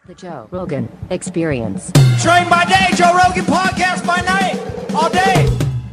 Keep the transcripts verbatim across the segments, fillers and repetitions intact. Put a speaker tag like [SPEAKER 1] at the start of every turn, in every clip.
[SPEAKER 1] The Joe Rogan Experience.
[SPEAKER 2] Train by day, Joe Rogan podcast by night, all day.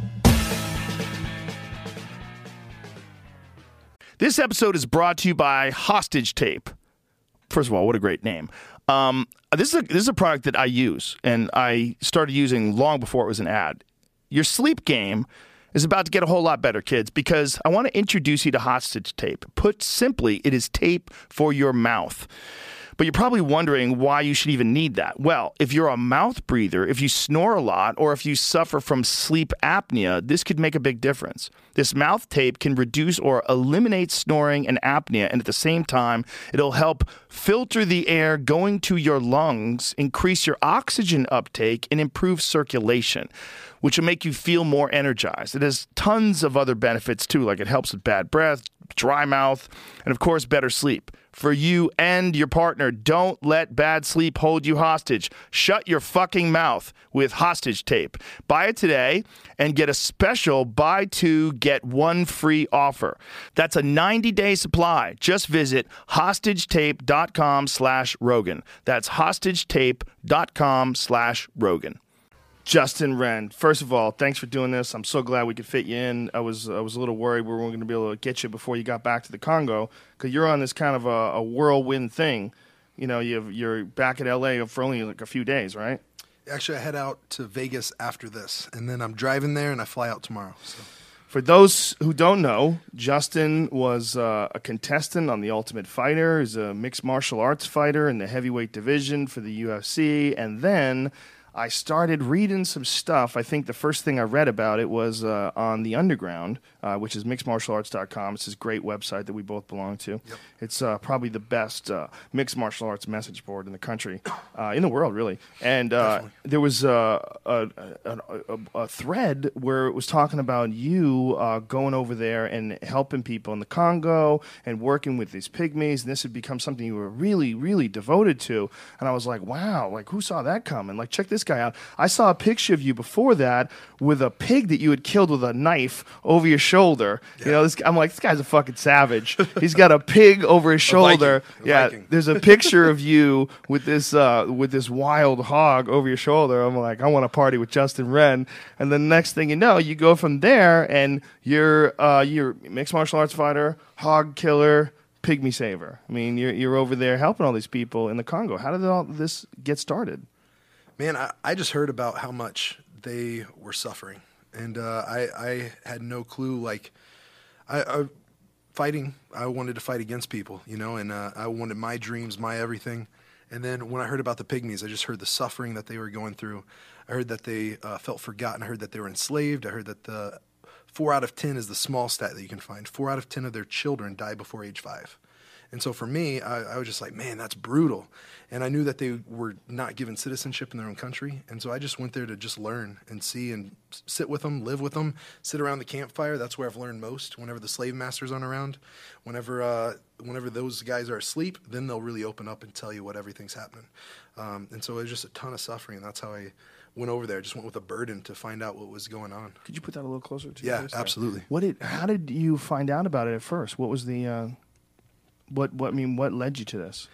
[SPEAKER 3] This episode is brought to you by Hostage Tape. First of all, what a great name. Um, this is a, this is a product that I use, and I started using long before it was an ad. Your sleep game is about to get a whole lot better, kids, because I want to introduce you to Hostage Tape. Put simply, it is tape for your mouth. But you're probably wondering why you should even need that. Well, if you're a mouth breather, if you snore a lot, or if you suffer from sleep apnea, this could make a big difference. This mouth tape can reduce or eliminate snoring and apnea, and at the same time, it'll help filter the air going to your lungs, increase your oxygen uptake, and improve circulation, which will make you feel more energized. It has tons of other benefits, too, like it helps with bad breath, dry mouth, and, of course, better sleep. For you and your partner, don't let bad sleep hold you hostage. Shut your fucking mouth with Hostage Tape. Buy it today and get a special buy two, get one free offer. That's a ninety-day supply. Just visit hostagetape.com slash Rogan. That's hostagetape.com slash Rogan. Justin Wren, first of all, thanks for doing this. I'm so glad we could fit you in. I was I was a little worried we weren't going to be able to get you before you got back to the Congo, because you're on this kind of a, a whirlwind thing. You know, you've, you're back at L A for only like a few days, right?
[SPEAKER 4] Actually, I head out to Vegas after this, and then I'm driving there, and I fly out tomorrow. So.
[SPEAKER 3] For those who don't know, Justin was uh, a contestant on The Ultimate Fighter. He's a mixed martial arts fighter in the heavyweight division for the U F C, and then I started reading some stuff. I think the first thing I read about it was uh, on The Underground, uh, which is mixed martial arts dot com. It's this great website that we both belong to. Yep. It's uh, probably the best uh, mixed martial arts message board in the country, uh, in the world, really. And uh, there was uh, a, a, a, a thread where it was talking about you uh, going over there and helping people in the Congo and working with these pygmies. And this had become something you were really, really devoted to. And I was like, wow, like who saw that coming? Like, check this guy out. I saw a picture of you before that with a pig that you had killed with a knife over your shoulder. Yeah. You know, this, I'm like, this guy's a fucking savage. He's got a pig over his shoulder.
[SPEAKER 4] Viking.
[SPEAKER 3] Yeah,
[SPEAKER 4] Viking.
[SPEAKER 3] There's a picture of you with this uh, with this wild hog over your shoulder. I'm like, I want to party with Justin Wren. And then the next thing you know, you go from there and you're uh, you're mixed martial arts fighter, hog killer, pygmy saver. I mean, you're you're over there helping all these people in the Congo. How did all this get started?
[SPEAKER 4] Man, I, I just heard about how much they were suffering, and uh, I, I had no clue. Like, I, I fighting, I wanted to fight against people, you know, and uh, I wanted my dreams, my everything. And then when I heard about the pygmies, I just heard the suffering that they were going through. I heard that they uh, felt forgotten. I heard that they were enslaved. I heard that the four out of ten is the small stat that you can find. Four out of ten of their children die before age five. And so for me, I, I was just like, man, that's brutal. And I knew that they were not given citizenship in their own country. And so I just went there to just learn and see and sit with them, live with them, sit around the campfire. That's where I've learned most. Whenever the slave masters aren't around, whenever uh, whenever those guys are asleep, then they'll really open up and tell you what everything's happening. Um, and so it was just a ton of suffering. And that's how I went over there. I just went with a burden to find out what was going on.
[SPEAKER 3] Could you put that a little closer to
[SPEAKER 4] Yeah,
[SPEAKER 3] your
[SPEAKER 4] absolutely.
[SPEAKER 3] What did? How did you find out about it at first? What was the? Uh, what? What? I mean, what led you to this?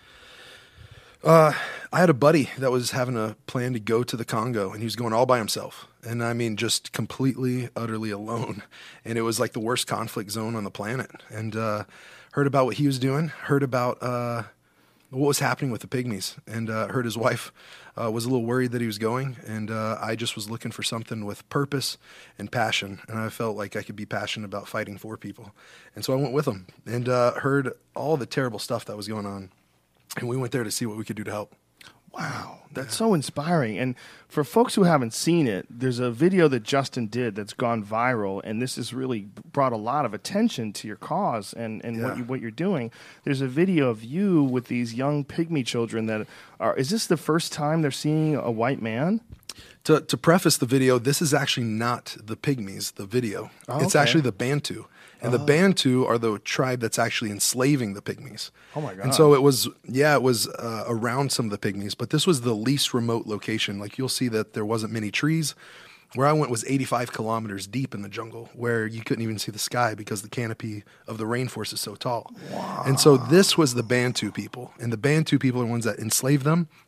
[SPEAKER 4] Uh, I had a buddy that was having a plan to go to the Congo, and he was going all by himself. And I mean, just completely, utterly alone. And it was like the worst conflict zone on the planet. And uh, heard about what he was doing, heard about uh, what was happening with the pygmies, and uh, heard his wife uh, was a little worried that he was going. And uh, I just was looking for something with purpose and passion. And I felt like I could be passionate about fighting for people. And so I went with him and uh, heard all the terrible stuff that was going on. And we went there to see what we could do to help.
[SPEAKER 3] Wow, that's yeah. so inspiring. And for folks who haven't seen it, there's a video that Justin did that's gone viral, and this has really brought a lot of attention to your cause and, and yeah. what, you, what you're doing. There's a video of you with these young pygmy children that are, is this the first time they're seeing a white man?
[SPEAKER 4] To, to preface the video, this is actually not the pygmies, the video.
[SPEAKER 3] Oh,
[SPEAKER 4] it's
[SPEAKER 3] okay.
[SPEAKER 4] actually the Bantu. And oh. the Bantu are the tribe that's actually enslaving the pygmies.
[SPEAKER 3] Oh, my God.
[SPEAKER 4] And so it was, yeah, it was uh, around some of the pygmies, but this was the least remote location. Like, you'll see that there wasn't many trees. Where I went was eighty-five kilometers deep in the jungle, where you couldn't even see the sky because the canopy of the rainforest is so tall.
[SPEAKER 3] Wow.
[SPEAKER 4] And so this was the Bantu people. And the Bantu people are the ones that enslaved them.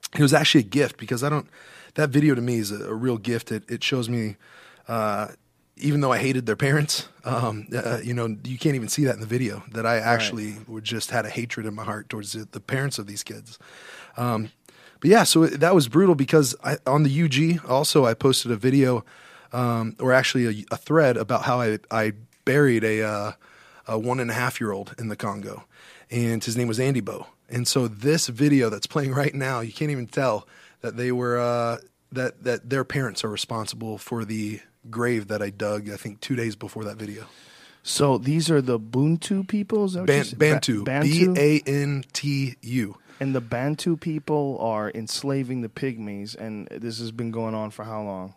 [SPEAKER 4] it was actually a gift because I don't. That video to me is a, a real gift. It it shows me, uh, even though I hated their parents, um, uh, you know, you can't even see that in the video. That I actually right. would just had a hatred in my heart towards the, the parents of these kids. Um, but yeah, so that was brutal because I, on the U G also I posted a video, um, or actually a, a thread about how I I buried a, uh, a one and a half year old in the Congo, and his name was Andy Bo. And so this video that's playing right now, you can't even tell that they were uh, that that their parents are responsible for the grave that I dug. I think two days before that video.
[SPEAKER 3] So these are the Bantu people. Is that what
[SPEAKER 4] Ban-
[SPEAKER 3] you said?
[SPEAKER 4] Bantu,
[SPEAKER 3] Ba-
[SPEAKER 4] B
[SPEAKER 3] Bantu?
[SPEAKER 4] A N T U.
[SPEAKER 3] And the Bantu people are enslaving the pygmies, and this has been going on for how long?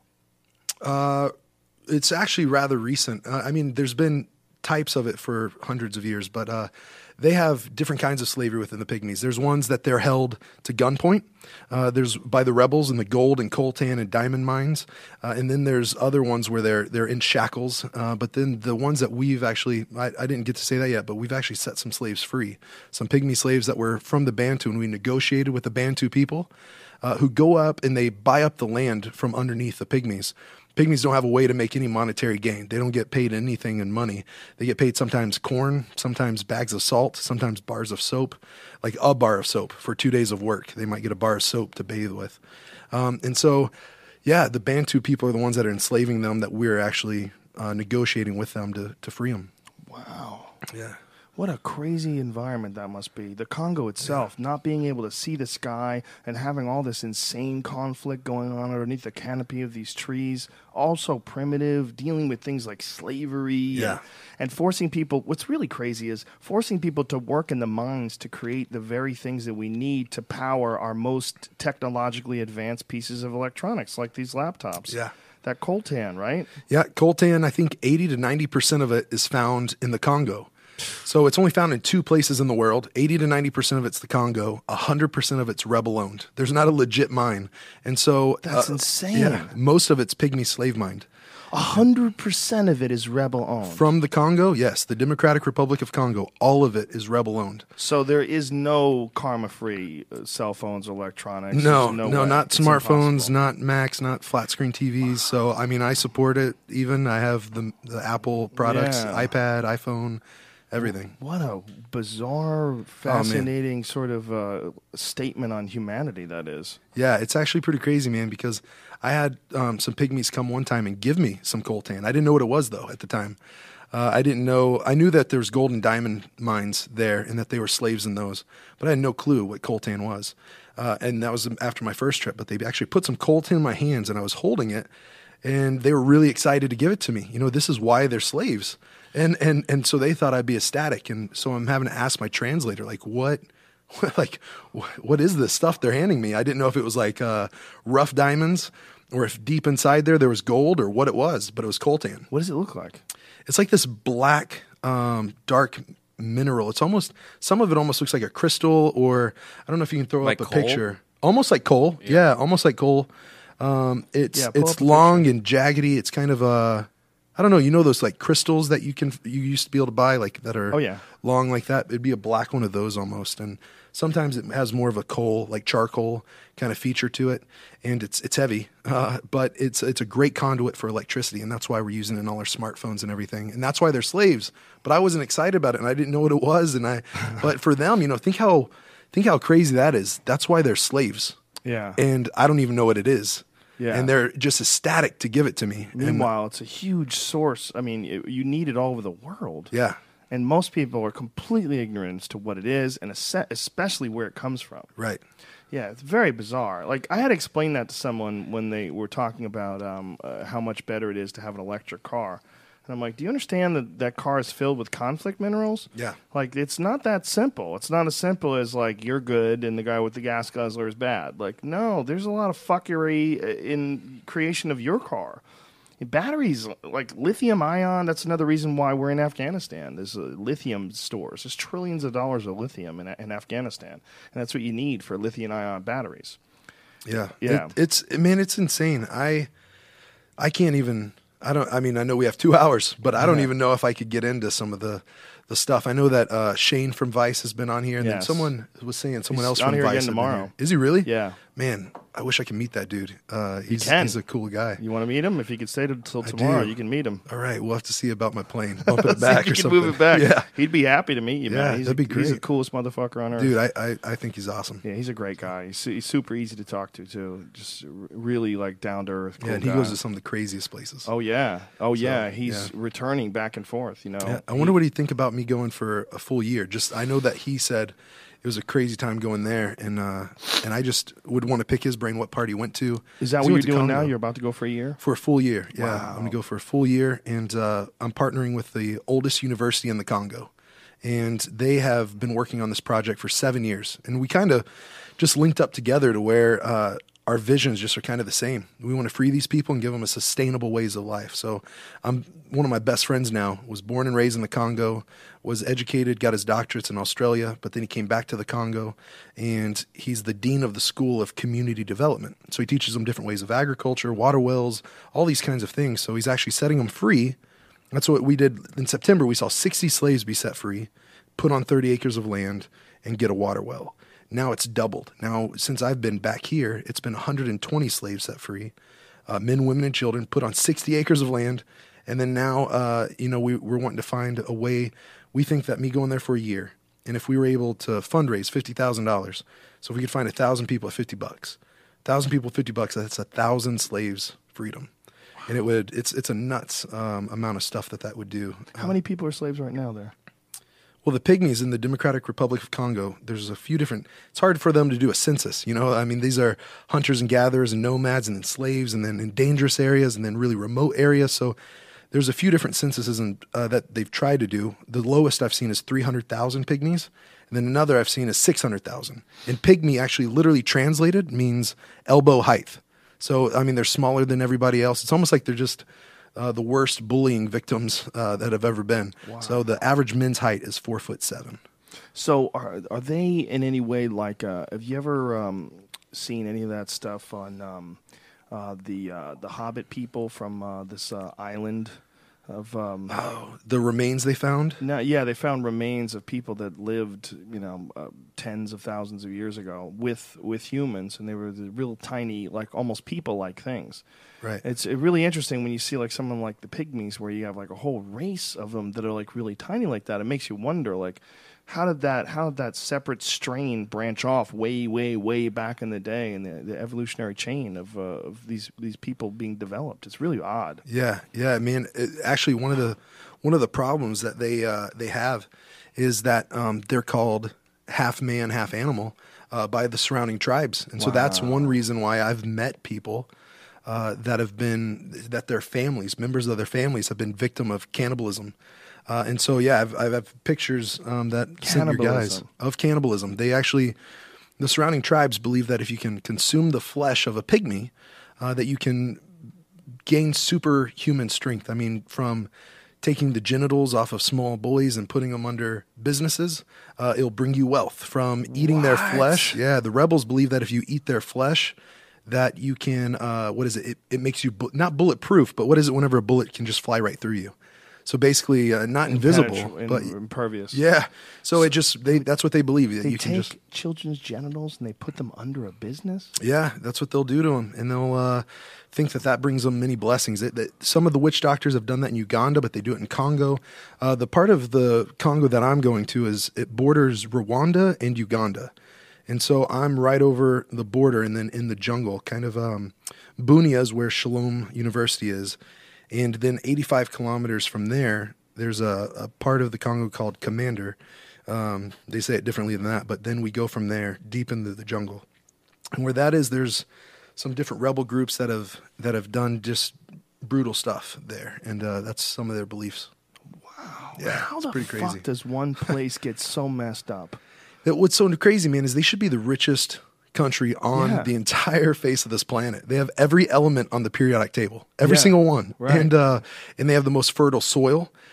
[SPEAKER 4] Uh, it's actually rather recent. Uh, I mean, there's been types of it for hundreds of years, but uh, they have different kinds of slavery within the pygmies. There's ones that they're held to gunpoint. Uh, there's by the rebels in the gold and coltan and diamond mines, uh, and then there's other ones where they're they're in shackles. Uh, but then the ones that we've actually, I, I didn't get to say that yet, but we've actually set some slaves free. Some pygmy slaves that were from the Bantu, and we negotiated with the Bantu people, uh, who go up and they buy up the land from underneath the pygmies. Pygmies don't have a way to make any monetary gain. They don't get paid anything in money. They get paid sometimes corn, sometimes bags of salt, sometimes bars of soap, like a bar of soap for two days of work. They might get a bar of soap to bathe with. Um, and so, yeah, the Bantu people are the ones that are enslaving them that we're actually uh, negotiating with them to, to free them.
[SPEAKER 3] Wow.
[SPEAKER 4] Yeah.
[SPEAKER 3] What a crazy environment that must be. The Congo itself, yeah. not being able to see the sky and having all this insane conflict going on underneath the canopy of these trees, also primitive, dealing with things like slavery
[SPEAKER 4] yeah.
[SPEAKER 3] and, and forcing people. What's really crazy is forcing people to work in the mines to create the very things that we need to power our most technologically advanced pieces of electronics, like these laptops.
[SPEAKER 4] Yeah.
[SPEAKER 3] That coltan, right?
[SPEAKER 4] Yeah, coltan, I think eighty to ninety percent of it is found in the Congo. So it's only found in two places in the world. eighty to ninety percent of it's the Congo. one hundred percent of it's rebel-owned. There's not a legit mine. And so...
[SPEAKER 3] That's
[SPEAKER 4] uh,
[SPEAKER 3] insane.
[SPEAKER 4] Yeah, most of it's pygmy slave mined.
[SPEAKER 3] one hundred percent of it is rebel-owned.
[SPEAKER 4] From the Congo, yes. The Democratic Republic of Congo, all of it is rebel-owned.
[SPEAKER 3] So there is no karma-free uh, cell phones or electronics?
[SPEAKER 4] No,
[SPEAKER 3] no,
[SPEAKER 4] no,
[SPEAKER 3] way.
[SPEAKER 4] not
[SPEAKER 3] It's
[SPEAKER 4] smartphones,
[SPEAKER 3] impossible.
[SPEAKER 4] not Macs, not flat-screen T Vs. So, I mean, I support it even. I have the, the Apple products,
[SPEAKER 3] Yeah.
[SPEAKER 4] iPad, iPhone... everything.
[SPEAKER 3] What a bizarre, fascinating oh, sort of uh, statement on humanity that is.
[SPEAKER 4] Yeah, it's actually pretty crazy, man, because I had um, some pygmies come one time and give me some coltan. I didn't know what it was, though, at the time. Uh, I didn't know. I knew that there was gold and diamond mines there and that they were slaves in those, but I had no clue what coltan was. Uh, and that was after my first trip, but they actually put some coltan in my hands, and I was holding it, and they were really excited to give it to me. You know, this is why they're slaves. And and and so they thought I'd be ecstatic, and so I'm having to ask my translator, like, what, like, what is this stuff they're handing me? I didn't know if it was like uh, rough diamonds, or if deep inside there there was gold, or what it was, but it was coltan.
[SPEAKER 3] What does it look like?
[SPEAKER 4] It's like this black, um, dark mineral. It's almost some of it almost looks like a crystal, or I don't know if you can throw
[SPEAKER 5] like
[SPEAKER 4] up a
[SPEAKER 5] coal?
[SPEAKER 4] picture. Almost like coal, yeah, yeah almost like coal. Um, it's
[SPEAKER 3] Yeah, pull
[SPEAKER 4] it's
[SPEAKER 3] up a
[SPEAKER 4] long and jaggedy. It's kind of a I don't know. You know those like crystals that you can you used to be able to buy, like that are
[SPEAKER 3] Oh, yeah.
[SPEAKER 4] long like that. It'd be a black one of those almost, and sometimes it has more of a coal, like charcoal kind of feature to it, and it's it's heavy, uh, but it's it's a great conduit for electricity, and that's why we're using it in all our smartphones and everything, and that's why they're slaves. But I wasn't excited about it, and I didn't know what it was, and I, but for them, you know, think how think how crazy that is. That's why they're slaves,
[SPEAKER 3] Yeah.
[SPEAKER 4] and I don't even know what it is.
[SPEAKER 3] Yeah.
[SPEAKER 4] And they're just ecstatic to give it to me.
[SPEAKER 3] Meanwhile, it's a huge source. I mean, it, you need it all over the world.
[SPEAKER 4] And, yeah,
[SPEAKER 3] And most people are completely ignorant as to what it is, and especially where it comes from.
[SPEAKER 4] right.
[SPEAKER 3] Yeah, it's very bizarre. Like, I had to explain that to someone when they were talking about um, uh, how much better it is to have an electric car. And I'm like, do you understand that that car is filled with conflict minerals?
[SPEAKER 4] Yeah.
[SPEAKER 3] Like, it's not that simple. It's not as simple as, like, you're good and the guy with the gas guzzler is bad. Like, no, there's a lot of fuckery in creation of your car. Batteries, like lithium ion, that's another reason why we're in Afghanistan. There's uh, lithium stores. There's trillions of dollars of lithium in, in Afghanistan. And that's what you need for lithium ion batteries.
[SPEAKER 4] Yeah.
[SPEAKER 3] Yeah.
[SPEAKER 4] It, it's, man, it's insane. I, I can't even, I don't, I mean, I know we have two hours, but I don't
[SPEAKER 3] Yeah.
[SPEAKER 4] even know if I could get into some of the, the stuff. I know that uh, Shane from Vice has been on here, and then
[SPEAKER 3] Yes.
[SPEAKER 4] someone was saying someone
[SPEAKER 3] He's
[SPEAKER 4] else
[SPEAKER 3] on
[SPEAKER 4] from
[SPEAKER 3] here
[SPEAKER 4] Vice
[SPEAKER 3] again
[SPEAKER 4] had been
[SPEAKER 3] tomorrow.
[SPEAKER 4] here. Is he really?
[SPEAKER 3] Yeah.
[SPEAKER 4] Man, I wish I could meet that dude. Uh, he's
[SPEAKER 3] can.
[SPEAKER 4] he's a cool guy.
[SPEAKER 3] You want to meet him? If he could stay till
[SPEAKER 4] I
[SPEAKER 3] tomorrow,
[SPEAKER 4] do.
[SPEAKER 3] you can meet him.
[SPEAKER 4] All right, we'll have to see about my plane, bumping it
[SPEAKER 3] See
[SPEAKER 4] back
[SPEAKER 3] if you
[SPEAKER 4] or
[SPEAKER 3] can
[SPEAKER 4] something.
[SPEAKER 3] move it back.
[SPEAKER 4] Yeah,
[SPEAKER 3] He'd be happy to meet you,
[SPEAKER 4] Yeah,
[SPEAKER 3] man. He's,
[SPEAKER 4] that'd be
[SPEAKER 3] He's the
[SPEAKER 4] great.
[SPEAKER 3] coolest motherfucker on earth.
[SPEAKER 4] dude, I, I I think he's awesome.
[SPEAKER 3] Yeah, he's a great guy. He's, su- he's super easy to talk to too. Just r- really like down to earth. Cool
[SPEAKER 4] Yeah, and he
[SPEAKER 3] guy.
[SPEAKER 4] goes to some of the craziest places.
[SPEAKER 3] Oh yeah, oh yeah. He's
[SPEAKER 4] yeah.
[SPEAKER 3] returning back and forth. You know.
[SPEAKER 4] Yeah, I wonder what he'd think about me going for a full year. Just I know that he said it was a crazy time going there, and uh, and I just would want to pick his brain what part he went to.
[SPEAKER 3] Is that
[SPEAKER 4] He
[SPEAKER 3] what you're
[SPEAKER 4] went to
[SPEAKER 3] doing now?
[SPEAKER 4] Congo.
[SPEAKER 3] You're about to go for a year.
[SPEAKER 4] For a full year, yeah.
[SPEAKER 3] Wow.
[SPEAKER 4] I'm going to go for a full year, and uh, I'm partnering with the oldest university in the Congo. And they have been working on this project for seven years. And we kind of just linked up together to where uh, our visions just are kind of the same. We want to free these people and give them a sustainable ways of life. So I'm one of my best friends now, was born and raised in the Congo, was educated, got his doctorates in Australia, but then he came back to the Congo, and he's the dean of the School of Community Development. So he teaches them different ways of agriculture, water wells, all these kinds of things. So he's actually setting them free. That's what we did in September. We saw sixty slaves be set free, put on thirty acres of land, and get a water well. Now it's doubled. Now, since I've been back here, it's been one hundred twenty slaves set free, uh, men, women, and children, put on sixty acres of land. And then now, uh, you know, we, we're wanting to find a way. We think that me going there for a year, and if we were able to fundraise fifty thousand dollars, so if we could find one thousand people at fifty bucks, one thousand people at fifty bucks, that's one thousand slaves freedom. And it would, it's it's a nuts um, amount of stuff that that would do.
[SPEAKER 3] How many people are slaves right now there?
[SPEAKER 4] Well, the Pygmies in the Democratic Republic of Congo, there's a few different, it's hard for them to do a census, you know? I mean, these are hunters and gatherers and nomads and then slaves and then in dangerous areas and then really remote areas. So there's a few different censuses and, uh, that they've tried to do. The lowest I've seen is three hundred thousand Pygmies. And then another I've seen is six hundred thousand. And Pygmy actually literally translated means elbow height. So, I mean, they're smaller than everybody else. It's almost like they're just uh, the worst bullying victims uh, that have ever been.
[SPEAKER 3] Wow.
[SPEAKER 4] So the average men's height is four foot seven.
[SPEAKER 3] So are are they in any way like? Uh, have you ever um, seen any of that stuff on um, uh, the uh, the Hobbit people from uh, this uh, island of? Um,
[SPEAKER 4] Oh, the remains they found?
[SPEAKER 3] no, yeah, they found remains of people that lived, you know, uh, tens of thousands of years ago with with humans, and they were the real tiny, like almost people-like things.
[SPEAKER 4] Right.
[SPEAKER 3] It's uh, really interesting when you see like someone like the Pygmies, where you have like a whole race of them that are like really tiny like that. It makes you wonder, like, how did that how did that separate strain branch off way, way, way back in the day in the, the evolutionary chain of uh, of these these people being developed? It's really odd.
[SPEAKER 4] Yeah, yeah, man. It, actually, one of the one of the problems that they uh, they have is that um, they're called half man, half animal uh, by the surrounding tribes, and so that's one reason why I've met people uh, that have been that their families, members of their families, have been victim of cannibalism. Uh, and so, yeah, I've, I've have pictures um, that sent your guys
[SPEAKER 3] Cannibalism.
[SPEAKER 4] of cannibalism. They actually, the surrounding tribes believe that if you can consume the flesh of a pygmy, uh, that you can gain superhuman strength. I mean, from taking the genitals off of small boys and putting them under businesses, uh, it'll bring you wealth. From eating their
[SPEAKER 3] What?
[SPEAKER 4] flesh, yeah, the rebels believe that if you eat their flesh, that you can, uh, what is it? It, it makes you, bu- not bulletproof, but what is it whenever a bullet can just fly right through you? So basically, uh, not invisible,
[SPEAKER 3] Impenetra-
[SPEAKER 4] but
[SPEAKER 3] impervious.
[SPEAKER 4] yeah. So it just they that's what they believe that
[SPEAKER 3] They
[SPEAKER 4] you can
[SPEAKER 3] take
[SPEAKER 4] just
[SPEAKER 3] children's genitals and they put them under a business.
[SPEAKER 4] yeah. That's what they'll do to them, and they'll uh, think that that brings them many blessings. It, that some of the witch doctors have done that in Uganda, but they do it in Congo. Uh, the part of the Congo that I'm going to is it borders Rwanda and Uganda, and so I'm right over the border, and then in the jungle, kind of um, Bunia is where Shalom University is. And then eighty-five kilometers from there, there's a, a part of the Congo called Commander. Um, they say it differently than that, but then we go from there deep into the jungle. And where that is, there's some different rebel groups that have that have done just brutal stuff there, and uh, that's some of their beliefs.
[SPEAKER 3] Wow.
[SPEAKER 4] Yeah,
[SPEAKER 3] How
[SPEAKER 4] it's
[SPEAKER 3] the
[SPEAKER 4] pretty
[SPEAKER 3] fuck
[SPEAKER 4] crazy.
[SPEAKER 3] does one place get so messed up?
[SPEAKER 4] It, what's so crazy, man, is they should be the richest country on
[SPEAKER 3] Yeah.
[SPEAKER 4] the entire face of this planet. They have every element on the periodic table, every
[SPEAKER 3] Yeah,
[SPEAKER 4] single one,
[SPEAKER 3] right.
[SPEAKER 4] and uh, and they have the most fertile soil.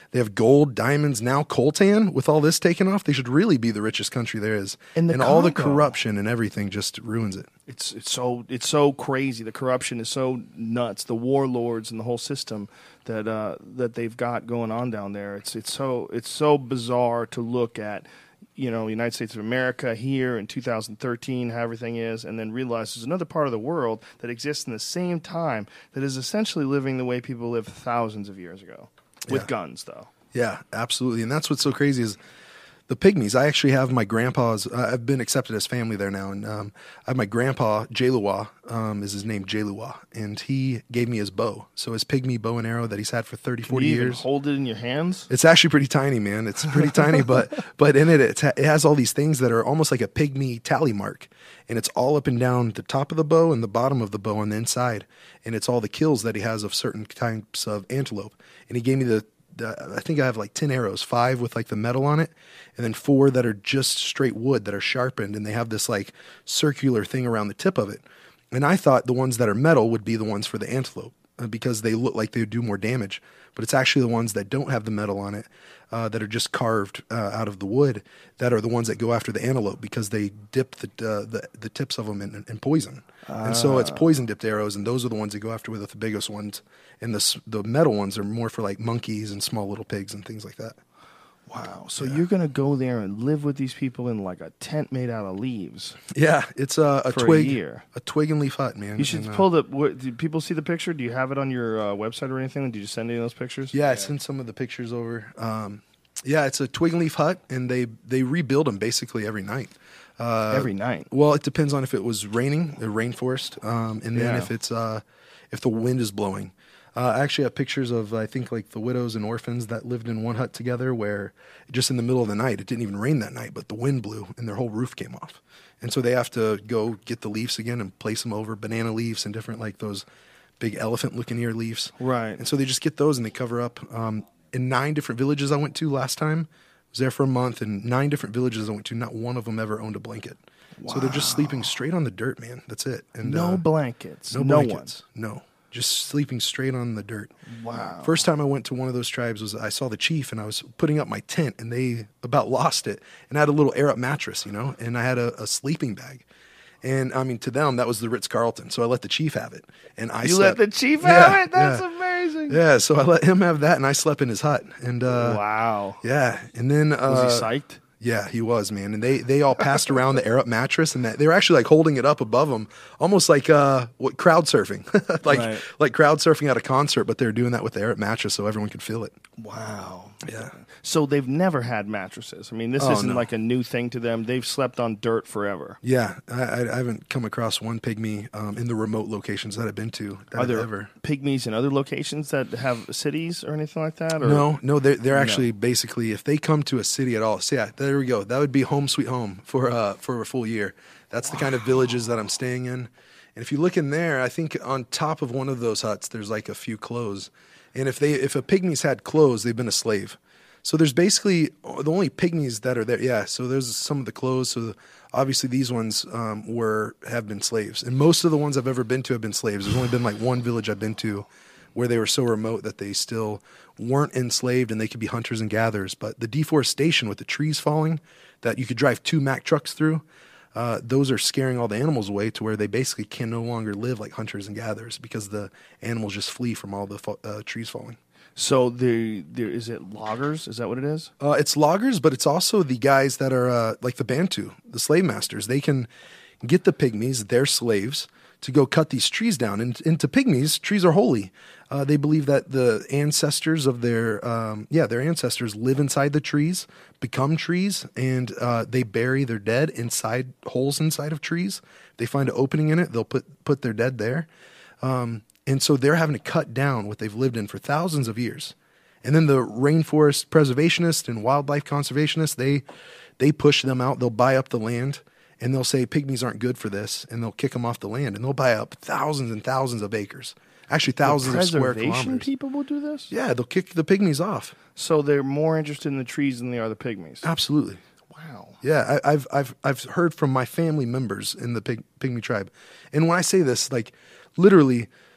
[SPEAKER 4] They have gold, diamonds, now coltan. With all this taken off, they should really be the richest country there is.
[SPEAKER 3] And the
[SPEAKER 4] all the
[SPEAKER 3] Congo.
[SPEAKER 4] corruption and everything just ruins it.
[SPEAKER 3] It's it's so it's so crazy. The corruption is so nuts. The warlords and the whole system that uh, that they've got going on down there. It's it's so it's so bizarre to look at. You know, United States of America here in two thousand thirteen, how everything is, and then realize there's another part of the world that exists in the same time that is essentially living the way people lived thousands of years ago, with
[SPEAKER 4] Yeah.
[SPEAKER 3] guns, though.
[SPEAKER 4] Yeah, absolutely. And that's what's so crazy is the Pygmies. I actually have my grandpa's, uh, I've been accepted as family there now. And um, I have my grandpa, Jaluwa, um, is his name, Jaluwa. And he gave me his bow. So his Pygmy bow and arrow that he's had for thirty,
[SPEAKER 3] Can
[SPEAKER 4] forty
[SPEAKER 3] you even
[SPEAKER 4] years.
[SPEAKER 3] hold it in your hands?
[SPEAKER 4] It's actually pretty tiny, man. It's pretty tiny, but but in it, it's, it has all these things that are almost like a Pygmy tally mark. And it's all up and down the top of the bow and the bottom of the bow on the inside. And it's all the kills that he has of certain types of antelope. And he gave me the Uh, I think I have like ten arrows, five with like the metal on it, and then four that are just straight wood that are sharpened, and they have this like circular thing around the tip of it. And I thought the ones that are metal would be the ones for the antelope uh, because they look like they would do more damage. But it's actually the ones that don't have the metal on it uh, that are just carved uh, out of the wood that are the ones that go after the antelope because they dip the uh, the, the tips of them in, in poison. And so it's poison dipped arrows, and those are the ones they go after with the biggest ones. And the s- the metal ones are more for like monkeys and small little pigs and things like that.
[SPEAKER 3] Wow. So you're going to go there and live with these people in like a tent made out of leaves.
[SPEAKER 4] Yeah, it's a, a
[SPEAKER 3] For a
[SPEAKER 4] twig,
[SPEAKER 3] year.
[SPEAKER 4] a twig and leaf hut, man.
[SPEAKER 3] You should
[SPEAKER 4] And, uh,
[SPEAKER 3] pull the. What, do people see the picture? Do you have it on your uh, website or anything? Did you send any of those pictures?
[SPEAKER 4] Yeah, I sent some of the pictures over. Um, yeah, it's a twig and leaf hut, and they they rebuild them basically every night. Uh,
[SPEAKER 3] Every night.
[SPEAKER 4] Well, it depends on if it was raining, the rainforest, um, and then
[SPEAKER 3] Yeah.
[SPEAKER 4] if it's uh, if the wind is blowing. Uh, I actually have pictures of I think like the widows and orphans that lived in one hut together, where just in the middle of the night, it didn't even rain that night, but the wind blew and their whole roof came off, and so they have to go get the leaves again and place them over banana leaves and different like those big elephant-looking ear leaves.
[SPEAKER 3] Right.
[SPEAKER 4] And so they just get those and they cover up. Um, in nine different villages I went to last time, I was there for a month, and nine different villages I went to, not one of them ever owned a blanket. So they're just sleeping straight on the dirt, man. That's it. And
[SPEAKER 3] No
[SPEAKER 4] uh,
[SPEAKER 3] blankets.
[SPEAKER 4] no
[SPEAKER 3] No
[SPEAKER 4] blankets. No. Just sleeping straight on the dirt.
[SPEAKER 3] Wow.
[SPEAKER 4] First time I went to one of those tribes was I saw the chief, and I was putting up my tent, and they about lost it. And I had a little air up mattress, you know, and I had a, a sleeping bag. And I mean, to them, that was the Ritz Carlton. So I let the chief have it. And I
[SPEAKER 3] You
[SPEAKER 4] slept.
[SPEAKER 3] let the chief
[SPEAKER 4] Yeah,
[SPEAKER 3] have it? That's
[SPEAKER 4] yeah.
[SPEAKER 3] amazing.
[SPEAKER 4] Yeah, so I let him have that, and I slept in his hut. And uh,
[SPEAKER 3] Wow.
[SPEAKER 4] yeah, and then uh,
[SPEAKER 3] Was he psyched?
[SPEAKER 4] Yeah, he was, man. And they, they all passed around the air up mattress, and that, they were actually like holding it up above them, almost like uh, what crowd surfing, like
[SPEAKER 3] Right.
[SPEAKER 4] like crowd surfing at a concert. But they were doing that with the air up mattress, so everyone could feel it.
[SPEAKER 3] Wow.
[SPEAKER 4] Yeah.
[SPEAKER 3] So they've never had mattresses. I mean, this
[SPEAKER 4] Oh,
[SPEAKER 3] isn't
[SPEAKER 4] no.
[SPEAKER 3] like a new thing to them. They've slept on dirt forever.
[SPEAKER 4] Yeah, I, I I haven't come across one pygmy um, in the remote locations that I've been to. That
[SPEAKER 3] Are there
[SPEAKER 4] ever?
[SPEAKER 3] pygmies in other locations that have cities or anything like that? Or?
[SPEAKER 4] No, no, they're they're actually basically if they come to a city at all. So yeah, there we go. That would be home sweet home for uh for a full year. That's the kind of villages that I'm staying in. And if you look in there, I think on top of one of those huts, there's like a few clothes. And if they if a pygmies had clothes, they've been a slave. So there's basically the only pygmies that are there. Yeah, so there's some of the clothes. So obviously these ones um, were have been slaves, and most of the ones I've ever been to have been slaves. There's only been like one village I've been to where they were so remote that they still weren't enslaved and they could be hunters and gatherers. But the deforestation with the trees falling that you could drive two Mack trucks through, uh, those are scaring all the animals away to where they basically can no longer live like hunters and gatherers because the animals just flee from all the fa- uh, trees falling.
[SPEAKER 3] So there, there is it loggers? Is that what it is?
[SPEAKER 4] Uh, it's loggers, but it's also the guys that are uh, like the Bantu, the slave masters. They can get the pygmies, their slaves, to go cut these trees down. And, and to pygmies, trees are holy. Uh, they believe that the ancestors of their, um, yeah, their ancestors live inside the trees, become trees, and uh, they bury their dead inside holes inside of trees. If they find an opening in it, they'll put put their dead there. Um, and so they're having to cut down what they've lived in for thousands of years. And then the rainforest preservationists and wildlife conservationists, they they push them out. They'll buy up the land, and they'll say pygmies aren't good for this, and they'll kick them off the land, and they'll buy up thousands and thousands of acres, actually thousands
[SPEAKER 3] The
[SPEAKER 4] of square
[SPEAKER 3] preservation
[SPEAKER 4] kilometers.
[SPEAKER 3] people will do this?
[SPEAKER 4] Yeah, they'll kick the pygmies off.
[SPEAKER 3] So they're more interested in the trees than they are the pygmies.
[SPEAKER 4] Absolutely.
[SPEAKER 3] Wow.
[SPEAKER 4] Yeah, I, I've I've I've heard from my family members in the pig, pygmy tribe, and when I say this, like literally,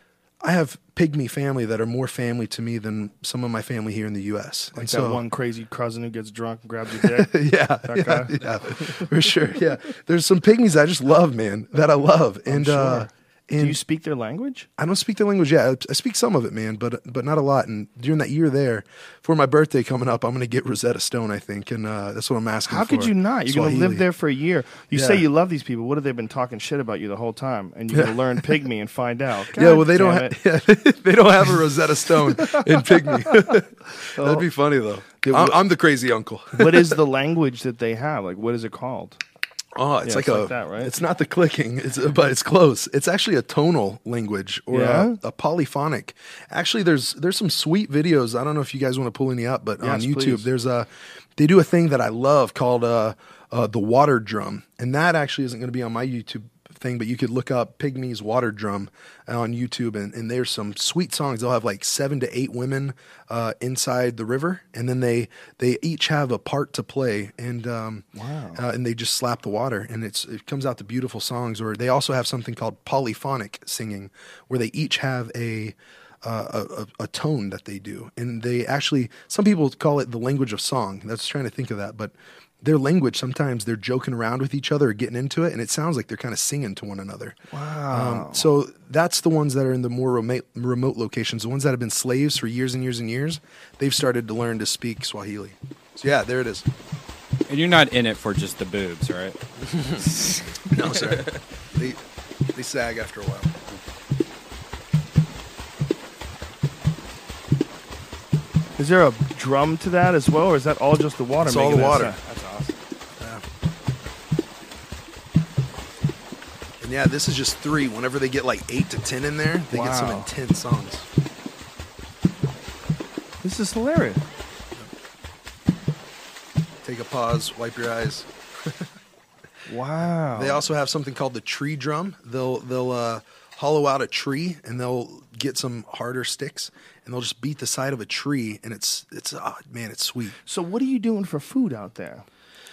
[SPEAKER 4] I have pygmy family that are more family to me than some of my family here in the U S.
[SPEAKER 3] Like
[SPEAKER 4] and
[SPEAKER 3] that
[SPEAKER 4] so,
[SPEAKER 3] one crazy cousin who gets drunk and grabs your dick.
[SPEAKER 4] yeah,
[SPEAKER 3] That
[SPEAKER 4] yeah,
[SPEAKER 3] guy?
[SPEAKER 4] yeah, for sure. Yeah, there's some pygmies I just love, man, that I love, and
[SPEAKER 3] sure.
[SPEAKER 4] uh, and
[SPEAKER 3] Do you speak their language?
[SPEAKER 4] I don't speak the language yet. I, I speak some of it, man, but but not a lot. And during that year there, for my birthday coming up, I'm going to get Rosetta Stone, I think, and uh, that's what I'm asking
[SPEAKER 3] How
[SPEAKER 4] for.
[SPEAKER 3] could you not? You're going to
[SPEAKER 4] Swahili.
[SPEAKER 3] live there for a year. You
[SPEAKER 4] Yeah.
[SPEAKER 3] say you love these people. What have they been talking shit about you the whole time? And you're going to learn pygmy and find out.
[SPEAKER 4] Yeah,
[SPEAKER 3] God
[SPEAKER 4] well, they don't.
[SPEAKER 3] damn
[SPEAKER 4] Ha-
[SPEAKER 3] it.
[SPEAKER 4] yeah, they don't have a Rosetta Stone in pygmy. That'd be funny though.
[SPEAKER 3] Dude,
[SPEAKER 4] I'm,
[SPEAKER 3] what-
[SPEAKER 4] I'm the crazy uncle.
[SPEAKER 3] What is the language that they have? Like, what is it called?
[SPEAKER 4] Oh, it's
[SPEAKER 3] Yeah,
[SPEAKER 4] like
[SPEAKER 3] it's
[SPEAKER 4] a.
[SPEAKER 3] like that, right?
[SPEAKER 4] It's not the clicking, it's but it's close. It's actually a tonal language or
[SPEAKER 3] Yeah?
[SPEAKER 4] a, a polyphonic. Actually, there's there's some sweet videos. I don't know if you guys want to pull any up, but on
[SPEAKER 3] Yes,
[SPEAKER 4] YouTube,
[SPEAKER 3] please.
[SPEAKER 4] there's a. They do a thing that I love called uh, uh, the water drum, and that actually isn't going to be on my YouTube thing, but you could look up Pygmies Water Drum on YouTube, and, and there's some sweet songs. They'll have like seven to eight women uh, inside the river, and then they they each have a part to play, and um,
[SPEAKER 3] Wow.
[SPEAKER 4] uh, and they just slap the water, and it's it comes out to beautiful songs. Or they also have something called polyphonic singing, where they each have a uh, a, a, a tone that they do, and they actually some people call it the language of song. That's trying to think of that, but their language, sometimes they're joking around with each other or getting into it, and it sounds like they're kind of singing to one another.
[SPEAKER 3] Wow.
[SPEAKER 4] Um, so that's the ones that are in the more remote, remote locations, the ones that have been slaves for years and years and years. They've started to learn to speak Swahili. So yeah, there it is.
[SPEAKER 5] And you're not in it for just the boobs, right?
[SPEAKER 4] No, sir. they they sag after a while.
[SPEAKER 3] Is there a drum to that as well, or is that all just the water?
[SPEAKER 4] It's all
[SPEAKER 3] making
[SPEAKER 4] the
[SPEAKER 3] that
[SPEAKER 4] water.
[SPEAKER 3] sound? That's awesome.
[SPEAKER 4] And yeah, this is just three. Whenever they get like eight to ten in there, they get some
[SPEAKER 3] Wow.
[SPEAKER 4] intense songs.
[SPEAKER 3] This is hilarious.
[SPEAKER 4] Take a pause, wipe your eyes.
[SPEAKER 3] Wow.
[SPEAKER 4] They also have something called the tree drum. They'll they'll uh, hollow out a tree, and they'll get some harder sticks, and they'll just beat the side of a tree, and it's it's oh, man, it's sweet.
[SPEAKER 3] So what are you doing for food out there?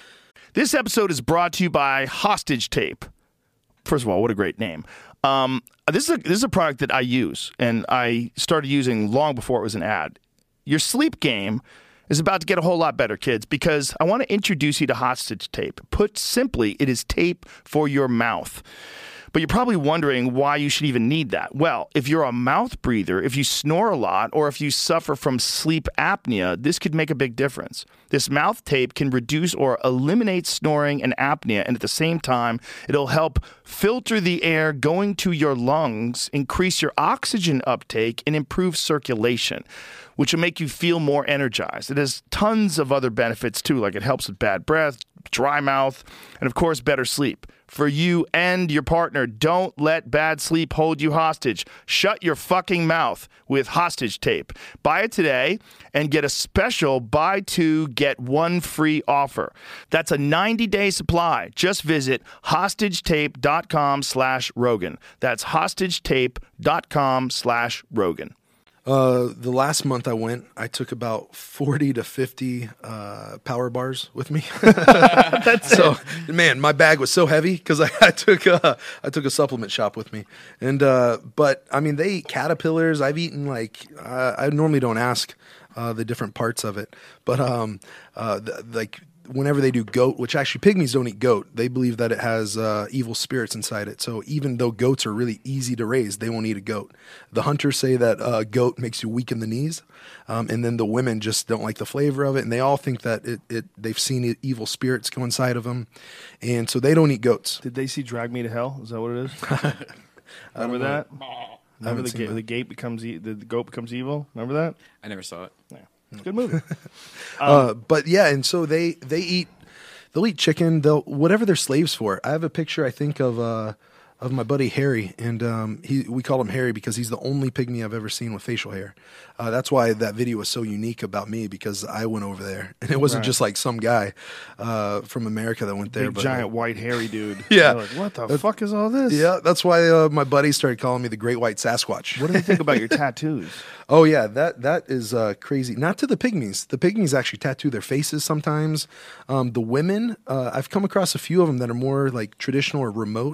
[SPEAKER 3] This episode is brought to you by Hostage Tape. First of all, what a great name. Um, this is a, this is a product that I use, and I started using long before it was an ad. Your sleep game is about to get a whole lot better, kids, because I want to introduce you to Hostage Tape. Put simply, it is tape for your mouth. But you're probably wondering why you should even need that. Well, if you're a mouth breather, if you snore a lot, or if you suffer from sleep apnea, this could make a big difference. This mouth tape can reduce or eliminate snoring and apnea, and at the same time, it'll help filter the air going to your lungs, increase your oxygen uptake, and improve circulation, which will make you feel more energized. It has tons of other benefits too, like it helps with bad breath, dry mouth, and of course, better sleep. For you and your partner, don't let bad sleep hold you hostage. Shut your fucking mouth with Hostage Tape. Buy it today and get a special buy two, get one free offer. That's a ninety-day supply. Just visit hostagetape.com slash Rogan. That's hostagetape.com slash Rogan.
[SPEAKER 4] Uh, the last month I went, I took about forty to fifty uh, power bars with me.
[SPEAKER 3] That's
[SPEAKER 4] so, man, my bag was so heavy because I, I took a, I took a supplement shop with me, and uh, but I mean they eat caterpillars. I've eaten like uh, I normally don't ask uh, the different parts of it, but um, uh, th- like. Whenever they do goat, which actually pygmies don't eat goat, they believe that it has uh, evil spirits inside it. So even though goats are really easy to raise, they won't eat a goat. The hunters say that uh, goat makes you weak in the knees, um, and then the women just don't like the flavor of it, and they all think that it, it they've seen it, evil spirits go inside of them, and so they don't eat goats.
[SPEAKER 3] Did they see Drag Me to Hell? Is that what it is? Remember that? Remember the,
[SPEAKER 4] seen
[SPEAKER 3] ga-
[SPEAKER 4] that.
[SPEAKER 3] the gate becomes e- the, the goat becomes evil. Remember that?
[SPEAKER 5] I never saw it.
[SPEAKER 3] Yeah, it's a good movie.
[SPEAKER 4] Uh, but yeah, and so they they eat they'll eat chicken. They'll whatever they're slaves for. I have a picture I think of uh, of my buddy Harry, and um, he we call him Harry because he's the only pygmy I've ever seen with facial hair. Uh, that's why that video was so unique about me, because I went over there, and it wasn't
[SPEAKER 3] Right.
[SPEAKER 4] just like some guy uh, from America that went there.
[SPEAKER 3] Big
[SPEAKER 4] but
[SPEAKER 3] giant white hairy dude.
[SPEAKER 4] Yeah.
[SPEAKER 3] You're like, what the fuck is all this?
[SPEAKER 4] yeah, that's why uh, my buddy started calling me the Great White Sasquatch.
[SPEAKER 3] What do they think about your tattoos?
[SPEAKER 4] Oh yeah, that that is uh, crazy. Not to the pygmies. The pygmies actually tattoo their faces sometimes. Um, the women, uh, I've come across a few of them that are more like traditional or remote.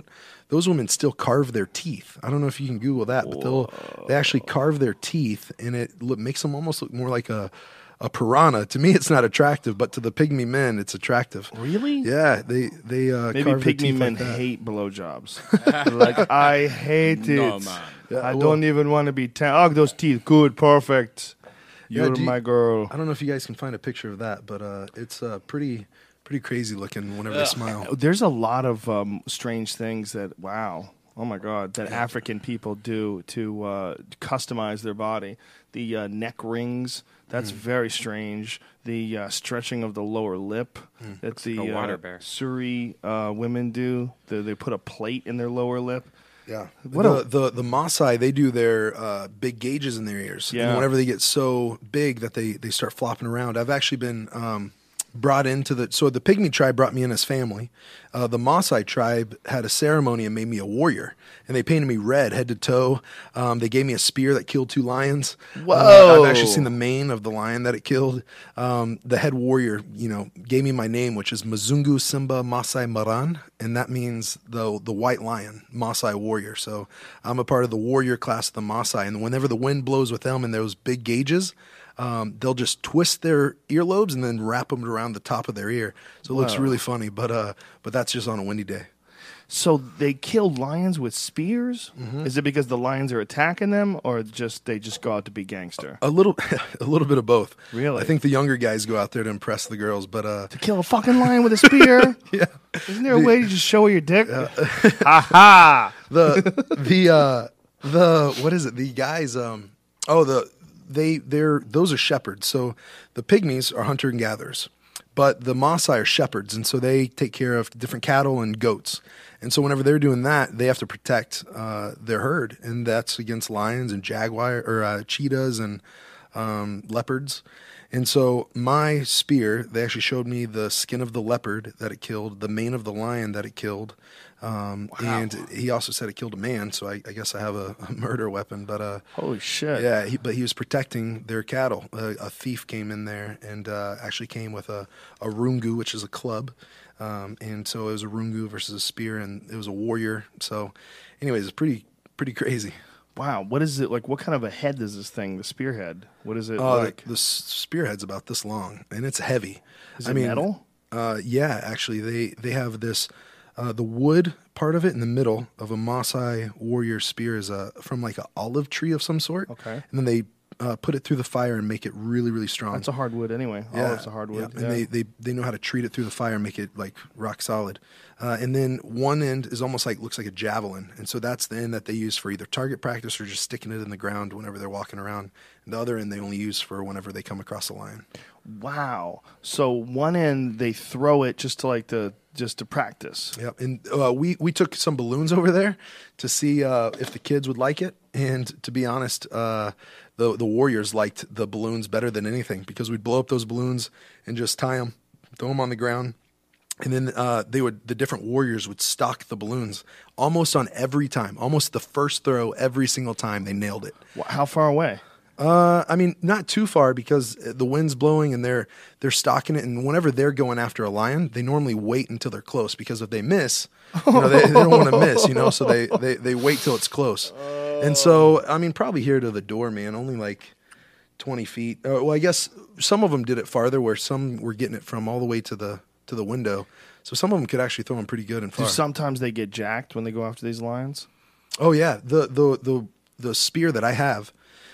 [SPEAKER 4] those women still carve their teeth. I don't know if you can Google that, but they'll they actually carve their teeth, and it look, makes them almost look more like a a piranha. To me, it's not attractive, but to the pygmy men, it's attractive.
[SPEAKER 3] Really?
[SPEAKER 4] Yeah, they they uh,
[SPEAKER 3] Maybe
[SPEAKER 4] carve their
[SPEAKER 3] pygmy
[SPEAKER 4] teeth
[SPEAKER 3] men
[SPEAKER 4] like that.
[SPEAKER 3] hate blowjobs. like, I hate it.
[SPEAKER 5] No, man.
[SPEAKER 4] Yeah,
[SPEAKER 3] I
[SPEAKER 4] well-
[SPEAKER 3] don't even want to be. Ta- oh, those teeth, good, perfect.
[SPEAKER 4] Yeah,
[SPEAKER 3] You're
[SPEAKER 4] do you-
[SPEAKER 3] my girl.
[SPEAKER 4] I don't know if you guys can find a picture of that, but uh, it's uh, pretty pretty crazy looking whenever they smile.
[SPEAKER 3] There's a lot of um, strange things that, wow, oh my God, that African people do to uh, customize their body. The uh, neck rings, that's
[SPEAKER 4] Hmm.
[SPEAKER 3] very strange. The uh, stretching of the lower lip
[SPEAKER 4] Hmm.
[SPEAKER 3] that the
[SPEAKER 5] like a water
[SPEAKER 3] uh,
[SPEAKER 5] bear.
[SPEAKER 3] Suri uh, women do. The, they put a plate in their lower lip.
[SPEAKER 4] Yeah,
[SPEAKER 3] What
[SPEAKER 4] the,
[SPEAKER 3] a-
[SPEAKER 4] the the Maasai, they do their uh, big gauges in their ears.
[SPEAKER 3] Yeah.
[SPEAKER 4] And whenever they get so big that they, they start flopping around. I've actually been um, brought into the so the Pygmy tribe brought me in as family. Uh, the Maasai tribe had a ceremony and made me a warrior, and they painted me red head to toe. Um, they gave me a spear that killed two lions.
[SPEAKER 3] Whoa.
[SPEAKER 4] Uh, I've actually seen the mane of the lion that it killed. Um, the head warrior, you know, gave me my name, which is Mzungu Simba Maasai Maran, and that means the the white lion, Maasai warrior. So I'm a part of the warrior class of the Maasai, and whenever the wind blows with them in those big gauges, um, they'll just twist their earlobes and then wrap them around the top of their ear. So it looks
[SPEAKER 3] Wow.
[SPEAKER 4] really funny, but uh, but that's just on a windy day.
[SPEAKER 3] So they killed lions with spears?
[SPEAKER 4] Mm-hmm.
[SPEAKER 3] Is it because the lions are attacking them, or just they just go out to be gangster?
[SPEAKER 4] A little, a little bit of both.
[SPEAKER 3] Really?
[SPEAKER 4] I think the younger guys go out there to impress the girls, but uh,
[SPEAKER 3] To kill a fucking lion with a spear?
[SPEAKER 4] yeah.
[SPEAKER 3] Isn't there a way to just show your dick? Ha ha!
[SPEAKER 4] the the uh the what is it the guys um oh the they they're those are shepherds. So the pygmies are hunter and gatherers, but the Maasai are shepherds, and so they take care of different cattle and goats. And so whenever they're doing that, they have to protect uh, their herd, and that's against lions and jaguar or uh, cheetahs and um, leopards. And so my spear, they actually showed me the skin of the leopard that it killed, the mane of the lion that it killed, um, and he also said it killed a man. So I, I guess I have a, a murder weapon. But uh,
[SPEAKER 3] Holy shit.
[SPEAKER 4] yeah, he, but he was protecting their cattle. Uh, a thief came in there and uh, actually came with a, a rungu, which is a club. Um, and so it was a rungu versus a spear, and it was a warrior. So, anyways, it's pretty pretty crazy.
[SPEAKER 3] Wow. What is it like? What kind of a head is this thing? The spearhead. What is it
[SPEAKER 4] Uh,
[SPEAKER 3] like?
[SPEAKER 4] the, the s- spearhead's about this long, and it's heavy.
[SPEAKER 3] Is
[SPEAKER 4] I
[SPEAKER 3] it
[SPEAKER 4] mean,
[SPEAKER 3] metal?
[SPEAKER 4] Uh, yeah, actually, they they have this. Uh, the wood part of it in the middle of a Maasai warrior spear is a, from like an olive tree of some sort.
[SPEAKER 3] Okay.
[SPEAKER 4] And then they uh, put it through the fire and make it really, really strong.
[SPEAKER 3] That's a hardwood anyway.
[SPEAKER 4] Yeah,
[SPEAKER 3] Olive's a hardwood.
[SPEAKER 4] yeah.
[SPEAKER 3] Yeah.
[SPEAKER 4] And they, they, they know how to treat it through the fire and make it like rock solid. Uh, and then one end is almost like, looks like a javelin. And so that's the end that they use for either target practice or just sticking it in the ground whenever they're walking around. And the other end they only use for whenever they come across a lion.
[SPEAKER 3] Wow. So one end they throw it just to like the just to practice.
[SPEAKER 4] Yep. And uh, we, we took some balloons over there to see uh, if the kids would like it. And to be honest, uh, the, the warriors liked the balloons better than anything because we'd blow up those balloons and just tie them, throw them on the ground. And then uh, they would the different warriors would stock the balloons almost on every time, almost the first throw every single time they nailed it.
[SPEAKER 3] Wh- How far away?
[SPEAKER 4] Uh, I mean, not too far because the wind's blowing and they're they're stalking it. And whenever they're going after a lion, they normally wait until they're close because if they miss, you know, they, they don't want to miss. You know, so they, they they wait till it's close. And so, I mean, probably here to the door, man, only like twenty feet. Uh, well, I guess some of them did it farther, where some were getting it from all the way to the to the window. So some of them could actually throw them pretty good and
[SPEAKER 3] Do
[SPEAKER 4] far.
[SPEAKER 3] sometimes they get jacked when they go after these lions?
[SPEAKER 4] Oh yeah, the the the the spear that I have.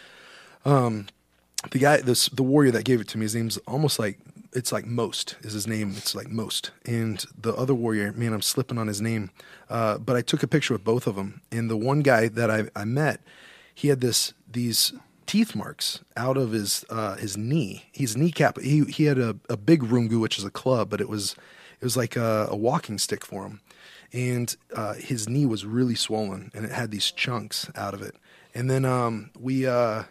[SPEAKER 4] Um, the guy, this the warrior that gave it to me, his name's almost like it's like Most is his name. It's like Most, and the other warrior, man, I'm slipping on his name. Uh, but I took a picture with both of them, and the one guy that I I met, he had this these teeth marks out of his uh, his knee. His kneecap. He he had a, a big rungu, which is a club, but it was it was like a, a walking stick for him, and uh, his knee was really swollen, and it had these chunks out of it. And then um, we. Uh,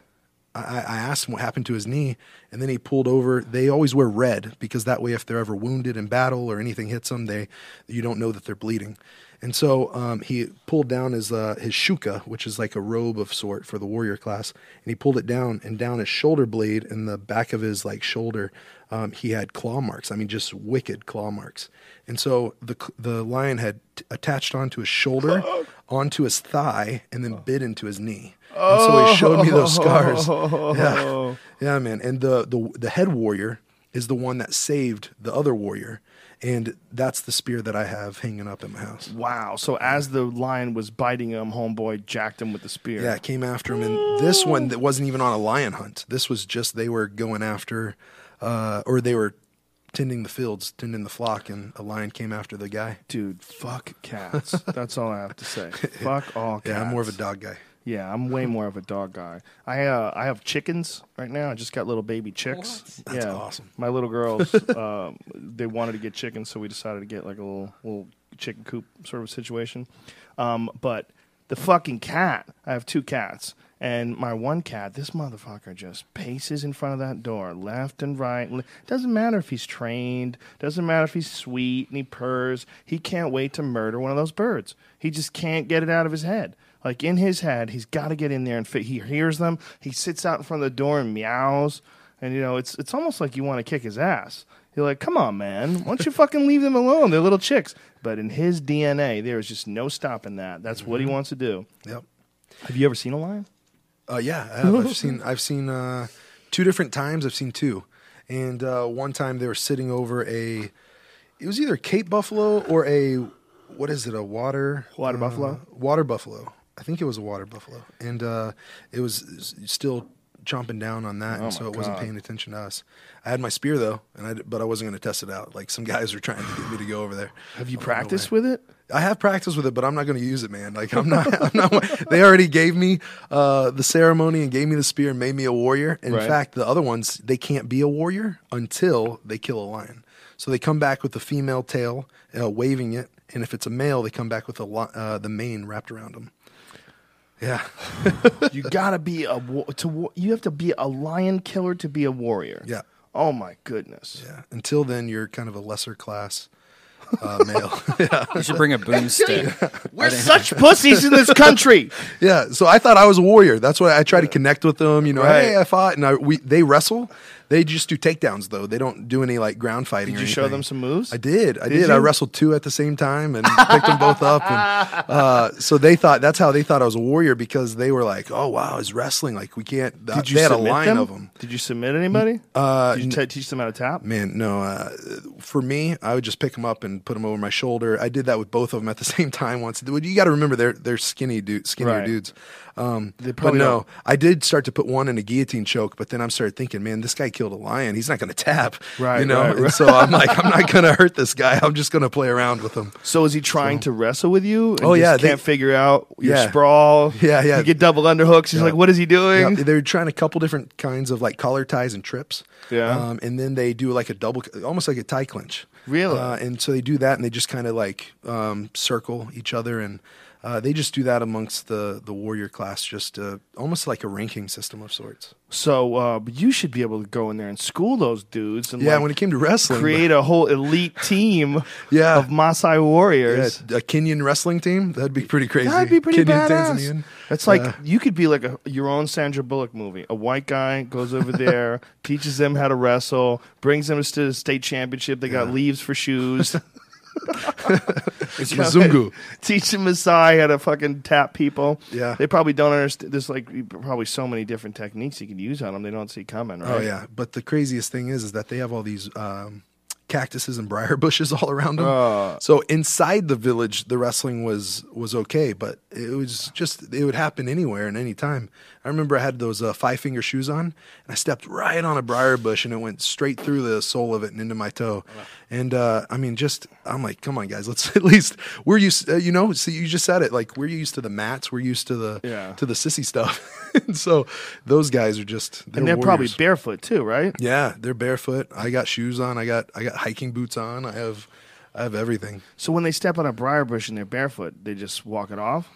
[SPEAKER 4] I, I asked him what happened to his knee, and then he pulled over. They always wear red because that way, if they're ever wounded in battle or anything hits them, they you don't know that they're bleeding. And so um, he pulled down his uh, his shuka, which is like a robe of sort for the warrior class, and he pulled it down, and down his shoulder blade and the back of his like shoulder, um, he had claw marks. I mean, just wicked claw marks. And so the the lion had t- attached onto his shoulder, onto his thigh, and then bit into his knee. And so he showed me those scars. Yeah, yeah, man. And the the the head warrior is the one that saved the other warrior. And that's the spear that I have hanging up in my house.
[SPEAKER 3] Wow. So as the lion was biting him, homeboy jacked him with the spear.
[SPEAKER 4] Yeah, it came after him. And this one that wasn't even on a lion hunt. This was just they were going after, uh, or they were tending the fields, tending the flock, and a lion came after the guy.
[SPEAKER 3] Dude, fuck cats. That's all I have to say. Fuck all cats.
[SPEAKER 4] Yeah, I'm more of a dog guy.
[SPEAKER 3] Yeah, I'm way more of a dog guy. I uh, I have chickens right now. I just got little baby chicks.
[SPEAKER 4] That's
[SPEAKER 3] yeah,
[SPEAKER 4] awesome.
[SPEAKER 3] My little girls, um, they wanted to get chickens, so we decided to get like a little little chicken coop sort of situation. Um, but the fucking cat, I have two cats, and my one cat, this motherfucker just paces in front of that door, left and right. Doesn't matter if he's trained. Doesn't matter if he's sweet and he purrs. He can't wait to murder one of those birds. He just can't get it out of his head. Like, in his head, he's got to get in there and fit. He hears them. He sits out in front of the door and meows. And, you know, it's it's almost like you want to kick his ass. You're like, come on, man. Why don't you fucking leave them alone? They're little chicks. But in his D N A, there is just no stopping that. That's mm-hmm. what he wants to do.
[SPEAKER 4] Yep.
[SPEAKER 3] Have you ever seen a lion?
[SPEAKER 4] Uh, yeah, I have. I've seen, I've seen uh, two different times. I've seen two. And uh, one time they were sitting over a, it was either a Cape buffalo or a, what is it, a water?
[SPEAKER 3] Water
[SPEAKER 4] uh,
[SPEAKER 3] buffalo?
[SPEAKER 4] Water buffalo. I think it was a water buffalo, and uh, it was still chomping down on that,
[SPEAKER 3] Oh
[SPEAKER 4] and so
[SPEAKER 3] my
[SPEAKER 4] it wasn't
[SPEAKER 3] God.
[SPEAKER 4] paying attention to us. I had my spear though, and I, but I wasn't going to test it out. Like some guys were trying to get me to go over there.
[SPEAKER 3] Have you
[SPEAKER 4] I'm like,
[SPEAKER 3] practiced
[SPEAKER 4] "No way."
[SPEAKER 3] with it?
[SPEAKER 4] I have practiced with it, but I'm not going to use it, man. Like I'm not. I'm not. They already gave me uh, the ceremony and gave me the spear and made me a warrior. In
[SPEAKER 3] Right.
[SPEAKER 4] fact, the other ones they can't be a warrior until they kill a lion. So they come back with the female tail, uh, waving it, and if it's a male, they come back with the li- uh, the mane wrapped around them. Yeah.
[SPEAKER 3] You gotta be a wa- to wa- you have to be a lion killer to be a warrior.
[SPEAKER 4] Yeah.
[SPEAKER 3] Oh my goodness.
[SPEAKER 4] Yeah. Until then, you're kind of a lesser class uh, male. yeah.
[SPEAKER 5] You should bring a boomstick.
[SPEAKER 3] We're such pussies in this country.
[SPEAKER 4] Yeah. So I thought I was a warrior. That's why I try to connect with them. You know,
[SPEAKER 3] Right.
[SPEAKER 4] hey, I fought, and I, we they wrestle. They just do takedowns though. They don't do any like ground fighting.
[SPEAKER 3] Did
[SPEAKER 4] or
[SPEAKER 3] you show
[SPEAKER 4] anything.
[SPEAKER 3] them some moves?
[SPEAKER 4] I did. I
[SPEAKER 3] Did
[SPEAKER 4] did. I
[SPEAKER 3] you?
[SPEAKER 4] wrestled two at the same time and picked them both up. And uh, so they thought that's how they thought I was a warrior because they were like, "Oh wow, he's wrestling! Like we can't."
[SPEAKER 3] Did you
[SPEAKER 4] they had a
[SPEAKER 3] submit
[SPEAKER 4] line
[SPEAKER 3] them?
[SPEAKER 4] of them.
[SPEAKER 3] Did you submit anybody?
[SPEAKER 4] Uh,
[SPEAKER 3] Did you t- teach them how to tap?
[SPEAKER 4] Man, no. Uh, for me, I would just pick them up and put them over my shoulder. I did that with both of them at the same time once. You got to remember they're they're skinny dude, skinnier
[SPEAKER 3] Right.
[SPEAKER 4] dudes. Um,
[SPEAKER 3] They
[SPEAKER 4] but
[SPEAKER 3] probably
[SPEAKER 4] no,
[SPEAKER 3] don't-
[SPEAKER 4] I did start to put one in a guillotine choke. But then I started thinking, man, this guy killed a lion. He's not going to tap,
[SPEAKER 3] Right,
[SPEAKER 4] You know.
[SPEAKER 3] right,
[SPEAKER 4] And
[SPEAKER 3] right.
[SPEAKER 4] so I'm like, I'm not going to hurt this guy. I'm just going to play around with him.
[SPEAKER 3] So is he trying to wrestle with you? And
[SPEAKER 4] Oh,
[SPEAKER 3] just
[SPEAKER 4] yeah, they-
[SPEAKER 3] can't figure out your
[SPEAKER 4] Yeah.
[SPEAKER 3] sprawl.
[SPEAKER 4] Yeah, yeah.
[SPEAKER 3] You get double underhooks. He's
[SPEAKER 4] Yeah.
[SPEAKER 3] like, what is he doing?
[SPEAKER 4] Yeah, they're trying a couple different kinds of like collar ties and trips.
[SPEAKER 3] Yeah.
[SPEAKER 4] Um, and then they do like a double, almost like a tie clinch.
[SPEAKER 3] Really?
[SPEAKER 4] Uh, and so they do that and they just kind of like um, circle each other. And uh, they just do that amongst the, the warrior class, just uh, almost like a ranking system of sorts.
[SPEAKER 3] So uh, but you should be able to go in there and school those dudes. And
[SPEAKER 4] Yeah,
[SPEAKER 3] like,
[SPEAKER 4] when it came to wrestling.
[SPEAKER 3] create a whole elite team
[SPEAKER 4] Yeah.
[SPEAKER 3] of Maasai
[SPEAKER 4] Yeah,
[SPEAKER 3] warriors.
[SPEAKER 4] a Kenyan wrestling team? That'd be pretty crazy.
[SPEAKER 3] That'd be pretty
[SPEAKER 4] Kenyan,
[SPEAKER 3] badass.
[SPEAKER 4] Tanzanian.
[SPEAKER 3] It's like
[SPEAKER 4] Uh,
[SPEAKER 3] you could be like a, your own Sandra Bullock movie. A white guy goes over there, teaches them how to wrestle, brings them to the state championship. They got leaves for shoes.
[SPEAKER 4] it's Mzungu.
[SPEAKER 3] Teach them Maasai how to fucking tap people.
[SPEAKER 4] Yeah.
[SPEAKER 3] They probably don't understand. There's like probably so many different techniques you can use on them. They don't see coming, right?
[SPEAKER 4] Oh yeah, but the craziest thing is, is that they have all these um, cactuses and briar bushes all around them.
[SPEAKER 3] Uh.
[SPEAKER 4] So inside the village, the wrestling was was okay, but it was just it would happen anywhere and any time. I remember I had those uh, five finger shoes on, and I stepped right on a briar bush, and it went straight through the sole of it and into my toe. And uh, I mean, just I'm like, come on, guys, let's at least we're used, uh, you know. See, you just said it, like we're used to the mats, we're used to the
[SPEAKER 3] Yeah.
[SPEAKER 4] to the sissy stuff. And so those guys are just
[SPEAKER 3] And they're probably
[SPEAKER 4] warriors.
[SPEAKER 3] barefoot too, right?
[SPEAKER 4] Yeah, they're barefoot. I got shoes on. I got I got hiking boots on. I have I have everything.
[SPEAKER 3] So when they step on a briar bush and they're barefoot, they just walk it off.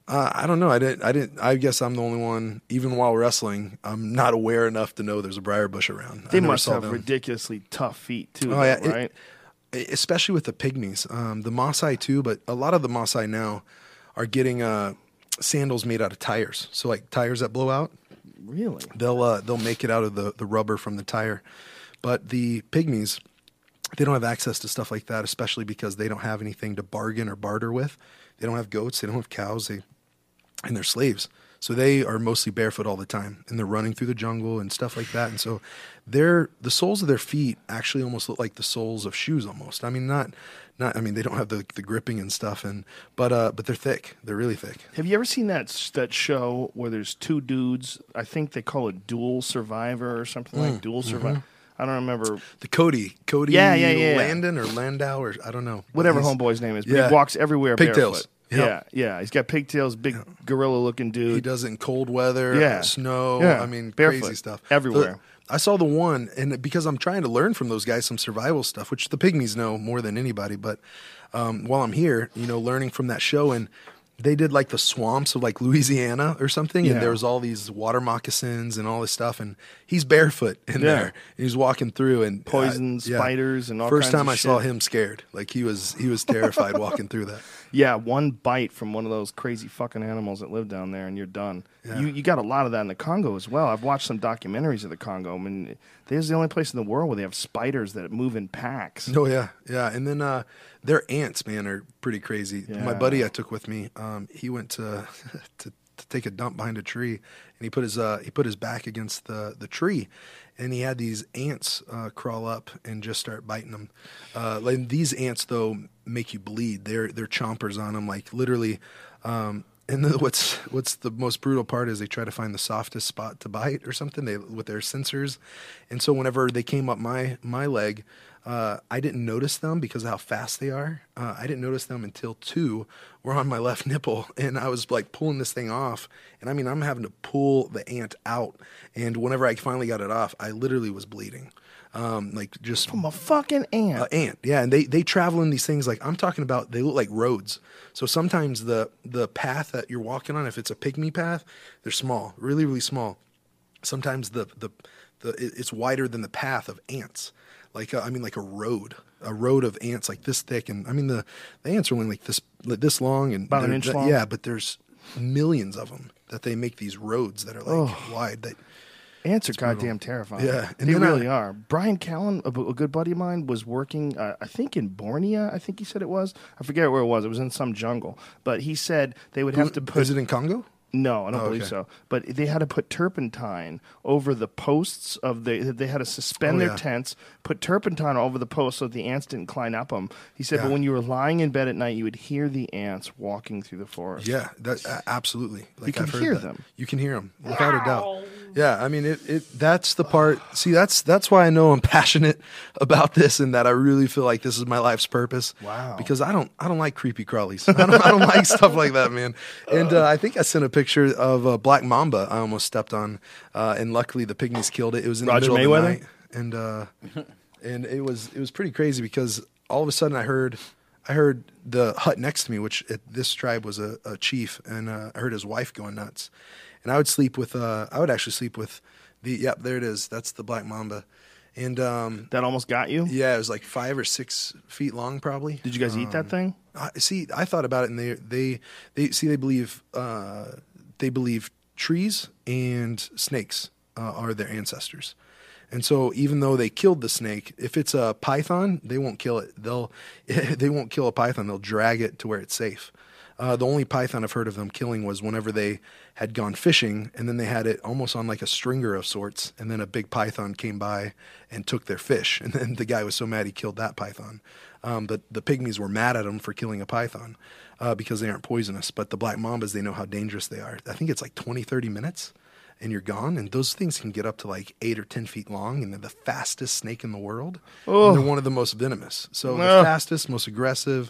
[SPEAKER 4] Uh, I don't know. I didn't. I didn't. I guess I'm the only one. Even while wrestling, I'm not aware enough to know there's a briar bush around.
[SPEAKER 3] They
[SPEAKER 4] I never
[SPEAKER 3] must
[SPEAKER 4] saw
[SPEAKER 3] have
[SPEAKER 4] them.
[SPEAKER 3] ridiculously tough feet too,
[SPEAKER 4] Oh,
[SPEAKER 3] though,
[SPEAKER 4] yeah, it-
[SPEAKER 3] right?
[SPEAKER 4] Especially with the pygmies, um, the Maasai too. But a lot of the Maasai now are getting uh, sandals made out of tires. So like tires that blow out,
[SPEAKER 3] Really?
[SPEAKER 4] they'll uh, they'll make it out of the the rubber from the tire. But the pygmies, they don't have access to stuff like that, especially because they don't have anything to bargain or barter with. They don't have goats. They don't have cows. They and they're slaves. So they are mostly barefoot all the time, and they're running through the jungle and stuff like that. And so they're, the soles of their feet actually almost look like the soles of shoes almost. I mean, not, not. I mean, they don't have the, the gripping and stuff, and but uh, but they're thick. They're really thick.
[SPEAKER 3] Have you ever seen that that show where there's two dudes? I think they call it Dual Survivor or something
[SPEAKER 4] Mm,
[SPEAKER 3] like Dual
[SPEAKER 4] mm-hmm.
[SPEAKER 3] Survivor. I don't remember
[SPEAKER 4] The Cody, Cody,
[SPEAKER 3] Yeah, yeah, yeah.
[SPEAKER 4] Landon or Landau or I don't know.
[SPEAKER 3] whatever
[SPEAKER 4] He's-
[SPEAKER 3] homeboy's name is, but
[SPEAKER 4] Yeah.
[SPEAKER 3] he walks everywhere
[SPEAKER 4] Pigtails.
[SPEAKER 3] barefoot.
[SPEAKER 4] Yep.
[SPEAKER 3] Yeah, yeah. He's got pigtails, big gorilla-looking dude.
[SPEAKER 4] He does it in cold weather,
[SPEAKER 3] Yeah.
[SPEAKER 4] snow.
[SPEAKER 3] Yeah.
[SPEAKER 4] I mean,
[SPEAKER 3] Barefoot.
[SPEAKER 4] crazy stuff
[SPEAKER 3] Everywhere.
[SPEAKER 4] The- I saw the one, and because I'm trying to learn from those guys some survival stuff, which the pygmies know more than anybody. But um, while I'm here, you know, learning from that show, and they did like the swamps of like Louisiana or something,
[SPEAKER 3] Yeah.
[SPEAKER 4] and there was all these water moccasins and all this stuff, and he's barefoot in
[SPEAKER 3] Yeah.
[SPEAKER 4] there, and he's walking through, and uh,
[SPEAKER 3] Poison, spiders, and all
[SPEAKER 4] First
[SPEAKER 3] kinds
[SPEAKER 4] time
[SPEAKER 3] of
[SPEAKER 4] I saw
[SPEAKER 3] shit.
[SPEAKER 4] him scared, like he was he was terrified walking through that.
[SPEAKER 3] Yeah, one bite from one of those crazy fucking animals that live down there, and you're done.
[SPEAKER 4] Yeah.
[SPEAKER 3] You you got a lot of that in the Congo as well. I've watched some documentaries of the Congo. I mean, there's the only place in the world where they have spiders that move in packs.
[SPEAKER 4] Oh yeah, yeah, and then uh, their ants, man, are pretty crazy. My
[SPEAKER 3] Yeah.
[SPEAKER 4] buddy I took with me, um, he went to, to to take a dump behind a tree, and he put his uh, he put his back against the the tree, and he had these ants uh, crawl up and just start biting him. Uh, like these ants though make you bleed. They're they're chompers on them, like literally. Um, and the, what's what's the most brutal part is they try to find the softest spot to bite or something. They with their sensors, and so whenever they came up my my leg, uh, I didn't notice them because of how fast they are. Uh, I didn't notice them until two were on my left nipple, and I was like pulling this thing off. And I mean, I'm having to pull the ant out, and whenever I finally got it off, I literally was bleeding. Um, like just
[SPEAKER 3] From a fucking ant.
[SPEAKER 4] uh, ant, yeah, and they they travel in these things like I'm talking about. They look like roads. So sometimes the the path that you're walking on, if it's a pygmy path, they're small, really really small. Sometimes the the, the it- it's wider than the path of ants. Like uh, I mean, like a road, a road of ants like this thick, and I mean the, the ants are only like this like this long and
[SPEAKER 3] About an
[SPEAKER 4] they're-
[SPEAKER 3] inch
[SPEAKER 4] that-
[SPEAKER 3] long?
[SPEAKER 4] Yeah, but there's millions of them that they make these roads that are like wide. That
[SPEAKER 3] Ants are goddamn terrifying.
[SPEAKER 4] Yeah, and
[SPEAKER 3] they
[SPEAKER 4] then
[SPEAKER 3] really
[SPEAKER 4] I-
[SPEAKER 3] are. Brian Callen, a, a good buddy of mine, was working, uh, I think in Borneo, I think he said it was. I forget where it was. It was in some jungle. But he said they would have to put...
[SPEAKER 4] is it in Congo?
[SPEAKER 3] No, I don't
[SPEAKER 4] Oh,
[SPEAKER 3] believe
[SPEAKER 4] okay.
[SPEAKER 3] so. But they had to put turpentine over the posts of the. They had to suspend
[SPEAKER 4] Oh,
[SPEAKER 3] their
[SPEAKER 4] yeah.
[SPEAKER 3] tents, put turpentine over the posts so the ants didn't climb up them. He said,
[SPEAKER 4] Yeah.
[SPEAKER 3] but when you were lying in bed at night, you would hear the ants walking through the forest.
[SPEAKER 4] Yeah, that a- absolutely. Like
[SPEAKER 3] can
[SPEAKER 4] I've heard
[SPEAKER 3] hear
[SPEAKER 4] that.
[SPEAKER 3] them.
[SPEAKER 4] You can hear them without a doubt. Yeah, I mean it, it. That's the part. See, that's that's why I know I'm passionate about this, and that I really feel like this is my life's purpose.
[SPEAKER 3] Wow.
[SPEAKER 4] Because I don't I don't like creepy crawlies. I don't, I don't like stuff like that, man. And uh, I think I sent a picture of a black mamba I almost stepped on, uh, and luckily the pygmies killed it. It was in
[SPEAKER 3] Roger
[SPEAKER 4] the middle of the
[SPEAKER 3] Mayweather?
[SPEAKER 4] night, and uh, and it was it was pretty crazy because all of a sudden I heard. I heard the hut next to me, which at this tribe was a, a chief, and uh, I heard his wife going nuts. And I would sleep with, uh, I would actually sleep with the, yep, there it is. That's the black mamba. And um,
[SPEAKER 3] That almost got you?
[SPEAKER 4] yeah, it was like five or six feet long, probably.
[SPEAKER 3] Did you guys eat that thing?
[SPEAKER 4] I, see, I thought about it, and they, they, they see, they believe, uh, they believe trees and snakes uh, are their ancestors. And so, even though they killed the snake, if it's a python, they won't kill it. They'll, they won't kill a python. They'll drag it to where it's safe. Uh, the only python I've heard of them killing was whenever they had gone fishing, and then they had it almost on like a stringer of sorts, and then a big python came by and took their fish, and then the guy was so mad he killed that python. Um, but the pygmies were mad at him for killing a python uh, because they aren't poisonous. But the black mambas, they know how dangerous they are. I think it's like twenty, thirty minutes. And you're gone, and those things can get up to like eight or ten feet long, and they're the fastest snake in the world. And they're one of the most venomous. So the
[SPEAKER 3] Ugh.
[SPEAKER 4] fastest, most aggressive,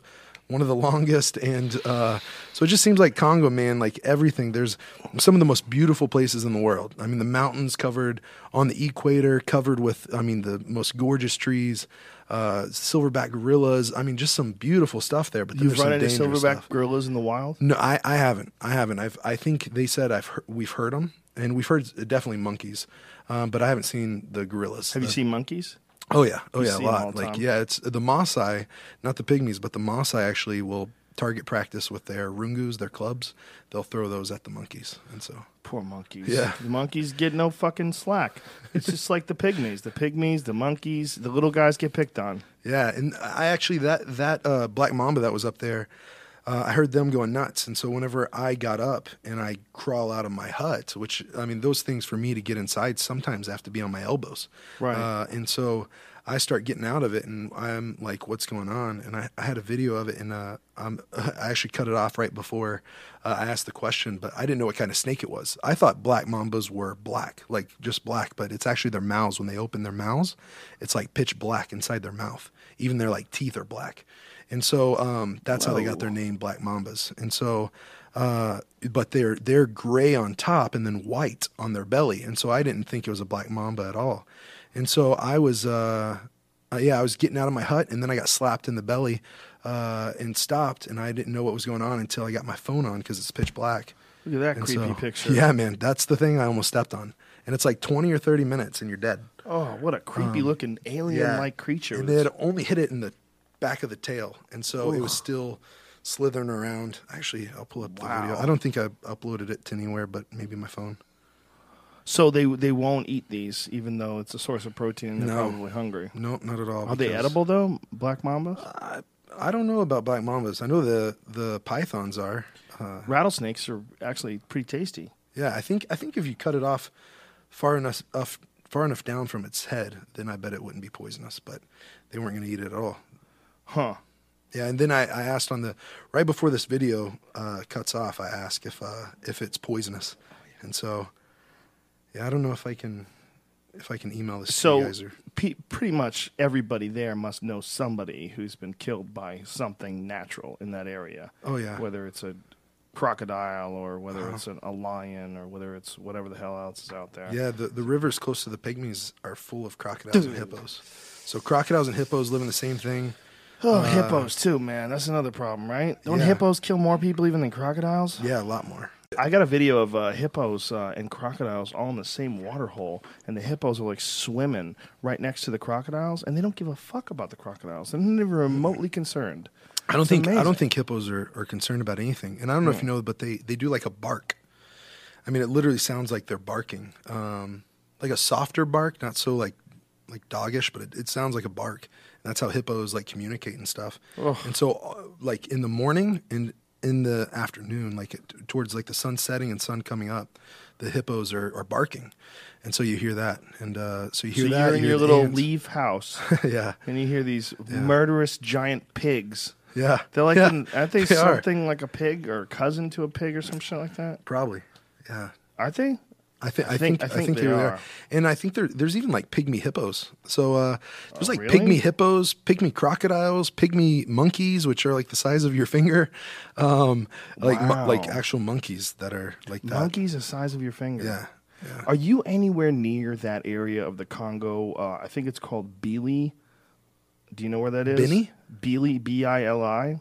[SPEAKER 4] one of the longest. And uh, so it just seems like Congo, man, like everything. There's some of the most beautiful places in the world. I mean, the mountains covered on the equator, covered with, I mean, the most gorgeous trees, uh, silverback gorillas. I mean, just some beautiful stuff there. But then
[SPEAKER 3] You've
[SPEAKER 4] there's some
[SPEAKER 3] run into
[SPEAKER 4] dangerous
[SPEAKER 3] silverback
[SPEAKER 4] stuff.
[SPEAKER 3] gorillas in the wild?
[SPEAKER 4] No, I, I haven't. I haven't. I've, I think they said I've heard, we've heard them, and we've heard definitely monkeys, um, but I haven't seen the gorillas.
[SPEAKER 3] Have you
[SPEAKER 4] The-
[SPEAKER 3] seen monkeys?
[SPEAKER 4] Oh yeah, oh
[SPEAKER 3] You
[SPEAKER 4] yeah, a
[SPEAKER 3] see 'em all
[SPEAKER 4] lot.
[SPEAKER 3] the
[SPEAKER 4] Like
[SPEAKER 3] time.
[SPEAKER 4] yeah, it's the Maasai, not the pygmies, but the Maasai actually will target practice with their rungus, their clubs. They'll throw those at the monkeys, and so
[SPEAKER 3] Poor monkeys.
[SPEAKER 4] Yeah.
[SPEAKER 3] The monkeys get no fucking slack. It's just like the pygmies. The pygmies, the monkeys, the little guys get picked on.
[SPEAKER 4] yeah. And I actually that that uh, black mamba that was up there, uh, I heard them going nuts, and so whenever I got up and I crawl out of my hut, which I mean those things for me to get inside sometimes have to be on my elbows,
[SPEAKER 3] Right.
[SPEAKER 4] Uh, and so I start getting out of it, and I'm like, "What's going on?" And I, I had a video of it, and uh, I'm, I actually cut it off right before uh, I asked the question, but I didn't know what kind of snake it was. I thought black mambas were black, like just black, but it's actually their mouths. When they open their mouths, it's like pitch black inside their mouth. Even their like teeth are black, and so um, that's how they got their name, black mambas. And so. Uh, but they're they're gray on top and then white on their belly, and so I didn't think it was a black mamba at all. And so I was, uh, uh, yeah, I was getting out of my hut, and then I got slapped in the belly uh, and stopped, and I didn't know what was going on until I got my phone on because it's pitch black.
[SPEAKER 3] Look at that
[SPEAKER 4] And
[SPEAKER 3] creepy
[SPEAKER 4] so-
[SPEAKER 3] picture.
[SPEAKER 4] Yeah, man, that's the thing I almost stepped on, and it's like twenty or thirty minutes, and you're dead.
[SPEAKER 3] Oh, what a creepy looking alien-like creature.
[SPEAKER 4] And they had only hit it in the back of the tail, and so it was still slithering around. Actually, I'll pull up the
[SPEAKER 3] Wow.
[SPEAKER 4] video. I don't think I uploaded it to anywhere, but maybe my phone.
[SPEAKER 3] So they they won't eat these, even though it's a source of protein and they're
[SPEAKER 4] No.
[SPEAKER 3] probably hungry.
[SPEAKER 4] No, not at all.
[SPEAKER 3] Are they
[SPEAKER 4] because-
[SPEAKER 3] edible though, black mambas?
[SPEAKER 4] I, I don't know about black mambas. I know the the pythons are. Uh,
[SPEAKER 3] Rattlesnakes are actually pretty tasty.
[SPEAKER 4] yeah, I think I think if you cut it off far enough off, far enough down from its head, then I bet it wouldn't be poisonous. But they weren't going to eat it at all.
[SPEAKER 3] Huh.
[SPEAKER 4] Yeah, and then I, I asked on the right before this video uh, cuts off. I asked if uh, if it's poisonous, and so yeah, I don't know if I can if I can email this to
[SPEAKER 3] So
[SPEAKER 4] you guys. Or,
[SPEAKER 3] pe- pretty much everybody there must know somebody who's been killed by something natural in that area.
[SPEAKER 4] oh yeah,
[SPEAKER 3] Whether it's a crocodile or whether it's an, a lion or whether it's whatever the hell else is out there.
[SPEAKER 4] yeah. The the rivers close to the pygmies are full of crocodiles and hippos. So crocodiles and hippos live in the same thing.
[SPEAKER 3] Oh, hippos too, man. That's another problem, right? Don't
[SPEAKER 4] yeah.
[SPEAKER 3] hippos kill more people even than crocodiles?
[SPEAKER 4] Yeah, a lot more.
[SPEAKER 3] I got a video of uh, hippos uh, and crocodiles all in the same water hole, and the hippos are like swimming right next to the crocodiles, and they don't give a fuck about the crocodiles. They're not even remotely concerned.
[SPEAKER 4] I don't
[SPEAKER 3] It's
[SPEAKER 4] think I
[SPEAKER 3] amazing.
[SPEAKER 4] don't think hippos are, are concerned about anything. And I don't know if you know, but they, they do like a bark. I mean, it literally sounds like they're barking, um, like a softer bark, not so like like doggish, but it, it sounds like a bark. And that's how hippos like communicate and stuff.
[SPEAKER 3] Ugh.
[SPEAKER 4] And so, uh, like in the morning and in the afternoon, like it, towards like the sun setting and sun coming up, the hippos are, are barking, and so you hear that, and uh, so you hear
[SPEAKER 3] So
[SPEAKER 4] that.
[SPEAKER 3] you're in
[SPEAKER 4] you
[SPEAKER 3] your
[SPEAKER 4] hear the
[SPEAKER 3] little
[SPEAKER 4] ants.
[SPEAKER 3] leaf house,
[SPEAKER 4] yeah,
[SPEAKER 3] and you hear these murderous giant pigs.
[SPEAKER 4] yeah.
[SPEAKER 3] They're like,
[SPEAKER 4] yeah,
[SPEAKER 3] an, aren't they,
[SPEAKER 4] they are.
[SPEAKER 3] something like a pig or a cousin to a pig or some shit like that?
[SPEAKER 4] Probably, yeah.
[SPEAKER 3] Aren't they?
[SPEAKER 4] I, th-
[SPEAKER 3] I
[SPEAKER 4] I
[SPEAKER 3] think-
[SPEAKER 4] think
[SPEAKER 3] I
[SPEAKER 4] I
[SPEAKER 3] think
[SPEAKER 4] think,
[SPEAKER 3] they
[SPEAKER 4] they
[SPEAKER 3] are.
[SPEAKER 4] are, and I think there there's even like pygmy hippos. So uh, there's
[SPEAKER 3] Oh,
[SPEAKER 4] like
[SPEAKER 3] really?
[SPEAKER 4] pygmy hippos, pygmy crocodiles, pygmy monkeys, which are like the size of your finger, um, like mo-
[SPEAKER 3] Wow.
[SPEAKER 4] like actual monkeys that are like that.
[SPEAKER 3] Monkeys the size of your finger.
[SPEAKER 4] Yeah, yeah.
[SPEAKER 3] Are you anywhere near that area of the Congo? Uh, I think it's called Bili. Do you know where that is?
[SPEAKER 4] Bini?
[SPEAKER 3] Bili, B I L I.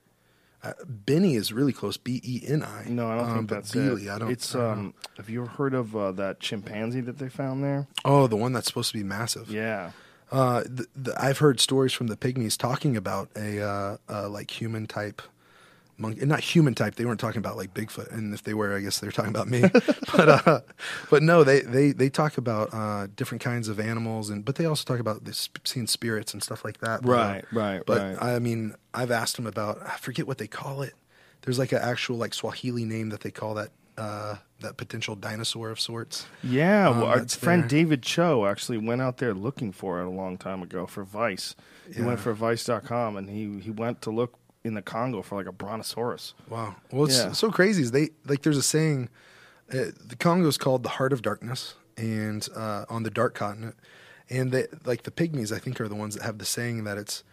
[SPEAKER 4] Uh, Benny is really close. B E N I.
[SPEAKER 3] No, I don't
[SPEAKER 4] um,
[SPEAKER 3] think
[SPEAKER 4] but
[SPEAKER 3] that's
[SPEAKER 4] Beely,
[SPEAKER 3] it.
[SPEAKER 4] I don't.
[SPEAKER 3] It's
[SPEAKER 4] I don't
[SPEAKER 3] um.
[SPEAKER 4] know.
[SPEAKER 3] Have you ever heard of uh, that chimpanzee that they found there?
[SPEAKER 4] Oh, the one that's supposed to be massive.
[SPEAKER 3] Yeah.
[SPEAKER 4] Uh, the, the, I've heard stories from the pygmies talking about a uh, uh, like human type monkey, not human type. They weren't talking about like Bigfoot, and if they were, I guess they were talking about me. but uh, but no, they they they talk about uh, different kinds of animals, and but they also talk about this seeing spirits and stuff like that. But, uh,
[SPEAKER 3] Right, right,
[SPEAKER 4] But
[SPEAKER 3] right.
[SPEAKER 4] I mean, I've asked them about. I forget what they call it. There's like an actual like Swahili name that they call that uh, that potential dinosaur of sorts.
[SPEAKER 3] Yeah,
[SPEAKER 4] Um,
[SPEAKER 3] well, our
[SPEAKER 4] that's
[SPEAKER 3] friend
[SPEAKER 4] there.
[SPEAKER 3] David Cho actually went out there looking for it a long time ago for Vice. He went
[SPEAKER 4] Yeah.
[SPEAKER 3] for Vice dot com and he, he went to look in the Congo for like a brontosaurus.
[SPEAKER 4] Wow. Well, it's
[SPEAKER 3] Yeah.
[SPEAKER 4] so crazy. Is they like there's a saying, uh, the Congo is called the heart of darkness, and uh, on the dark continent, and they, like the pygmies, I think, are the ones that have the saying that it's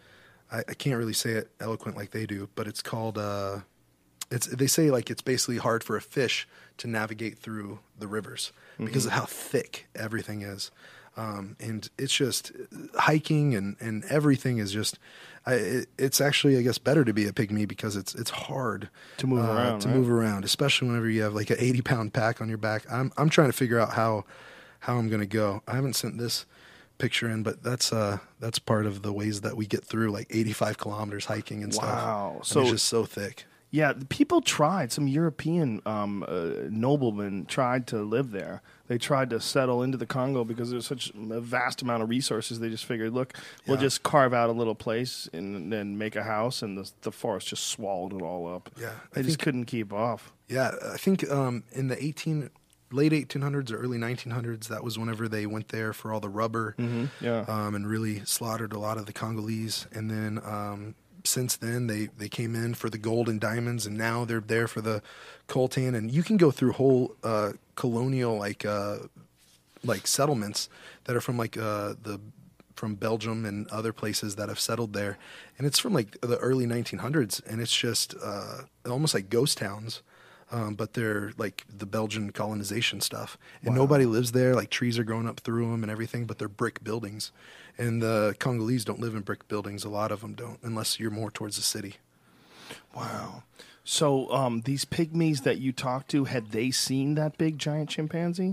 [SPEAKER 4] I, I can't really say it eloquent like they do, but it's called. Uh, it's they say like it's basically hard for a fish to navigate through the rivers mm-hmm. because of how thick everything is. Um, and it's just hiking and, and everything is just, I, it, it's actually, I guess, better to be a pygmy because it's it's hard
[SPEAKER 3] to move
[SPEAKER 4] uh,
[SPEAKER 3] around,
[SPEAKER 4] to
[SPEAKER 3] right?
[SPEAKER 4] move around, especially whenever you have like an eighty pound pack on your back. I'm I'm trying to figure out how how I'm gonna go. I haven't sent this picture in, but that's uh that's part of the ways that we get through like eighty-five kilometers hiking and stuff.
[SPEAKER 3] Wow,
[SPEAKER 4] And
[SPEAKER 3] so
[SPEAKER 4] it's just so thick.
[SPEAKER 3] Yeah, the people tried. Some European um, uh, noblemen tried to live there. They tried to settle into the Congo because there's such a vast amount of resources. They just figured, look, we'll
[SPEAKER 4] Yeah.
[SPEAKER 3] just carve out a little place and then make a house, and the, the forest just swallowed it all up.
[SPEAKER 4] Yeah,
[SPEAKER 3] They
[SPEAKER 4] I
[SPEAKER 3] just
[SPEAKER 4] think-
[SPEAKER 3] couldn't keep off.
[SPEAKER 4] Yeah, I think um, in the eighteen late eighteen hundreds or early nineteen hundreds, that was whenever they went there for all the rubber,
[SPEAKER 3] Mm-hmm. Yeah.
[SPEAKER 4] um, and really slaughtered a lot of the Congolese. And then um, since then, they, they came in for the gold and diamonds, and now they're there for the coltan. And you can go through whole uh, colonial like uh, like settlements that are from like uh, the from Belgium and other places that have settled there, and it's from like the early nineteen hundreds, and it's just uh, almost like ghost towns. Um, but they're like the Belgian colonization stuff, and
[SPEAKER 3] Wow.
[SPEAKER 4] nobody lives there. Like trees are growing up through them and everything, but they're brick buildings. And the Congolese don't live in brick buildings. A lot of them don't, unless you're more towards the city.
[SPEAKER 3] Wow. So um, these pygmies that you talked to, had they seen that big giant chimpanzee?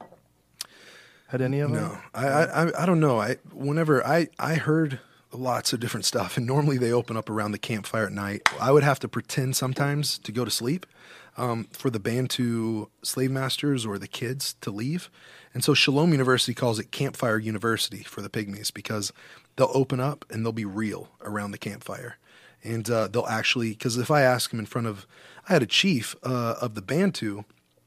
[SPEAKER 3] Had any of them?
[SPEAKER 4] No, I, I, I don't know. I whenever I, I heard lots of different stuff, and normally they open up around the campfire at night. I would have to pretend sometimes to go to sleep. Um, for the Bantu slave masters or the kids to leave. And so Shalom University calls it Campfire University for the pygmies because they'll open up and they'll be real around the campfire. And uh, they'll actually, because if I ask them in front of, I had a chief uh, of the Bantu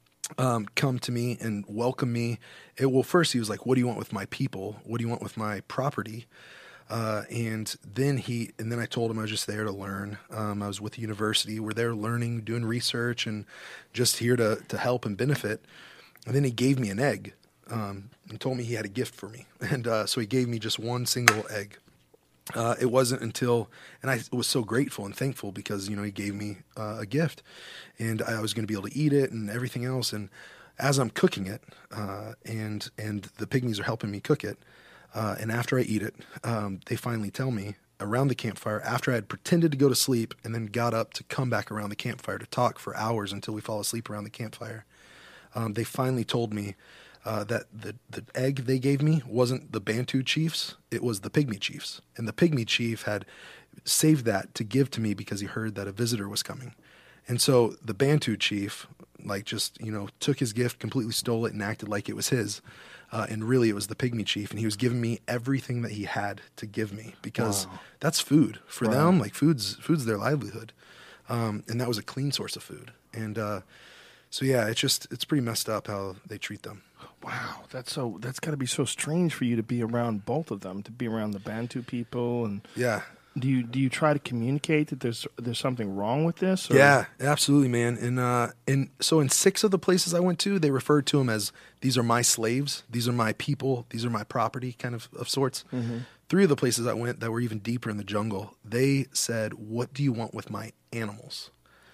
[SPEAKER 4] um, come to me and welcome me. It, well, first he was like, what do you want with my people? What do you want with my property? Uh, and then he, and then I told him I was just there to learn. Um, I was with the university. We're there learning, doing research, and just here to, to help and benefit. And then he gave me an egg, um, and told me he had a gift for me. And, uh, so he gave me just one single egg. Uh, it wasn't until, and I was so grateful and thankful because, you know, he gave me uh, a gift and I was going to be able to eat it and everything else. And as I'm cooking it, uh, and, and the pygmies are helping me cook it, Uh, and after I eat it, um, they finally tell me around the campfire, after I had pretended to go to sleep and then got up to come back around the campfire to talk for hours until we fall asleep around the campfire, um, they finally told me uh, that the, the egg they gave me wasn't the Bantu chiefs, it was the pygmy chiefs. And the pygmy chief had saved that to give to me because he heard that a visitor was coming. And so the Bantu chief, like just, you know, took his gift, completely stole it and acted like it was his. Uh, and really, it was the pygmy chief, and he was giving me everything that he had to give me because
[SPEAKER 3] Wow.
[SPEAKER 4] that's food for
[SPEAKER 3] Right.
[SPEAKER 4] them. Like food's food's their livelihood, um, and that was a clean source of food. And uh, so, yeah, it's just it's pretty messed up how they treat them.
[SPEAKER 3] Wow, that's so. That's got to be so strange for you to be around both of them, to be around the Bantu people, and
[SPEAKER 4] Yeah,
[SPEAKER 3] do you do you try to communicate that there's there's something wrong with this? Or?
[SPEAKER 4] yeah, absolutely, man. And uh, and so in six of the places I went to, they referred to them as these are my slaves, these are my people, these are my property, kind of of sorts.
[SPEAKER 3] Mm-hmm.
[SPEAKER 4] Three of the places I went that were even deeper in the jungle, they said, "What do you want with my animals?"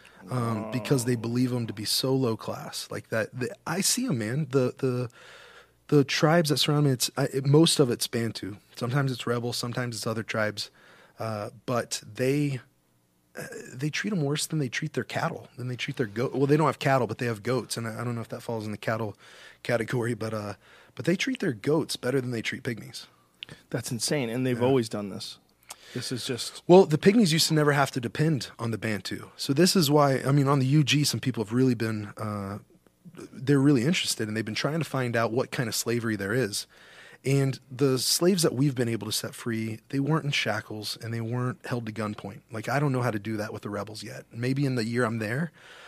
[SPEAKER 4] Um, because they believe them to be so low class, like that. The, I see them, man. The the the tribes that surround me, it's I, it, most of it's Bantu. Sometimes it's rebels, sometimes it's other tribes, uh, but they uh, they treat them worse than they treat their cattle. Than they treat their goat. Well, they don't have cattle, but they have goats, and I, I don't know if that falls in the cattle category, but uh, but they treat their goats better than they treat pygmies.
[SPEAKER 3] That's insane, and they've always done this. This is just
[SPEAKER 4] Well, the pygmies used to never have to depend on the Bantu. So this is why, I mean, on the U G, some people have really been, uh, they're really interested, and they've been trying to find out what kind of slavery there is. And the slaves that we've been able to set free, they weren't in shackles, and they weren't held to gunpoint. Like, I don't know how to do that with the rebels yet. Maybe in the year I'm there,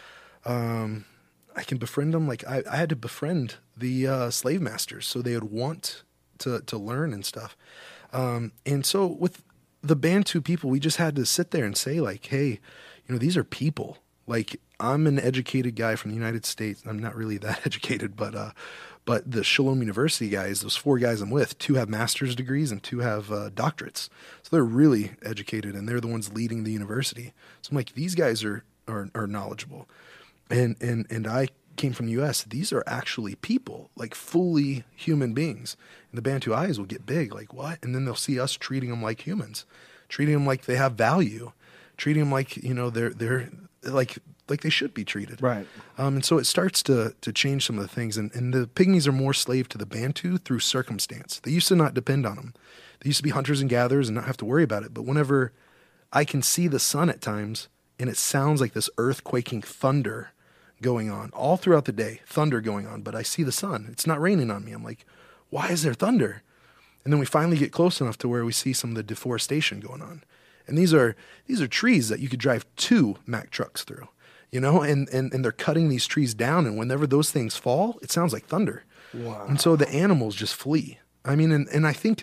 [SPEAKER 4] um, I can befriend them. Like, I, I had to befriend the uh, slave masters so they would want to, to learn and stuff. Um, and so with the Bantu people, we just had to sit there and say, like, hey, you know, these are people. Like, I'm an educated guy from the United States. I'm not really that educated, but uh, but the Shalom University guys, those four guys I'm with, two have master's degrees and two have uh, doctorates. So they're really educated, and they're the ones leading the university. So I'm like, these guys are are, are knowledgeable. And, and, and I came from the U S. These are actually people, like fully human beings. And the Bantu eyes will get big, like, what? And then they'll see us treating them like humans, treating them like they have value, treating them like, you know, they're they're like like they should be treated.
[SPEAKER 3] Right.
[SPEAKER 4] Um, and so it starts to to change some of the things. And, and the Pygmies are more slave to the Bantu through circumstance. They used to not depend on them. They used to be hunters and gatherers and not have to worry about it. But whenever I can see the sun at times, and it sounds like this earth-quaking thunder going on all throughout the day, thunder going on, but I see the sun. It's not raining on me. I'm like, why is there thunder? And then we finally get close enough to where we see some of the deforestation going on. And these are these are trees that you could drive two Mack trucks through, you know, and, and, and they're cutting these trees down. And whenever those things fall, it sounds like thunder.
[SPEAKER 3] Wow.
[SPEAKER 4] And so the animals just flee. I mean, and, and I think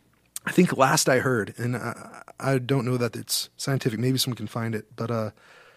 [SPEAKER 4] I think last I heard, and I, I don't know that it's scientific, maybe someone can find it, but uh,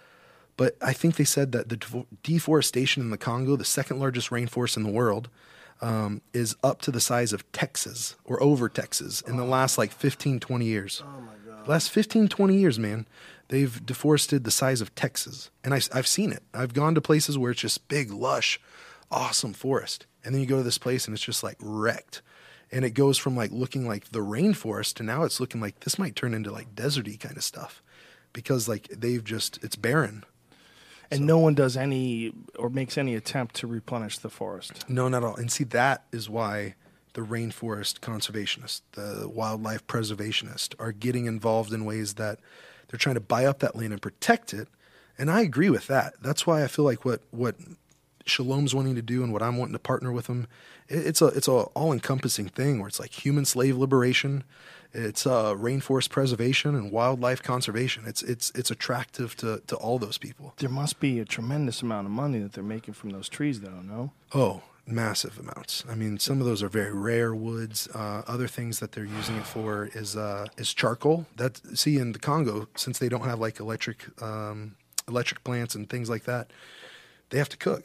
[SPEAKER 4] but I think they said that the defo- deforestation in the Congo, the second largest rainforest in the world, um, is up to the size of Texas or over Texas in the last like fifteen, twenty years. Oh my God. Last fifteen, twenty years, man, they've deforested the size of Texas. And I, I've seen it. I've gone to places where it's just big, lush, awesome forest. And then you go to this place and it's just like wrecked. And it goes from like looking like the rainforest to now it's looking like this might turn into like deserty kind of stuff because like they've just, it's barren.
[SPEAKER 3] And so, no one does any or makes any attempt to replenish the forest.
[SPEAKER 4] No, not at all. And see, that is why the rainforest conservationists, the wildlife preservationists are getting involved in ways that they're trying to buy up that land and protect it. And I agree with that. That's why I feel like what, what Shalom's wanting to do and what I'm wanting to partner with them, it, it's a it's a all-encompassing thing where it's like human slave liberation, it's uh, rainforest preservation and wildlife conservation. It's it's it's attractive to, to all those people.
[SPEAKER 3] There must be a tremendous amount of money that they're making from those trees, though, no?
[SPEAKER 4] Oh, massive amounts. I mean, some of those are very rare woods. Uh, other things that they're using it for is uh, is charcoal. That see in the Congo, since they don't have like electric um, electric plants and things like that, they have to cook.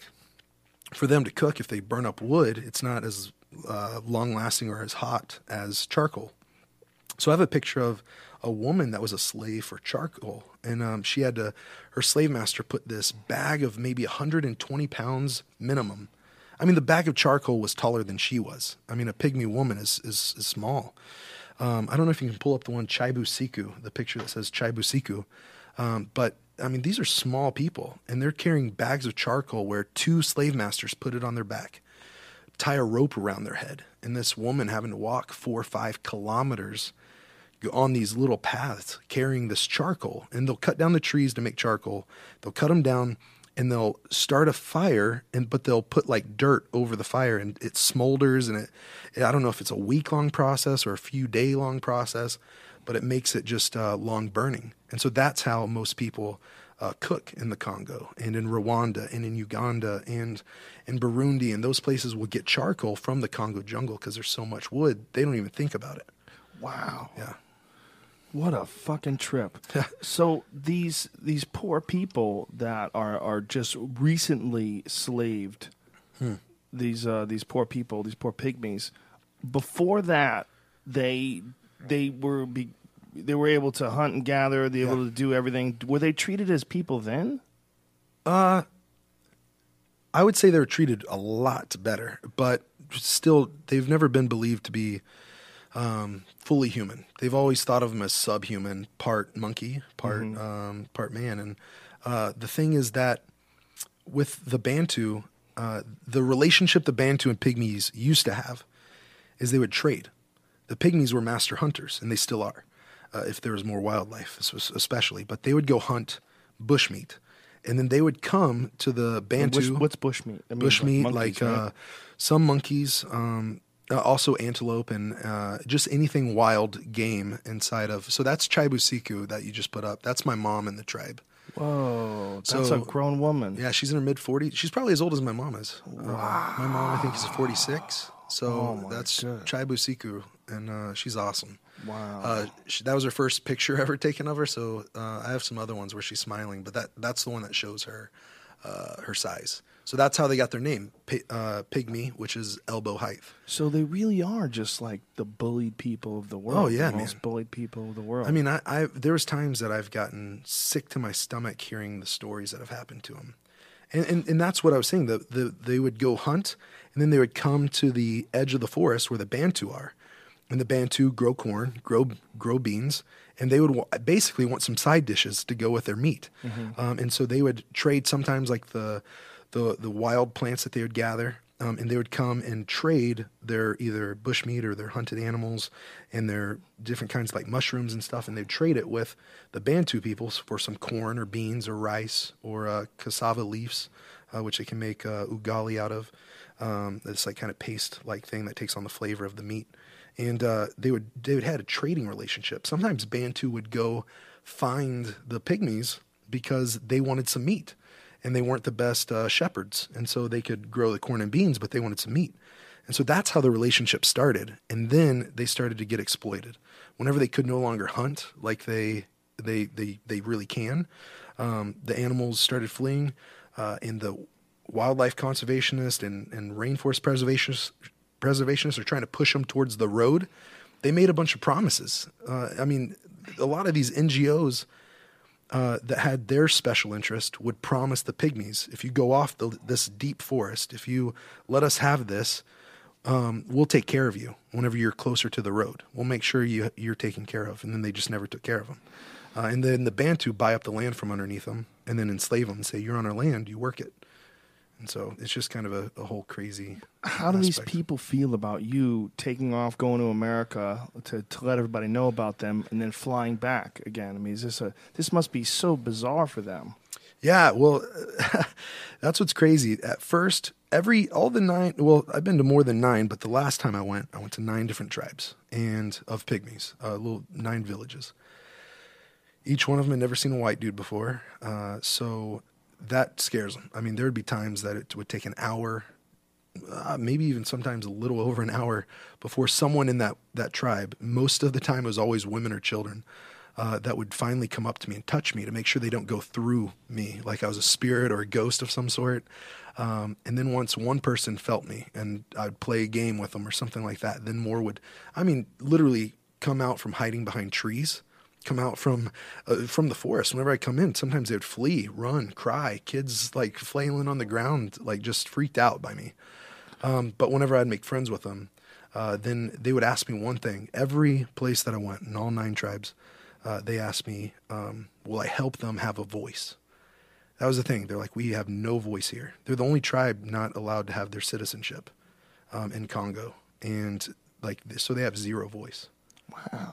[SPEAKER 4] For them to cook, if they burn up wood, it's not as uh, long-lasting or as hot as charcoal. So I have a picture of a woman that was a slave for charcoal, and um, she had to, her slave master put this bag of maybe one hundred twenty pounds minimum. I mean, the bag of charcoal was taller than she was. I mean, a pygmy woman is is, is small. Um, I don't know if you can pull up the one Chaibu Siku, the picture that says Chaibu Siku, um, but I mean, these are small people, and they're carrying bags of charcoal where two slave masters put it on their back, tie a rope around their head, and this woman having to walk four or five kilometers on these little paths carrying this charcoal. And they'll cut down the trees to make charcoal. They'll cut them down, and they'll start a fire, and but they'll put like dirt over the fire, and it smolders, and it, I don't know if it's a week-long process or a few day-long process, but it makes it just uh, long burning. And so that's how most people uh, cook in the Congo and in Rwanda and in Uganda and in Burundi, and those places will get charcoal from the Congo jungle because there's so much wood, they don't even think about it.
[SPEAKER 3] Wow.
[SPEAKER 4] Yeah.
[SPEAKER 3] What a fucking trip. So these these poor people that are, are just recently slaved, hmm. these uh, these poor people, these poor pygmies, before that, they they were be, they were able to hunt and gather, they were yeah. able to do everything. Were they treated as people then?
[SPEAKER 4] Uh, I would say they were treated a lot better, but still, they've never been believed to be um, fully human. They've always thought of them as subhuman, part monkey, part mm-hmm. um, part man. And uh, the thing is that with the Bantu, uh, the relationship the Bantu and Pygmies used to have is they would trade. The Pygmies were master hunters, and they still are, uh, if there was more wildlife, especially. But they would go hunt bushmeat, and then they would come to the Bantu.
[SPEAKER 3] What's, what's bushmeat? I mean,
[SPEAKER 4] bushmeat,
[SPEAKER 3] like,
[SPEAKER 4] monkeys,
[SPEAKER 3] like
[SPEAKER 4] uh,
[SPEAKER 3] right?
[SPEAKER 4] some monkeys, um, uh, also antelope, and uh, just anything wild game inside of. So that's Chaibu Siku that you just put up. That's my mom in the tribe.
[SPEAKER 3] Whoa, that's
[SPEAKER 4] so,
[SPEAKER 3] a grown woman.
[SPEAKER 4] Yeah, she's in her mid forties. She's probably as old as my mom is. Wow. Uh, my mom, I think, is forty-six. So
[SPEAKER 3] oh
[SPEAKER 4] that's
[SPEAKER 3] God.
[SPEAKER 4] Chaibu Siku. and uh, she's awesome.
[SPEAKER 3] Wow.
[SPEAKER 4] Uh, she, that was her first picture ever taken of her. So uh, I have some other ones where she's smiling, but that that's the one that shows her uh, her size. So that's how they got their name, P- uh, Pygmy, which is elbow height.
[SPEAKER 3] So they really are just like the bullied people of the world.
[SPEAKER 4] Oh, yeah,
[SPEAKER 3] the most
[SPEAKER 4] man.
[SPEAKER 3] bullied people of the world.
[SPEAKER 4] I mean, I, I there was times that I've gotten sick to my stomach hearing the stories that have happened to them. And, and and that's what I was saying. The, the they would go hunt, and then they would come to the edge of the forest where the Bantu are, and the Bantu grow corn, grow grow beans, and they would wa- basically want some side dishes to go with their meat. Mm-hmm. Um, and so they would trade sometimes like the the the wild plants that they would gather, um, and they would come and trade their either bushmeat or their hunted animals and their different kinds like mushrooms and stuff, and they'd trade it with the Bantu peoples for some corn or beans or rice or uh, cassava leaves, uh, which they can make uh, ugali out of. Um, this like kind of paste-like thing that takes on the flavor of the meat. And uh, they would they would had a trading relationship. Sometimes Bantu would go find the Pygmies because they wanted some meat, and they weren't the best uh, shepherds, and so they could grow the corn and beans, but they wanted some meat. And so that's how the relationship started. And then they started to get exploited. Whenever they could no longer hunt like they they they, they really can, um, the animals started fleeing, uh, and the wildlife conservationists and, and rainforest preservationists, preservationists are trying to push them towards the road. They made a bunch of promises. Uh, I mean, a lot of these N G Os uh, that had their special interest would promise the Pygmies, if you go off the, this deep forest, if you let us have this, Um, we'll take care of you whenever you're closer to the road. We'll make sure you, you're taken care of. And then they just never took care of them. Uh, and then the Bantu buy up the land from underneath them and then enslave them and say, you're on our land, you work it. And so it's just kind of a, a whole crazy
[SPEAKER 3] How do these
[SPEAKER 4] aspect.
[SPEAKER 3] people feel about you taking off, going to America to, to let everybody know about them, and then flying back again? I mean, is this a this must be so bizarre for them.
[SPEAKER 4] Yeah, well, that's what's crazy. At first, every all the nine. Well, I've been to more than nine, but the last time I went, I went to nine different tribes and of Pygmies, uh, little nine villages. Each one of them had never seen a white dude before, uh, so that scares them. I mean, there would be times that it would take an hour, uh, maybe even sometimes a little over an hour, before someone in that that tribe. Most of the time, it was always women or children. Uh, that would finally come up to me and touch me to make sure they don't go through me like I was a spirit or a ghost of some sort. Um, and then once one person felt me and I'd play a game with them or something like that, then more would, I mean, literally come out from hiding behind trees, come out from uh, from the forest. Whenever I come in, sometimes they would flee, run, cry, kids like flailing on the ground, like just freaked out by me. Um, but whenever I'd make friends with them, uh, then they would ask me one thing. Every place that I went in all nine tribes, Uh, they asked me, um, will I help them have a voice? That was the thing. They're like, we have no voice here. They're the only tribe not allowed to have their citizenship um, in Congo. And like, so they have zero voice.
[SPEAKER 3] Wow.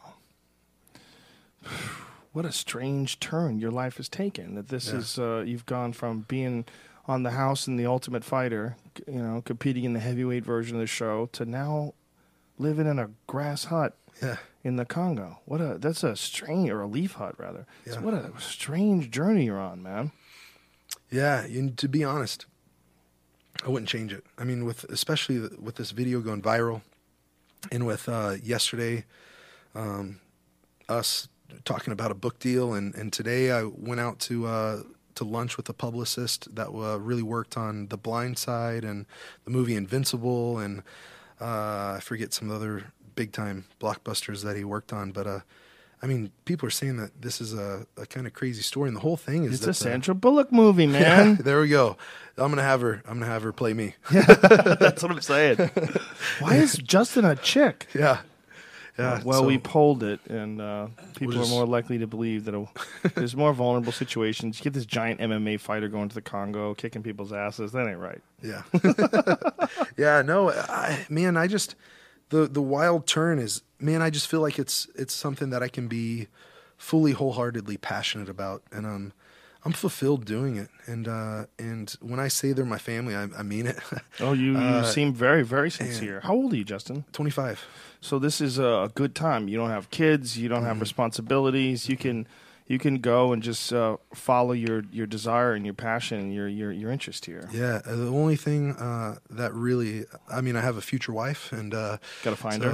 [SPEAKER 3] What a strange turn your life has taken. That this
[SPEAKER 4] Yeah.
[SPEAKER 3] is, uh, you've gone from being on the house in The Ultimate Fighter, you know, competing in the heavyweight version of the show, to now living in a grass hut.
[SPEAKER 4] Yeah.
[SPEAKER 3] In the Congo. What a that's a strange, or a leaf hut rather.
[SPEAKER 4] Yeah.
[SPEAKER 3] So what a strange journey you're on, man.
[SPEAKER 4] Yeah, and to be honest, I wouldn't change it. I mean, with especially with this video going viral, and with uh, yesterday, um, us talking about a book deal, and, and today I went out to uh, to lunch with a publicist that uh, really worked on The Blind Side and the movie Invincible, and uh, I forget some other big time blockbusters that he worked on, but uh, I mean, people are saying that this is a, a kind of crazy story, and the whole thing is
[SPEAKER 3] It's
[SPEAKER 4] that
[SPEAKER 3] a Sandra Bullock movie, man.
[SPEAKER 4] Yeah, there we go. I'm gonna have her. I'm gonna have her play me.
[SPEAKER 3] That's what I'm saying. Why is Justin a chick?
[SPEAKER 4] Yeah, yeah.
[SPEAKER 3] Well,
[SPEAKER 4] so-
[SPEAKER 3] we polled it, and uh, people
[SPEAKER 4] We'll just-
[SPEAKER 3] are more likely to believe that a, there's more vulnerable situations. You get this giant M M A fighter going to the Congo, kicking people's asses. That ain't right.
[SPEAKER 4] Yeah, yeah. No, I, man. I just the the wild turn is, man. I just feel like it's it's something that I can be fully, wholeheartedly passionate about, and um, I'm fulfilled doing it. And uh, and when I say they're my family, I, I mean it.
[SPEAKER 3] Oh, you, you
[SPEAKER 4] Uh,
[SPEAKER 3] seem very, very sincere. How old are you, Justin?
[SPEAKER 4] twenty-five.
[SPEAKER 3] So this is a good time. You don't have kids. You don't have responsibilities. You can you can go and just uh, follow your, your desire and your passion and your your, your interest here.
[SPEAKER 4] Yeah, uh, the only thing uh, that really, I mean, I have a future wife, and uh,
[SPEAKER 3] Gotta find
[SPEAKER 4] so,
[SPEAKER 3] her.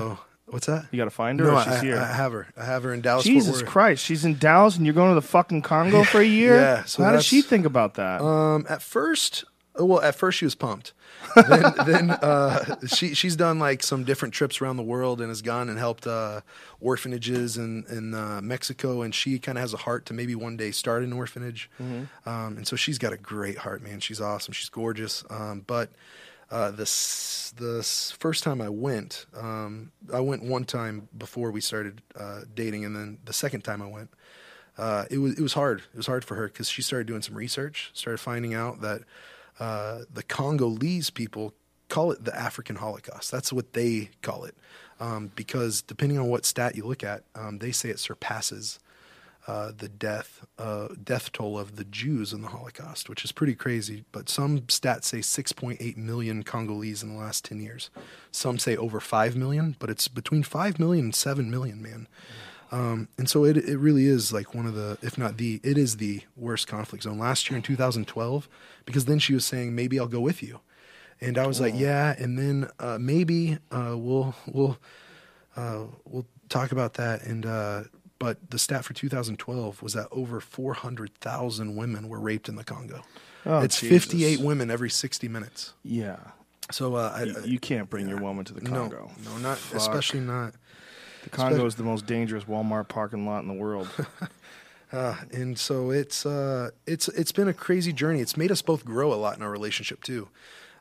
[SPEAKER 4] What's that?
[SPEAKER 3] You got to find her,
[SPEAKER 4] No,
[SPEAKER 3] or she's
[SPEAKER 4] I,
[SPEAKER 3] here?
[SPEAKER 4] I have her. I have her in Dallas.
[SPEAKER 3] Jesus
[SPEAKER 4] Fort Worth.
[SPEAKER 3] Christ, she's in Dallas, and you're going to the fucking Congo for a year.
[SPEAKER 4] Yeah, so
[SPEAKER 3] how does
[SPEAKER 4] that's-
[SPEAKER 3] she think about that?
[SPEAKER 4] Um, at first, well, at first she was pumped. then, then uh, she she's done like some different trips around the world and has gone and helped uh, orphanages in in uh, Mexico, and she kind of has a heart to maybe one day start an orphanage.
[SPEAKER 3] Mm-hmm.
[SPEAKER 4] Um, and so she's got a great heart, man. She's awesome. She's gorgeous. Um, but uh, this the s- first time I went, um, I went one time before we started uh, dating, and then the second time I went. Uh, it was it was hard. It was hard for her because she started doing some research, started finding out that uh, the Congolese people call it the African Holocaust. That's what they call it, um, because depending on what stat you look at, um, they say it surpasses uh, the death uh, death toll of the Jews in the Holocaust, which is pretty crazy. But some stats say six point eight million Congolese in the last ten years. Some say over five million, but it's between five million and seven million, man. Um, and so it it really is like one of the, if not the, it is the worst conflict zone. Last year in two thousand twelve, because then she was saying, maybe I'll go with you. And I was like, yeah, and then uh, maybe uh, we'll we'll uh, we'll talk about that. And uh, but the stat for two thousand twelve was that over four hundred thousand women were raped in the Congo.
[SPEAKER 3] Oh,
[SPEAKER 4] it's
[SPEAKER 3] Jesus.
[SPEAKER 4] fifty-eight women every sixty minutes.
[SPEAKER 3] Yeah.
[SPEAKER 4] So uh, I,
[SPEAKER 3] You, you can't bring your woman to the
[SPEAKER 4] no,
[SPEAKER 3] Congo.
[SPEAKER 4] no, not
[SPEAKER 3] Fuck.
[SPEAKER 4] especially not.
[SPEAKER 3] The Congo is the most dangerous Walmart parking lot in the world.
[SPEAKER 4] Uh, and so it's uh, it's it's been a crazy journey. It's made us both grow a lot in our relationship too.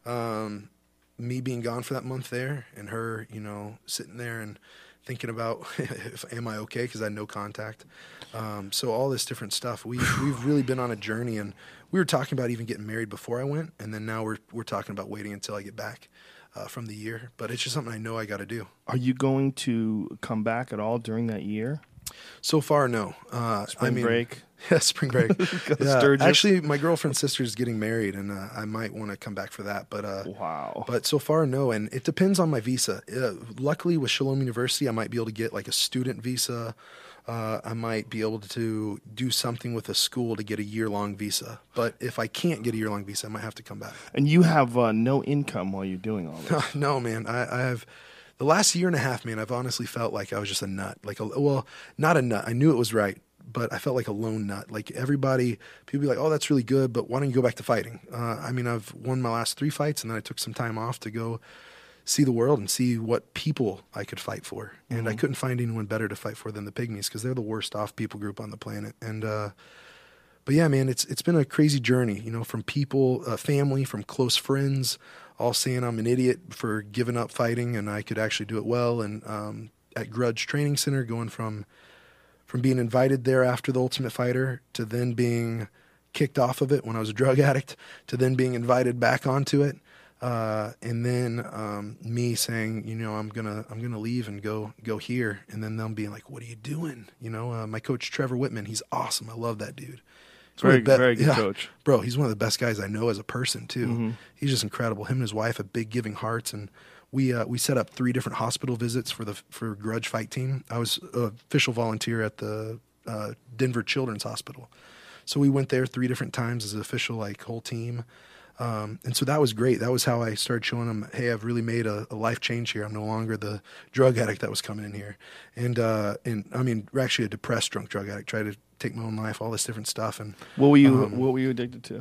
[SPEAKER 4] Um, me being gone for that month there, and her, you know, sitting there and thinking about, if, am I okay? Because I had no contact. Um, so all this different stuff. We we've really been on a journey, and we were talking about even getting married before I went, and then now we're we're talking about waiting until I get back uh, from the year. But it's just something I know I got to do.
[SPEAKER 3] Are you going to come back at all during that year?
[SPEAKER 4] So far, no. Uh,
[SPEAKER 3] Spring
[SPEAKER 4] I mean,
[SPEAKER 3] break?
[SPEAKER 4] Yeah, spring break. yeah.
[SPEAKER 3] Sturgis?
[SPEAKER 4] Actually, my girlfriend's sister is getting married, and uh, I might want to come back for that. But uh,
[SPEAKER 3] Wow.
[SPEAKER 4] but so far, no. And it depends on my visa. Uh, luckily, with Shalom University, I might be able to get like a student visa. Uh, I might be able to do something with a school to get a year-long visa. But if I can't get a year-long visa, I might have to come back.
[SPEAKER 3] And you have uh, no income while you're doing all this.
[SPEAKER 4] No, man. I, I have the last year and a half, man. I've honestly felt like I was just a nut. Like, a, well, not a nut. I knew it was right, but I felt like a lone nut. Like everybody, people be like, "Oh, that's really good, but why don't you go back to fighting?" Uh, I mean, I've won my last three fights, and then I took some time off to go see the world and see what people I could fight for. And
[SPEAKER 3] Mm-hmm.
[SPEAKER 4] I couldn't find anyone better to fight for than the Pygmies, because they're the worst off people group on the planet. And uh, but yeah, man, it's it's been a crazy journey. You know, from people, uh, family, from close friends, all saying I'm an idiot for giving up fighting and I could actually do it well. And um, at Grudge Training Center, going from from being invited there after the Ultimate Fighter to then being kicked off of it when I was a drug addict to then being invited back onto it. Uh, and then um, me saying, you know, I'm gonna I'm gonna leave and go go here, and then them being like, "What are you doing?" You know, uh, my coach Trevor Whitman, he's awesome. I love that dude. He's one
[SPEAKER 3] Very,
[SPEAKER 4] of the be-
[SPEAKER 3] very good
[SPEAKER 4] yeah,
[SPEAKER 3] coach.
[SPEAKER 4] bro. He's one of the best guys I know as a person too.
[SPEAKER 3] Mm-hmm.
[SPEAKER 4] He's just incredible. Him and his wife have big giving hearts, and we uh, we set up three different hospital visits for the for Grudge Fight Team. I was an official volunteer at the uh, Denver Children's Hospital, so we went there three different times as an official like whole team. Um, and so that was great. That was how I started showing them, hey, I've really made a, a life change here. I'm no longer the drug addict that was coming in here. And, uh, and I mean, we're actually a depressed drunk drug addict, tried to take my own life, all this different stuff. And
[SPEAKER 3] What were you
[SPEAKER 4] um,
[SPEAKER 3] What were you addicted to?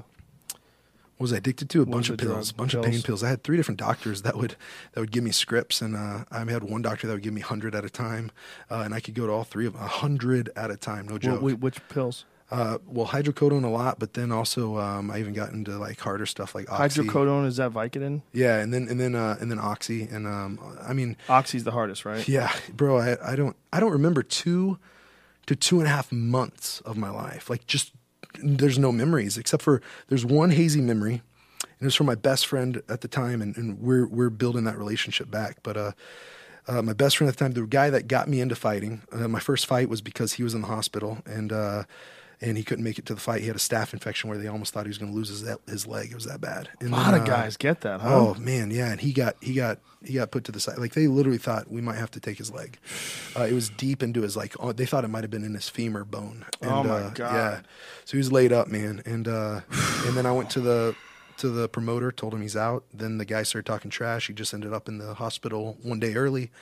[SPEAKER 4] what was I addicted to? A bunch
[SPEAKER 3] was
[SPEAKER 4] of
[SPEAKER 3] the
[SPEAKER 4] pills, a
[SPEAKER 3] drug?
[SPEAKER 4] bunch of
[SPEAKER 3] Pills?
[SPEAKER 4] pain pills. I had three different doctors that would that would give me scripts, and uh, I had one doctor that would give me one hundred at a time, uh, and I could go to all three of them, one hundred at a time, no joke.
[SPEAKER 3] Wh- wh- which pills?
[SPEAKER 4] Uh, well, hydrocodone a lot, but then also um, I even got into like harder stuff like oxy.
[SPEAKER 3] Hydrocodone, is that Vicodin?
[SPEAKER 4] Yeah, and then and then uh, and then oxy, and um, I mean,
[SPEAKER 3] Oxy's the hardest, right?
[SPEAKER 4] yeah, bro, I, I don't I don't remember two to two and a half months of my life. Like, just there's no memories except for there's one hazy memory, and it was from my best friend at the time, and, and we're we're building that relationship back. But uh, uh, my best friend at the time, the guy that got me into fighting, uh, my first fight was because he was in the hospital, and uh, and he couldn't make it to the fight. He had a staph infection where they almost thought he was going to lose his his leg. It was that bad. And
[SPEAKER 3] A lot
[SPEAKER 4] then,
[SPEAKER 3] of
[SPEAKER 4] uh,
[SPEAKER 3] guys get that, huh?
[SPEAKER 4] Oh man, yeah, and he got he got he got put to the side. Like, they literally thought we might have to take his leg. Uh, it was deep into his, like, oh, they thought it might have been in his femur bone. And,
[SPEAKER 3] Oh, my
[SPEAKER 4] uh,
[SPEAKER 3] God.
[SPEAKER 4] Yeah, so he was laid up, man. And uh, and then I went to the to the promoter, told him he's out. Then the guy started talking trash. He just ended up in the hospital one day early.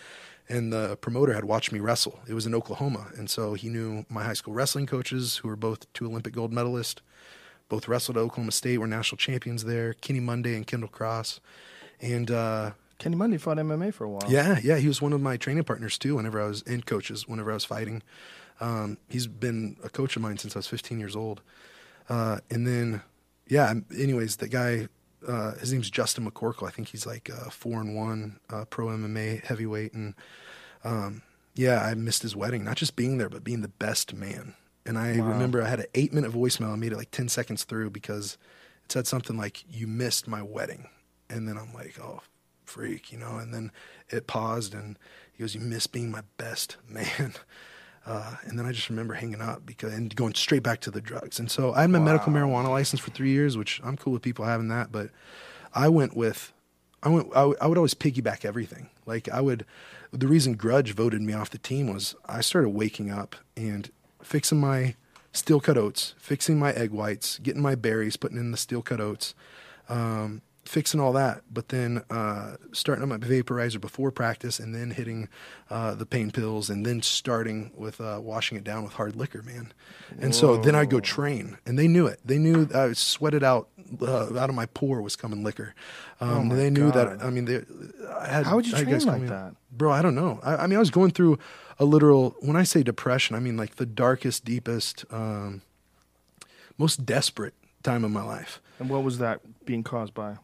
[SPEAKER 4] and the promoter had watched me wrestle. It was in Oklahoma, and so he knew my high school wrestling coaches, who were both two Olympic gold medalists, both wrestled at Oklahoma State, were national champions there, Kenny Monday and Kendall Cross. And uh,
[SPEAKER 3] Kenny Monday fought M M A for a while.
[SPEAKER 4] yeah, yeah, he was one of my training partners too whenever I was, and coaches, whenever I was fighting. Um, he's been a coach of mine since I was fifteen years old. Uh, and then, yeah, anyways, the guy, uh, his name's Justin McCorkle. I think he's like uh, four and one uh, pro M M A heavyweight. And um, yeah, I missed his wedding, not just being there, but being the best man. And I
[SPEAKER 3] Wow.
[SPEAKER 4] remember I had an eight minute voicemail. I made it like ten seconds through because it said something like, "You missed my wedding." And then I'm like, oh, freak, you know, and then it paused and he goes, "You missed being my best man." Uh, and then I just remember hanging up because and going straight back to the drugs. And so I had my
[SPEAKER 3] Wow.
[SPEAKER 4] medical marijuana license for three years, which I'm cool with people having that. But I went with, I went, I, w- I would always piggyback everything. Like I would, the reason Grudge voted me off the team was I started waking up and fixing my steel cut oats, fixing my egg whites, getting my berries, putting in the steel cut oats, um, fixing all that, but then uh, starting on my vaporizer before practice and then hitting uh, the pain pills and then starting with uh, washing it down with hard liquor, man. And so then I'd go train, and they knew it. They knew I sweated out, uh, out of my pore was coming liquor. Um,
[SPEAKER 3] Oh my
[SPEAKER 4] they knew
[SPEAKER 3] God.
[SPEAKER 4] that, I mean, they, I had,
[SPEAKER 3] How would you
[SPEAKER 4] I had
[SPEAKER 3] train
[SPEAKER 4] guys
[SPEAKER 3] like
[SPEAKER 4] come in-
[SPEAKER 3] that?
[SPEAKER 4] Bro, I don't know. I, I mean, I was going through a literal, when I say depression, I mean like the darkest, deepest, um, most desperate time of my life.
[SPEAKER 3] And what was that being caused by?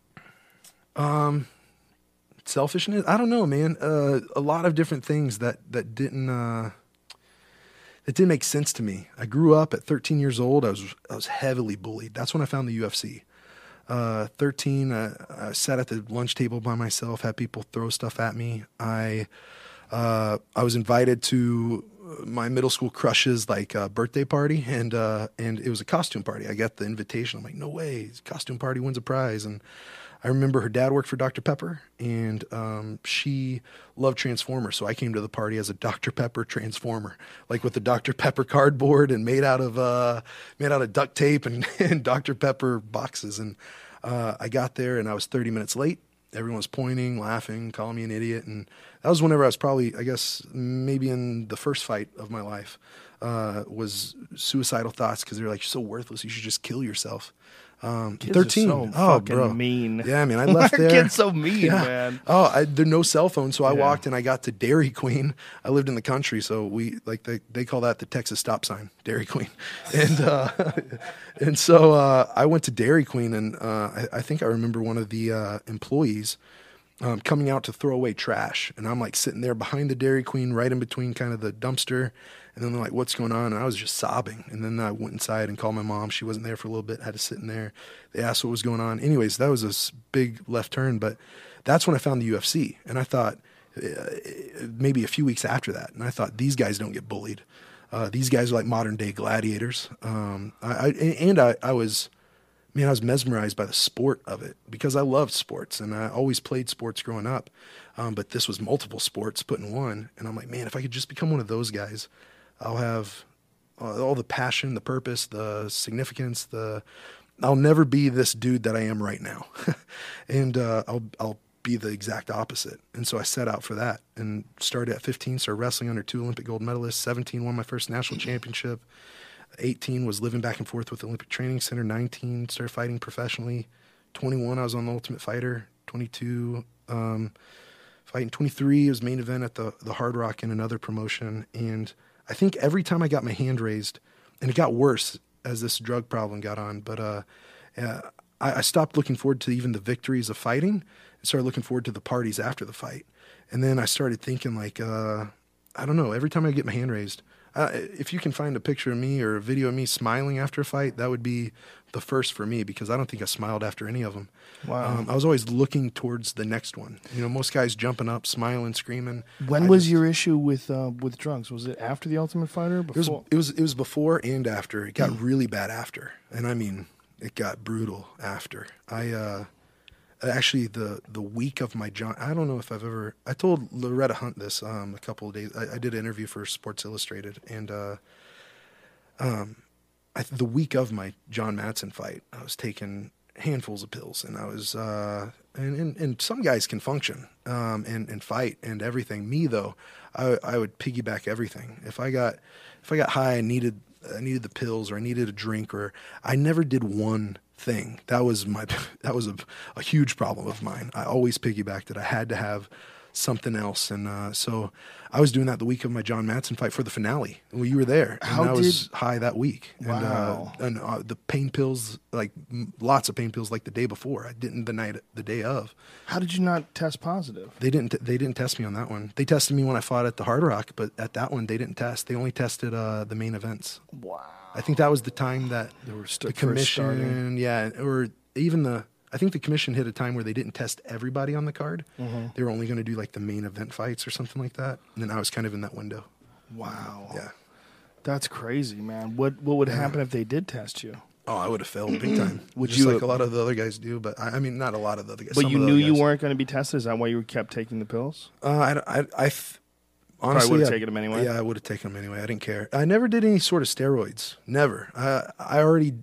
[SPEAKER 4] Selfishness? I don't know, man. Uh, a lot of different things that that didn't uh, that didn't make sense to me. I grew up at thirteen years old. I was I was heavily bullied. That's when I found the U F C. Uh, thirteen, uh, I sat at the lunch table by myself, had people throw stuff at me. I uh, I was invited to my middle school crush's like uh, birthday party, and uh, and it was a costume party. I got the invitation. I'm like, no way, costume party wins a prize. And I remember her dad worked for Doctor Pepper, and um, she loved Transformers. So I came to the party as a Doctor Pepper Transformer, like with the Doctor Pepper cardboard and made out of uh, made out of duct tape and, and Doctor Pepper boxes. And uh, I got there, and I was thirty minutes late. Everyone was pointing, laughing, calling me an idiot. And that was whenever I was probably, I guess, maybe in the first fight of my life, uh, was suicidal thoughts because they were like, "You're so worthless. You should just kill yourself." Um,
[SPEAKER 3] Kids are
[SPEAKER 4] thirteen.
[SPEAKER 3] so
[SPEAKER 4] oh,
[SPEAKER 3] fucking
[SPEAKER 4] bro.
[SPEAKER 3] mean.
[SPEAKER 4] Yeah, I mean, I left there.
[SPEAKER 3] Kids so mean,
[SPEAKER 4] Yeah.
[SPEAKER 3] man.
[SPEAKER 4] Oh, I, there no cell phone, so I
[SPEAKER 3] Yeah.
[SPEAKER 4] walked and I got to Dairy Queen. I lived in the country, so we like they, they call that the Texas stop sign, Dairy Queen. And uh, and so uh, I went to Dairy Queen, and uh, I, I think I remember one of the uh, employees um, coming out to throw away trash, and I'm like sitting there behind the Dairy Queen, right in between kind of the dumpster. And then they're like, "What's going on?" And I was just sobbing. And then I went inside and called my mom. She wasn't there for a little bit. Had to sit in there. They asked what was going on. Anyways, that was a s- big left turn. But that's when I found the U F C. And I thought, uh, maybe a few weeks after that, and I thought, these guys don't get bullied. Uh, these guys are like modern day gladiators. Um, I, I, and I, I was, man, I was mesmerized by the sport of it because I loved sports and I always played sports growing up. Um, but this was multiple sports put in one. And I'm like, man, if I could just become one of those guys, I'll have uh, all the passion, the purpose, the significance, the, I'll never be this dude that I am right now. and uh, I'll, I'll be the exact opposite. And so I set out for that and started at fifteen, started wrestling under two Olympic gold medalists. seventeen, won my first national championship. eighteen, was living back and forth with the Olympic Training Center. nineteen, started fighting professionally. twenty-one, I was on the Ultimate Fighter. twenty-two, um, fighting. twenty-three, it was main event at the, the Hard Rock in another promotion. And I think every time I got my hand raised, and it got worse as this drug problem got on, but uh, uh, I, I stopped looking forward to even the victories of fighting and started looking forward to the parties after the fight. And then I started thinking like, uh, I don't know, every time I get my hand raised, uh, if you can find a picture of me or a video of me smiling after a fight, that would be the first for me because I don't think I smiled after any of them.
[SPEAKER 3] Wow.
[SPEAKER 4] Um, I was always looking towards the next one. You know, most guys jumping up, smiling, screaming.
[SPEAKER 3] When
[SPEAKER 4] I
[SPEAKER 3] was
[SPEAKER 4] just-
[SPEAKER 3] your issue with uh, with drugs? Was it after the Ultimate Fighter?
[SPEAKER 4] It was,
[SPEAKER 3] Before?
[SPEAKER 4] it was it was before and after. It got really bad after, and I mean, it got brutal after. I uh, actually the the week of my John. I don't know if I've ever. I told Loretta Hunt this um, a couple of days. I, I did an interview for Sports Illustrated, and uh, um, I, the week of my John Madsen fight, I was taking handfuls of pills, and I was uh, and, and, and some guys can function um, and and fight and everything. Me though, I I would piggyback everything. If I got if I got high, I needed I needed the pills or I needed a drink, or I never did one thing. That was my that was a, a huge problem of mine. I always piggybacked it. I had to have something else, and uh, so I was doing that the week of my John Madsen fight for the finale. Well, you were there, and
[SPEAKER 3] How
[SPEAKER 4] I was
[SPEAKER 3] did-
[SPEAKER 4] high that week.
[SPEAKER 3] Wow.
[SPEAKER 4] And, uh, and uh, the pain pills, like m- lots of pain pills, like the day before. I didn't the night the day of.
[SPEAKER 3] How did you not test positive?
[SPEAKER 4] They didn't. They didn't test me on that one. They tested me when I fought at the Hard Rock, but at that one they didn't test. They only tested uh, the main events.
[SPEAKER 3] Wow.
[SPEAKER 4] I think that was the time that
[SPEAKER 3] They were st-
[SPEAKER 4] the
[SPEAKER 3] first starting.
[SPEAKER 4] commission, yeah, or even the. I think the commission hit a time where they didn't test everybody on the card.
[SPEAKER 3] Mm-hmm.
[SPEAKER 4] They were only going to do like the main event fights or something like that. And then I was kind of in that window.
[SPEAKER 3] Wow.
[SPEAKER 4] Yeah.
[SPEAKER 3] That's crazy, man. What what would happen if they did test you?
[SPEAKER 4] Oh, I would have failed big time.
[SPEAKER 3] Would
[SPEAKER 4] Just
[SPEAKER 3] you-
[SPEAKER 4] like a lot of the other guys do, but I, I mean, not a lot of the other guys.
[SPEAKER 3] But
[SPEAKER 4] some
[SPEAKER 3] you
[SPEAKER 4] of the
[SPEAKER 3] knew
[SPEAKER 4] other
[SPEAKER 3] you
[SPEAKER 4] guys.
[SPEAKER 3] weren't going to be tested? Is that why you kept taking the pills?
[SPEAKER 4] Uh, I, I, I th- honestly
[SPEAKER 3] would've
[SPEAKER 4] I-
[SPEAKER 3] taken 'em anyway?
[SPEAKER 4] Yeah, I would have taken them anyway. I didn't care. I never did any sort of steroids. Never. I, I already,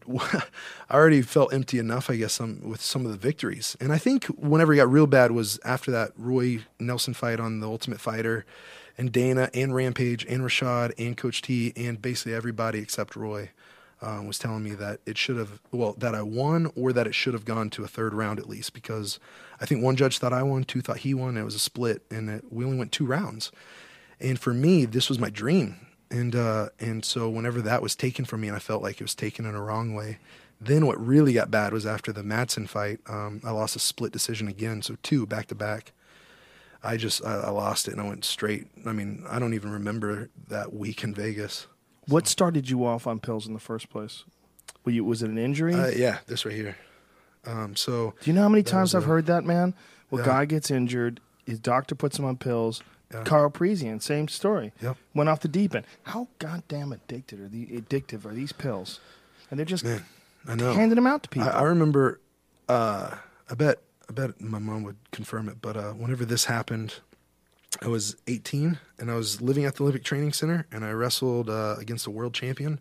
[SPEAKER 4] I already felt empty enough, I guess, some, with some of the victories. And I think whenever it got real bad was after that Roy Nelson fight on the Ultimate Fighter, and Dana and Rampage and Rashad and Coach T and basically everybody except Roy. Um, was telling me that it should have, well, that I won or that it should have gone to a third round at least, because I think one judge thought I won, two thought he won, and it was a split, and it, we only went two rounds. And for me, this was my dream. And uh, and so whenever that was taken from me and I felt like it was taken in a wrong way, then what really got bad was after the Madsen fight, um, I lost a split decision again, so two back-to-back. I just, I, I lost it, and I went straight. I mean, I don't even remember that week in Vegas.
[SPEAKER 3] What started you off on pills in the first place? Were you, was it an injury?
[SPEAKER 4] Uh, yeah, this right here. Um, so
[SPEAKER 3] Do you know how many
[SPEAKER 4] that
[SPEAKER 3] times
[SPEAKER 4] was
[SPEAKER 3] I've
[SPEAKER 4] a-
[SPEAKER 3] heard that, man? Well,
[SPEAKER 4] Yeah.
[SPEAKER 3] guy gets injured, his doctor puts him on pills.
[SPEAKER 4] Yeah.
[SPEAKER 3] Carl Parisian, same story.
[SPEAKER 4] Yep.
[SPEAKER 3] Went off the deep end. How goddamn addicted are the addictive are these pills? And they're just
[SPEAKER 4] Man, I know.
[SPEAKER 3] handing them out to
[SPEAKER 4] I,
[SPEAKER 3] people.
[SPEAKER 4] I remember. Uh, I bet. I bet my mom would confirm it. But uh, whenever this happened, I was eighteen and I was living at the Olympic Training Center, and I wrestled uh, against a world champion.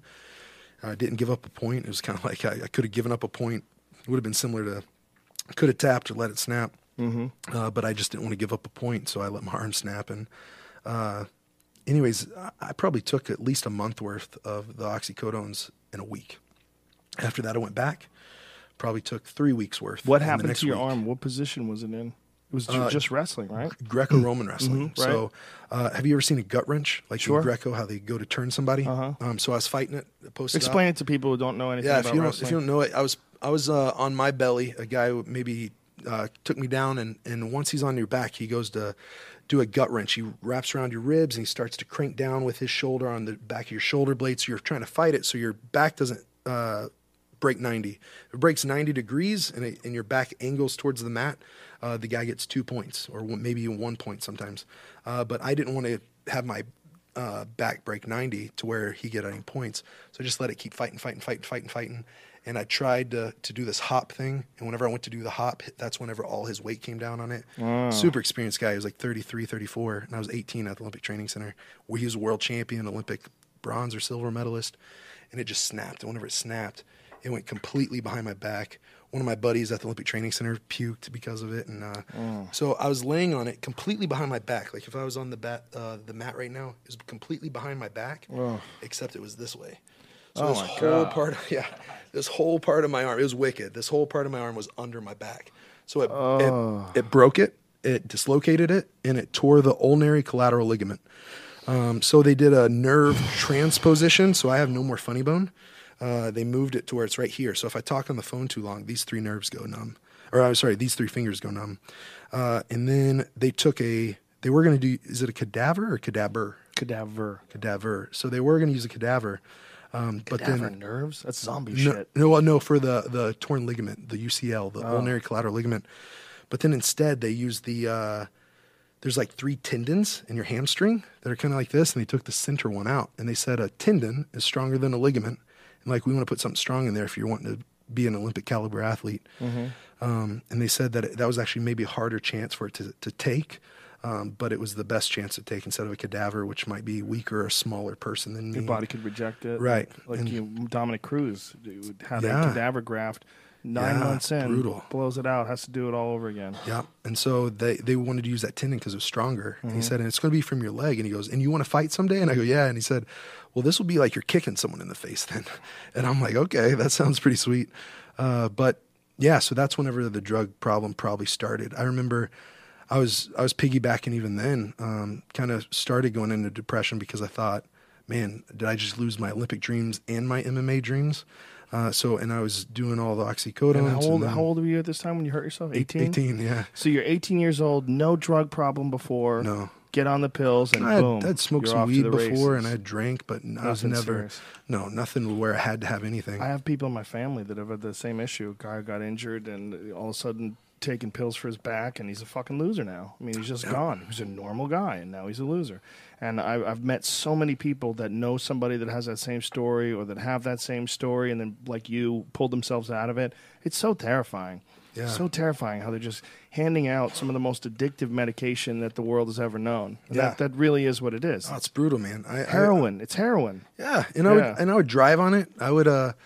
[SPEAKER 4] I didn't give up a point. It was kind of like I, I could have given up a point. It would have been similar to could have tapped or let it snap. Mm-hmm. Uh, but I just didn't want to give up a point, so I let my arm snap. And uh, anyways, I, I probably took at least a month worth of the oxycodones in a week. After that, I went back. Probably took three weeks worth.
[SPEAKER 3] what
[SPEAKER 4] And the
[SPEAKER 3] happened
[SPEAKER 4] next
[SPEAKER 3] to your
[SPEAKER 4] week,
[SPEAKER 3] arm? What position was it in? It was ju-
[SPEAKER 4] Uh,
[SPEAKER 3] just wrestling, right?
[SPEAKER 4] Greco-Roman wrestling.
[SPEAKER 3] Mhm, right.
[SPEAKER 4] So, uh, have you ever seen a gut wrench? Like
[SPEAKER 3] Sure.
[SPEAKER 4] in Greco, how they go to turn somebody?
[SPEAKER 3] Uh-huh.
[SPEAKER 4] Um, so I was fighting it, posted up.
[SPEAKER 3] Explain it to people who don't know anything
[SPEAKER 4] Yeah,
[SPEAKER 3] about
[SPEAKER 4] if you don't,
[SPEAKER 3] wrestling.
[SPEAKER 4] if you don't know it, I was I was uh, on my belly. A guy maybe uh, took me down, and, and once he's on your back, he goes to do a gut wrench. He wraps around your ribs, and he starts to crank down with his shoulder on the back of your shoulder blade. So you're trying to fight it, so your back doesn't uh, break ninety. If it breaks ninety degrees, and, it, and your back angles towards the mat, uh, the guy gets two points, or one, maybe even one point sometimes. Uh, but I didn't want to have my uh, back break ninety to where he get any points. So I just let it keep fighting, fighting, fighting, fighting, fighting. And I tried to, to do this hop thing. And whenever I went to do the hop, that's whenever all his weight came down on it. Super experienced guy. He was like thirty-three, thirty-four. And I was eighteen at the Olympic Training Center, where he was a world champion, Olympic bronze or silver medalist. And it just snapped. And whenever it snapped, it went completely behind my back. One of my buddies at the Olympic Training Center puked because of it. And uh, so I was laying on it completely behind my back. Like if I was on the bat, uh, the mat right now, it was completely behind my back, except it was this way. So
[SPEAKER 3] Oh
[SPEAKER 4] this
[SPEAKER 3] my
[SPEAKER 4] whole
[SPEAKER 3] God.
[SPEAKER 4] part, of, yeah, this whole part of my arm, it was wicked. This whole part of my arm was under my back. So it,
[SPEAKER 3] Oh.
[SPEAKER 4] it, it broke it, it dislocated it, and it tore the ulnar collateral ligament. Um, so they did a nerve transposition, so I have no more funny bone. Uh, they moved it to where it's right here. So if I talk on the phone too long, these three nerves go numb. Or I'm sorry, these three fingers go numb. Uh, and then they took a, they were going to do, is it a cadaver or cadaver?
[SPEAKER 3] Cadaver.
[SPEAKER 4] Cadaver. So they were going to use a cadaver. Um, but
[SPEAKER 3] Cadaver
[SPEAKER 4] then
[SPEAKER 3] nerves? That's zombie
[SPEAKER 4] no,
[SPEAKER 3] shit.
[SPEAKER 4] no, well, no, for the, the torn ligament, the U C L, the
[SPEAKER 3] Oh.
[SPEAKER 4] ulnar collateral ligament. But then instead they used the, uh, there's like three tendons in your hamstring that are kind of like this, and they took the center one out. And they said a tendon is stronger than a ligament. And like, we want to put something strong in there if you're wanting to be an Olympic caliber athlete.
[SPEAKER 3] Mm-hmm.
[SPEAKER 4] Um, and they said that it, that was actually maybe a harder chance for it to, to take. Um, but it was the best chance to take instead of a cadaver, which might be weaker or smaller person than me.
[SPEAKER 3] Your body could reject it.
[SPEAKER 4] Right.
[SPEAKER 3] Like
[SPEAKER 4] And-
[SPEAKER 3] you, Dominic Cruz dude, had
[SPEAKER 4] Yeah.
[SPEAKER 3] a cadaver graft,
[SPEAKER 6] Nine
[SPEAKER 4] Yeah,
[SPEAKER 6] months in,
[SPEAKER 4] brutal.
[SPEAKER 6] blows it out, has to do it all over again.
[SPEAKER 4] Yeah. And so they, they wanted to use that tendon because it was stronger. And he
[SPEAKER 6] Mm-hmm.
[SPEAKER 4] said, and it's going to be from your leg. And he goes, and you want to fight someday? And I go, yeah. And he said, well, this will be like you're kicking someone in the face then. And I'm like, okay, that sounds pretty sweet. Uh, but yeah, so that's whenever the drug problem probably started. I remember I was, I was piggybacking even then, um, kind of started going into depression because I thought, man, did I just lose my Olympic dreams and my M M A dreams? Uh, so, and I was doing all the oxycodone.
[SPEAKER 6] And how old, how old were you at this time when you hurt yourself? eighteen?
[SPEAKER 4] eighteen, yeah.
[SPEAKER 6] So you're eighteen years old, no drug problem before.
[SPEAKER 4] No.
[SPEAKER 6] Get on the pills and
[SPEAKER 4] I had,
[SPEAKER 6] boom.
[SPEAKER 4] I'd smoked
[SPEAKER 6] you're
[SPEAKER 4] some
[SPEAKER 6] off to
[SPEAKER 4] weed
[SPEAKER 6] the
[SPEAKER 4] before
[SPEAKER 6] races.
[SPEAKER 4] and I drank, but I was
[SPEAKER 6] Nothing
[SPEAKER 4] never,
[SPEAKER 6] serious.
[SPEAKER 4] no, nothing where I had to have anything.
[SPEAKER 6] I have people in my family that have had the same issue. A guy got injured and all of a sudden taking pills for his back, and he's a fucking loser now. I mean, he's just gone. He was a normal guy, and now he's a loser. And I, I've met so many people that know somebody that has that same story or that have that same story, and then, like you, pulled themselves out of it. It's so terrifying.
[SPEAKER 4] Yeah.
[SPEAKER 6] So terrifying how they're just handing out some of the most addictive medication that the world has ever known. And
[SPEAKER 4] Yeah.
[SPEAKER 6] That, that really is what it is.
[SPEAKER 4] Oh, it's brutal, man. I,
[SPEAKER 6] heroin. It's heroin.
[SPEAKER 4] I, yeah, and I would,
[SPEAKER 6] Yeah.
[SPEAKER 4] and I would drive on it. I would, uh,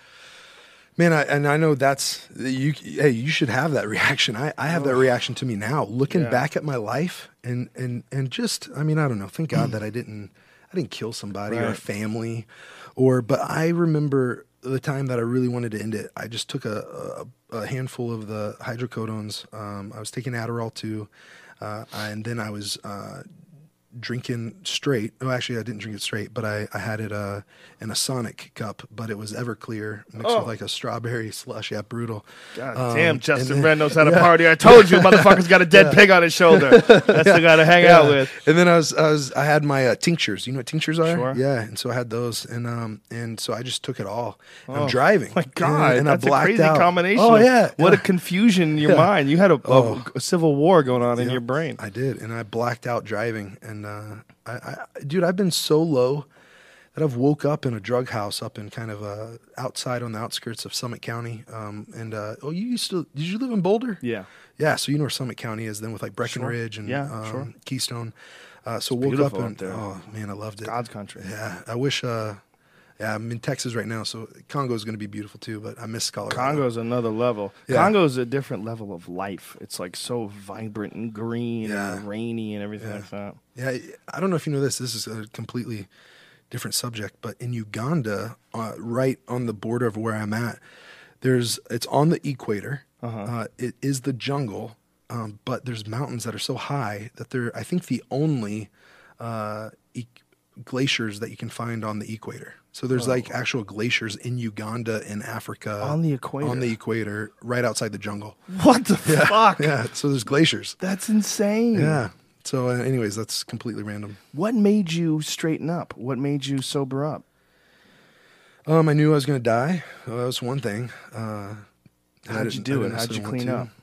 [SPEAKER 4] man, I, and I know that's you. Hey, you should have that reaction. I, I have that reaction to me now, looking
[SPEAKER 6] Yeah.
[SPEAKER 4] back at my life, and and and just, I mean, I don't know. Thank God that I didn't, I didn't kill somebody or a
[SPEAKER 6] Right.
[SPEAKER 4] family, or. But I remember the time that I really wanted to end it. I just took a, a, a handful of the hydrocodones. Um, I was taking Adderall too, uh, and then I was. Uh, drinking straight. Oh, actually, I didn't drink it straight, but I, I had it uh, in a Sonic cup, but it was Everclear mixed
[SPEAKER 6] Oh.
[SPEAKER 4] with like a strawberry slush. Yeah, brutal.
[SPEAKER 6] God
[SPEAKER 4] Um,
[SPEAKER 6] damn,
[SPEAKER 4] and
[SPEAKER 6] Justin
[SPEAKER 4] then-
[SPEAKER 6] Red knows how to party. I told you, motherfucker's got a dead pig on his shoulder. That's the guy to hang out with.
[SPEAKER 4] And then I was, I was, I had my uh, tinctures. You know what tinctures are?
[SPEAKER 6] Sure.
[SPEAKER 4] Yeah. And so I had those, and um, and so I just took it all. And
[SPEAKER 6] Oh,
[SPEAKER 4] I'm driving.
[SPEAKER 6] My God,
[SPEAKER 4] and, and
[SPEAKER 6] that's
[SPEAKER 4] I
[SPEAKER 6] a
[SPEAKER 4] blacked
[SPEAKER 6] crazy
[SPEAKER 4] out.
[SPEAKER 6] combination.
[SPEAKER 4] Oh yeah.
[SPEAKER 6] What a confusion in your
[SPEAKER 4] Yeah.
[SPEAKER 6] mind. You had a, a,
[SPEAKER 4] Oh.
[SPEAKER 6] a civil war going on in
[SPEAKER 4] Yeah,
[SPEAKER 6] your brain.
[SPEAKER 4] I did, and I blacked out driving. And uh, I, I, dude, I've been so low that I've woke up in a drug house up in kind of uh, outside on the outskirts of Summit County. Um, and uh, oh, you used to? Did you live in Boulder?
[SPEAKER 6] Yeah.
[SPEAKER 4] Yeah, so you know where Summit County is, then with like Breckenridge and
[SPEAKER 6] Yeah,
[SPEAKER 4] um,
[SPEAKER 6] sure.
[SPEAKER 4] Keystone. Uh, so woke up
[SPEAKER 6] beautiful
[SPEAKER 4] and
[SPEAKER 6] up there.
[SPEAKER 4] oh man, I loved it.
[SPEAKER 6] God's country.
[SPEAKER 4] Yeah, I wish. Uh, yeah, I'm in Texas right now, so Congo is going to be beautiful too. But I miss Colorado.
[SPEAKER 6] Congo's another level.
[SPEAKER 4] Yeah.
[SPEAKER 6] Congo's a different level of life. It's like so vibrant and green
[SPEAKER 4] Yeah.
[SPEAKER 6] and rainy and everything
[SPEAKER 4] Yeah.
[SPEAKER 6] like that.
[SPEAKER 4] Yeah, I don't know if you know this. This is a completely different subject, but in Uganda, uh, right on the border of where I'm at, there's it's on the equator.
[SPEAKER 6] Uh-huh.
[SPEAKER 4] Uh, it is the jungle, um, but there's mountains that are so high that they're, I think, the only uh, e- glaciers that you can find on the equator. So there's like actual glaciers in Uganda in Africa
[SPEAKER 6] On the equator?
[SPEAKER 4] on the equator, right outside the jungle.
[SPEAKER 6] What the fuck?
[SPEAKER 4] Yeah, so there's glaciers.
[SPEAKER 6] That's insane.
[SPEAKER 4] Yeah. So, uh, anyways, that's completely random.
[SPEAKER 6] What made you straighten up? What made you sober up?
[SPEAKER 4] Um, I knew I was going to die. Well, that was one thing. Uh, and I
[SPEAKER 6] How'd you
[SPEAKER 4] didn't-
[SPEAKER 6] do
[SPEAKER 4] I
[SPEAKER 6] it?
[SPEAKER 4] didn't
[SPEAKER 6] How'd you
[SPEAKER 4] necessarily
[SPEAKER 6] clean up?
[SPEAKER 4] want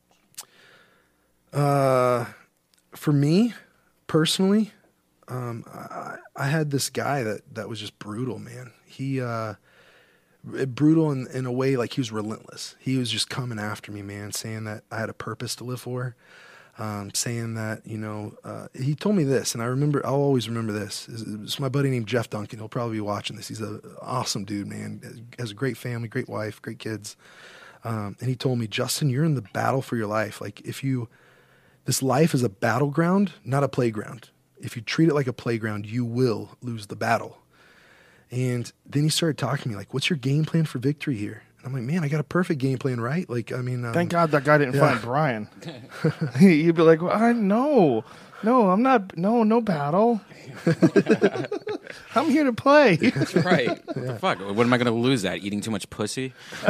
[SPEAKER 4] to. Uh, for me, personally, um, I, I had this guy that, that was just brutal, man. He, uh, brutal in, in a way, like he was relentless. He was just coming after me, man, saying that I had a purpose to live for. Um, saying that, you know, uh, he told me this, and I remember, I'll always remember this. It's, it's my buddy named Jeff Duncan. He'll probably be watching this. He's an awesome dude, man. Has a great family, great wife, great kids. Um, and he told me, Justin, you're in the battle for your life. Like if you, this life is a battleground, not a playground. If you treat it like a playground, you will lose the battle. And then he started talking to me like, what's your game plan for victory here? And I'm like, man, I got a perfect game plan, right? Like, I mean, um,
[SPEAKER 6] Thank God that guy didn't
[SPEAKER 4] yeah.
[SPEAKER 6] find Brian. You'd be like, well, I no, no, I'm not. No, no battle. I'm here to play.
[SPEAKER 5] That's right. What the fuck? What am I going to lose at? Eating too much pussy?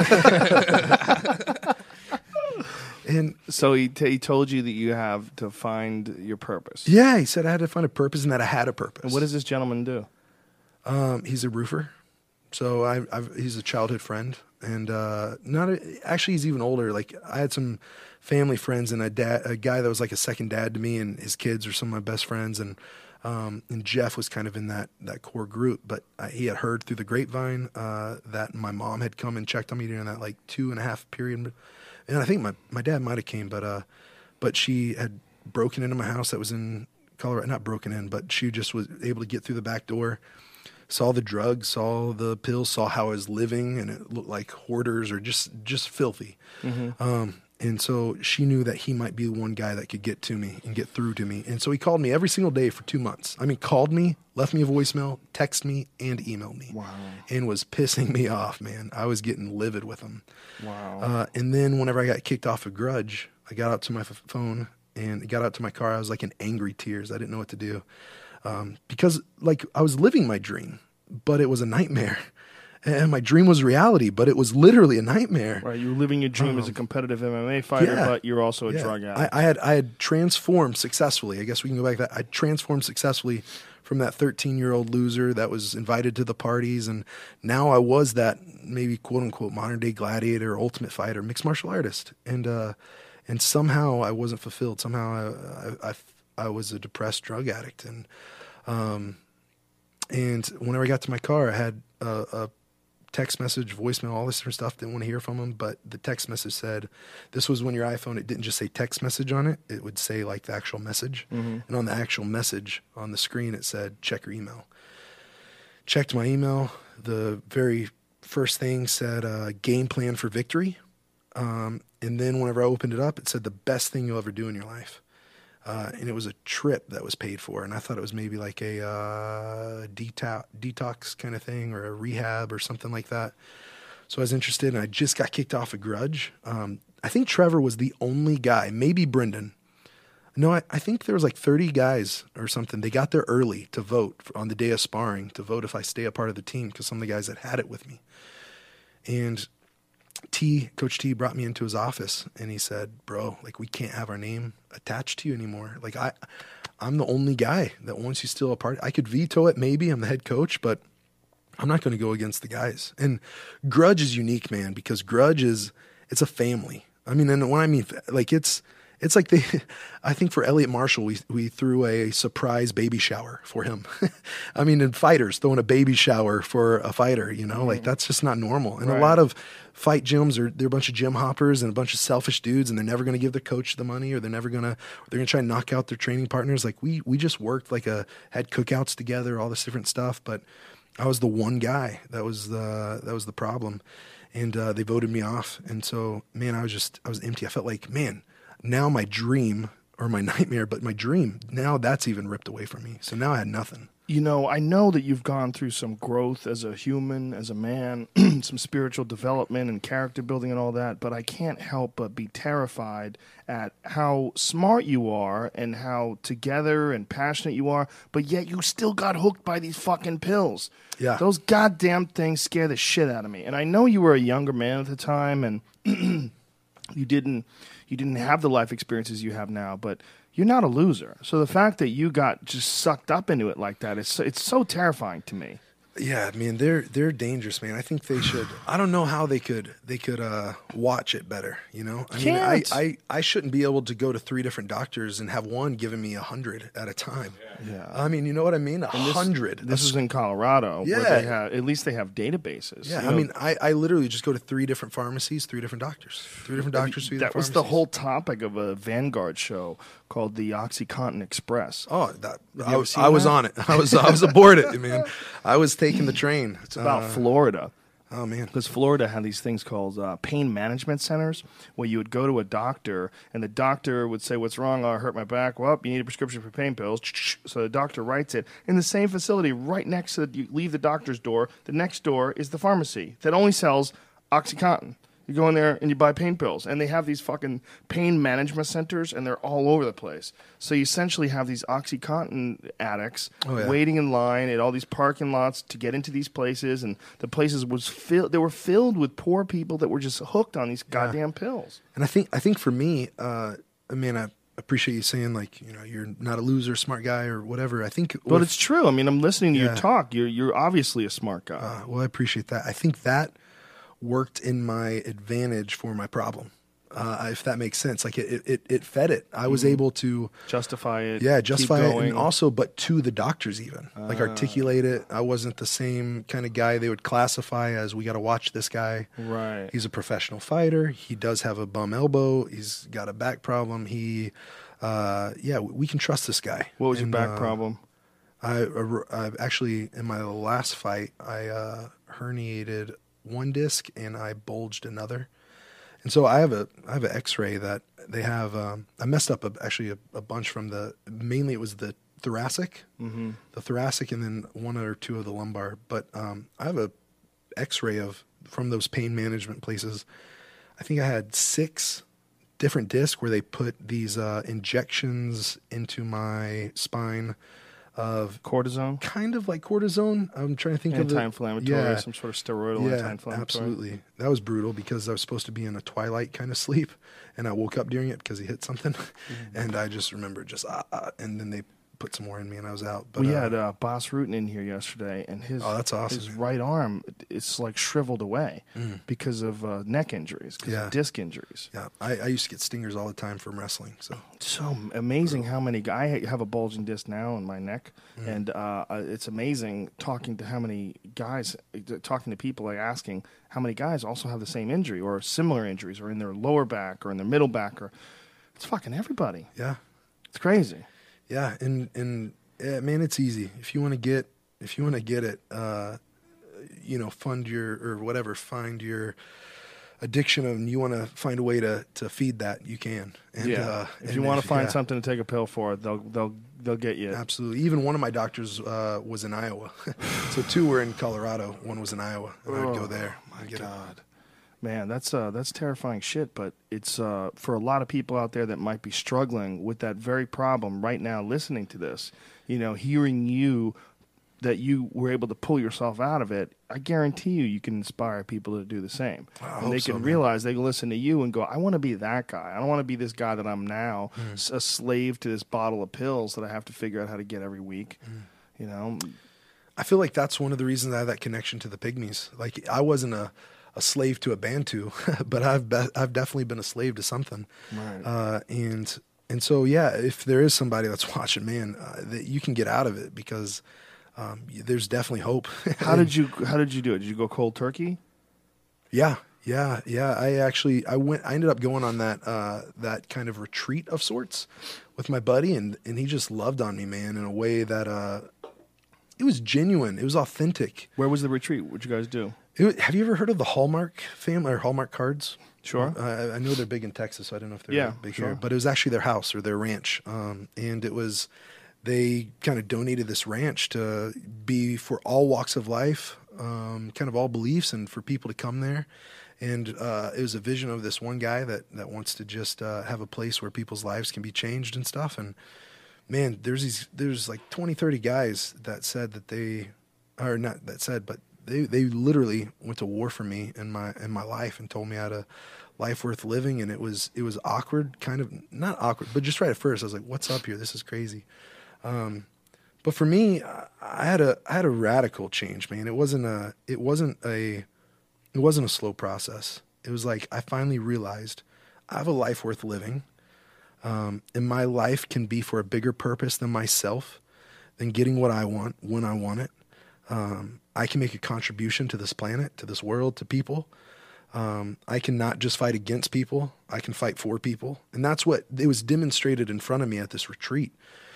[SPEAKER 4] And
[SPEAKER 6] So he t- he told you that you have to find your purpose.
[SPEAKER 4] yeah, he said I had to find a purpose and that I had a purpose.
[SPEAKER 6] And what does this gentleman do?
[SPEAKER 4] Um, he's a roofer. So I, I've, he's a childhood friend, and uh, not a, actually he's even older. Like I had some family friends and a dad, a guy that was like a second dad to me, and his kids are some of my best friends. And um, and Jeff was kind of in that that core group. But uh, he had heard through the grapevine uh, that my mom had come and checked on me during that like two and a half period. And I think my, my dad might have came, but uh, but she had broken into my house that was in Colorado. Not broken in, but she just was able to get through the back door. saw the drugs, saw the pills, saw how I was living, and it looked like hoarders or just just filthy. Mm-hmm. Um, and so she knew that he might be the one guy that could get to me and get through to me. And so he called me every single day for two months. I mean, called me, left me a voicemail, texted me, and emailed me.
[SPEAKER 6] Wow.
[SPEAKER 4] And was pissing me off, man. I was getting livid with him.
[SPEAKER 6] Wow.
[SPEAKER 4] Uh, and then whenever I got kicked off of Grudge, I got out to my f- phone and got out to my car. I was like in angry tears. I didn't know what to do. Um, because like I was living my dream, but it was a nightmare. And my dream was reality, but it was literally a nightmare.
[SPEAKER 6] Right, you were living your dream
[SPEAKER 4] um,
[SPEAKER 6] as a competitive M M A fighter,
[SPEAKER 4] yeah,
[SPEAKER 6] but you're also a
[SPEAKER 4] yeah.
[SPEAKER 6] drug addict.
[SPEAKER 4] I, I had I had transformed successfully. I guess we can go back to that. I transformed successfully from that thirteen-year-old loser that was invited to the parties, and now I was that maybe quote-unquote modern-day gladiator, ultimate fighter, mixed martial artist. And uh, and somehow I wasn't fulfilled. Somehow I, I, I, I was a depressed drug addict. And um, and whenever I got to my car, I had a, a text message, voicemail, all this different stuff. Didn't want to hear from him, but the text message said, this was when your iPhone, it didn't just say text message on it. It would say like the actual message. Mm-hmm. And on the actual message on the screen, it said, check your email. Checked my email. The very first thing said, uh, game plan for victory. Um, and then whenever I opened it up, it said the best thing you'll ever do in your life. Uh, and it was a trip that was paid for. And I thought it was maybe like a uh, detox, detox kind of thing or a rehab or something like that. So I was interested, and I just got kicked off a Grudge. Um, I think Trevor was the only guy, maybe Brendan. No, I, I think there was like thirty guys or something. They got there early to vote on the day of sparring, to vote if I stay a part of the team, because some of the guys that had it with me. And T, Coach T brought me into his office, and he said, bro, like, we can't have our name attached to you anymore. Like, I, I'm the only guy that wants you still a part. I could veto it maybe. I'm the head coach, but I'm not going to go against the guys. And Grudge is unique, man, because Grudge is, it's a family. I mean, and when I mean, like, it's, it's like they, I think for Elliot Marshall, we we threw a surprise baby shower for him. I mean, in fighters, throwing a baby shower for a fighter, you know, mm. like that's just not normal. And right. a lot of fight gyms are, they're a bunch of gym hoppers and a bunch of selfish dudes, and they're never going to give the coach the money, or they're never going to, they're going to try and knock out their training partners. Like we, we just worked like a, had cookouts together, all this different stuff. But I was the one guy that was the, that was the problem. And uh, they voted me off. And so, man, I was just, I was empty. I felt like, man, now my dream, or my nightmare, but my dream, now that's even ripped away from me. So now I had nothing.
[SPEAKER 6] You know, I know that you've gone through some growth as a human, as a man, some spiritual development and character building and all that, but I can't help but be terrified at how smart you are and how together and passionate you are, but yet you still got hooked by these fucking pills.
[SPEAKER 4] Yeah.
[SPEAKER 6] Those goddamn things scare the shit out of me. And I know you were a younger man at the time, and you didn't you didn't have the life experiences you have now, but you're not a loser. So the fact that you got just sucked up into it like that, it's, it's so terrifying to me.
[SPEAKER 4] Yeah, I mean, they're they're dangerous, man. I think they should. I don't know how they could they could uh, watch it better. You know, I mean, I, I I shouldn't be able to go to three different doctors and have one giving me a hundred at a time.
[SPEAKER 6] Yeah,
[SPEAKER 4] I mean, you know what I mean? A hundred.
[SPEAKER 6] This, this is in Colorado.
[SPEAKER 4] Yeah,
[SPEAKER 6] where they have, at least they have databases.
[SPEAKER 4] Yeah,
[SPEAKER 6] you
[SPEAKER 4] I
[SPEAKER 6] know?
[SPEAKER 4] mean, I, I literally just go to three different pharmacies, three different doctors, three different doctors, three
[SPEAKER 6] that
[SPEAKER 4] different
[SPEAKER 6] was
[SPEAKER 4] pharmacies.
[SPEAKER 6] the whole topic of a Vanguard show called the OxyContin Express.
[SPEAKER 4] Oh, that I was I was that? on it. I was I was aboard it, man. I was taking the train.
[SPEAKER 6] It's about
[SPEAKER 4] uh,
[SPEAKER 6] Florida.
[SPEAKER 4] Oh, man.
[SPEAKER 6] Because Florida had these things called uh, pain management centers, where you would go to a doctor, and the doctor would say, what's wrong? Oh, I hurt my back. Well, you need a prescription for pain pills. So the doctor writes it. In the same facility, right next to the, you leave the doctor's door, the next door is the pharmacy that only sells OxyContin. You go in there and you buy pain pills. And they have these fucking pain management centers, and they're all over the place. So you essentially have these OxyContin addicts
[SPEAKER 4] oh, yeah.
[SPEAKER 6] waiting in line at all these parking lots to get into these places. And the places was filled, they were filled with poor people that were just hooked on these goddamn yeah. pills.
[SPEAKER 4] And I think, I think for me, uh, I mean, I appreciate you saying, like, you know, you're not a loser, smart guy or whatever. I think.
[SPEAKER 6] But with, it's true. I mean, I'm listening to
[SPEAKER 4] yeah.
[SPEAKER 6] you talk. You're, you're obviously a smart guy.
[SPEAKER 4] Uh, well, I appreciate that. I think that worked in my advantage for my problem, uh, if that makes sense. Like it, it, it fed it. I was mm-hmm. able to
[SPEAKER 6] justify it.
[SPEAKER 4] Yeah, justify it, and also, but to the doctors even uh. like articulate it. I wasn't the same kind of guy they would classify as. We got to watch this guy.
[SPEAKER 6] Right.
[SPEAKER 4] He's a professional fighter. He does have a bum elbow. He's got a back problem. He, uh, yeah, we can trust this guy.
[SPEAKER 6] What was
[SPEAKER 4] and,
[SPEAKER 6] your back
[SPEAKER 4] uh,
[SPEAKER 6] problem?
[SPEAKER 4] I, I actually, in my last fight, I uh, herniated one disc and I bulged another. And so I have a I have an X-ray that they have. Um, I messed up a, actually a, a bunch from the mainly it was the thoracic, mm-hmm. the thoracic, and then one or two of the lumbar. But um, I have a X-ray of from those pain management places. I think I had six different discs where they put these uh, injections into my spine of
[SPEAKER 6] cortisone,
[SPEAKER 4] kind of like cortisone. I'm trying to think of
[SPEAKER 6] anti-inflammatory, yeah. some sort of steroidal
[SPEAKER 4] yeah,
[SPEAKER 6] anti-inflammatory.
[SPEAKER 4] Absolutely. That was brutal because I was supposed to be in a twilight kind of sleep, and I woke up during it because he hit something, mm-hmm. and I just remember just ah, ah, and then they put some more in me, and I was out. But
[SPEAKER 6] we
[SPEAKER 4] uh,
[SPEAKER 6] had uh, Boss Rutan in here yesterday, and his
[SPEAKER 4] oh, that's awesome.
[SPEAKER 6] His right arm it's like shriveled away mm. because of uh, neck injuries, because
[SPEAKER 4] yeah.
[SPEAKER 6] of disc injuries.
[SPEAKER 4] Yeah, I, I used to get stingers all the time from wrestling. So
[SPEAKER 6] so amazing how many guys. I have a bulging disc now in my neck, mm. and uh, it's amazing talking to how many guys, talking to people, like asking how many guys also have the same injury or similar injuries, or in their lower back or in their middle back, or it's fucking everybody.
[SPEAKER 4] Yeah,
[SPEAKER 6] it's crazy.
[SPEAKER 4] Yeah, and and yeah, man, it's easy if you want to get if you want to get it, uh, you know, fund your or whatever, find your addiction, and you want to find a way to, to feed that, you can. And,
[SPEAKER 6] yeah,
[SPEAKER 4] uh,
[SPEAKER 6] if
[SPEAKER 4] and
[SPEAKER 6] you want to find
[SPEAKER 4] yeah.
[SPEAKER 6] something to take a pill for, they'll they'll they'll get you.
[SPEAKER 4] Absolutely. Even one of my doctors uh, was in Iowa, so two were in Colorado, one was in Iowa, and oh, I'd go there.
[SPEAKER 6] My God. It. Man, that's uh, that's terrifying shit, but it's uh, for a lot of people out there that might be struggling with that very problem right now listening to this, you know, hearing you, that you were able to pull yourself out of it, I guarantee you you can inspire people to do the same.
[SPEAKER 4] I
[SPEAKER 6] and they
[SPEAKER 4] so,
[SPEAKER 6] can
[SPEAKER 4] man.
[SPEAKER 6] realize, they can listen to you and go, I want to be that guy. I don't want to be this guy that I'm now,
[SPEAKER 4] mm.
[SPEAKER 6] a slave to this bottle of pills that I have to figure out how to get every week,
[SPEAKER 4] mm.
[SPEAKER 6] you know.
[SPEAKER 4] I feel like that's one of the reasons I have that connection to the Pygmies. Like, I wasn't a... a slave to a Bantu, but I've be- I've definitely been a slave to something.
[SPEAKER 6] Right.
[SPEAKER 4] Uh, and and so yeah, if there is somebody that's watching, man, uh, that you can get out of it because um, there's definitely hope.
[SPEAKER 6] How did you How did you do it? Did you go cold turkey?
[SPEAKER 4] Yeah, yeah, yeah. I actually I went. I ended up going on that uh, that kind of retreat of sorts with my buddy, and and he just loved on me, man, in a way that uh, it was genuine. It was authentic.
[SPEAKER 6] Where was the retreat? What'd you guys do?
[SPEAKER 4] It, have you ever heard of the Hallmark family or Hallmark cards?
[SPEAKER 6] Sure.
[SPEAKER 4] Uh, I know they're big in Texas, so I don't know if they're
[SPEAKER 6] yeah,
[SPEAKER 4] big
[SPEAKER 6] sure.
[SPEAKER 4] here. But it was actually their house or their ranch. Um, and it was, they kind of donated this ranch to be for all walks of life, um, kind of all beliefs, and for people to come there. And uh, it was a vision of this one guy that, that wants to just uh, have a place where people's lives can be changed and stuff. And man, there's these, there's like twenty, thirty guys that said that they, or not that said, but They they literally went to war for me in my in my life and told me I had a life worth living, and it was it was awkward, kind of not awkward, but just right at first I was like, "What's up here? This is crazy." Um, but for me, I had a I had a radical change, man. It wasn't a it wasn't a it wasn't a slow process. It was like I finally realized I have a life worth living, um, and my life can be for a bigger purpose than myself, than getting what I want when I want it. Um, I can make a contribution to this planet, to this world, to people. Um, I can not just fight against people. I can fight for people. And that's what it was demonstrated in front of me at this retreat.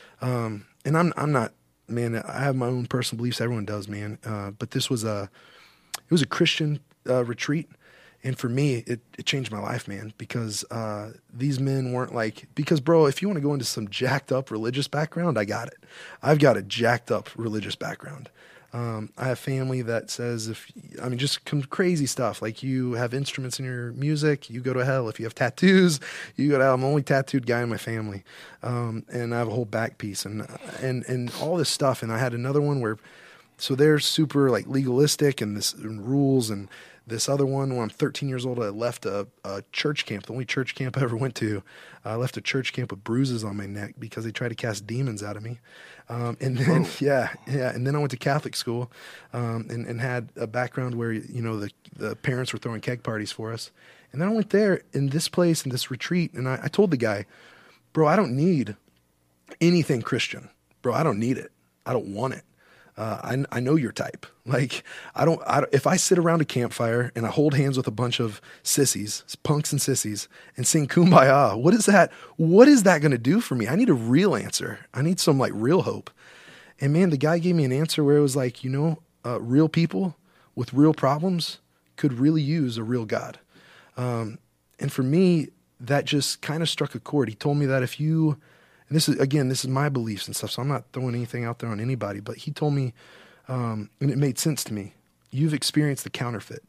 [SPEAKER 4] Um, and I'm, I'm not, man, I have my own personal beliefs. Everyone does, man. Uh, but this was a, it was a Christian, uh, retreat. And for me, it, it changed my life, man, because, uh, these men weren't like, because bro, if you want to go into some jacked up religious background, I got it. I've got a jacked up religious background. Um, I have family that says if, I mean, just crazy stuff. Like you have instruments in your music, you go to hell. If you have tattoos, you go to hell. I'm the only tattooed guy in my family. Um, and I have a whole back piece and, and, and all this stuff. And I had another one where, so they're super like legalistic and this and rules. And this other one, when I'm thirteen years old, I left a, a church camp, the only church camp I ever went to. I left a church camp with bruises on my neck because they tried to cast demons out of me. Um, and then, oh. yeah, yeah. And then I went to Catholic school, um, and, and had a background where, you know, the, the parents were throwing keg parties for us. And then I went there in this place, in this retreat. And I, I told the guy, bro, I don't need anything Christian, bro. I don't need it. I don't want it. Uh, I, I know your type. Like, I don't, I don't, if I sit around a campfire and I hold hands with a bunch of sissies, punks and sissies, and sing Kumbaya, what is that? What is that going to do for me? I need a real answer. I need some like real hope. And man, the guy gave me an answer where it was like, you know, uh, real people with real problems could really use a real God. Um, and for me, that just kind of struck a chord. He told me that if you, and this is, again, this is my beliefs and stuff, so I'm not throwing anything out there on anybody, but he told me, um, and it made sense to me, you've experienced the counterfeit.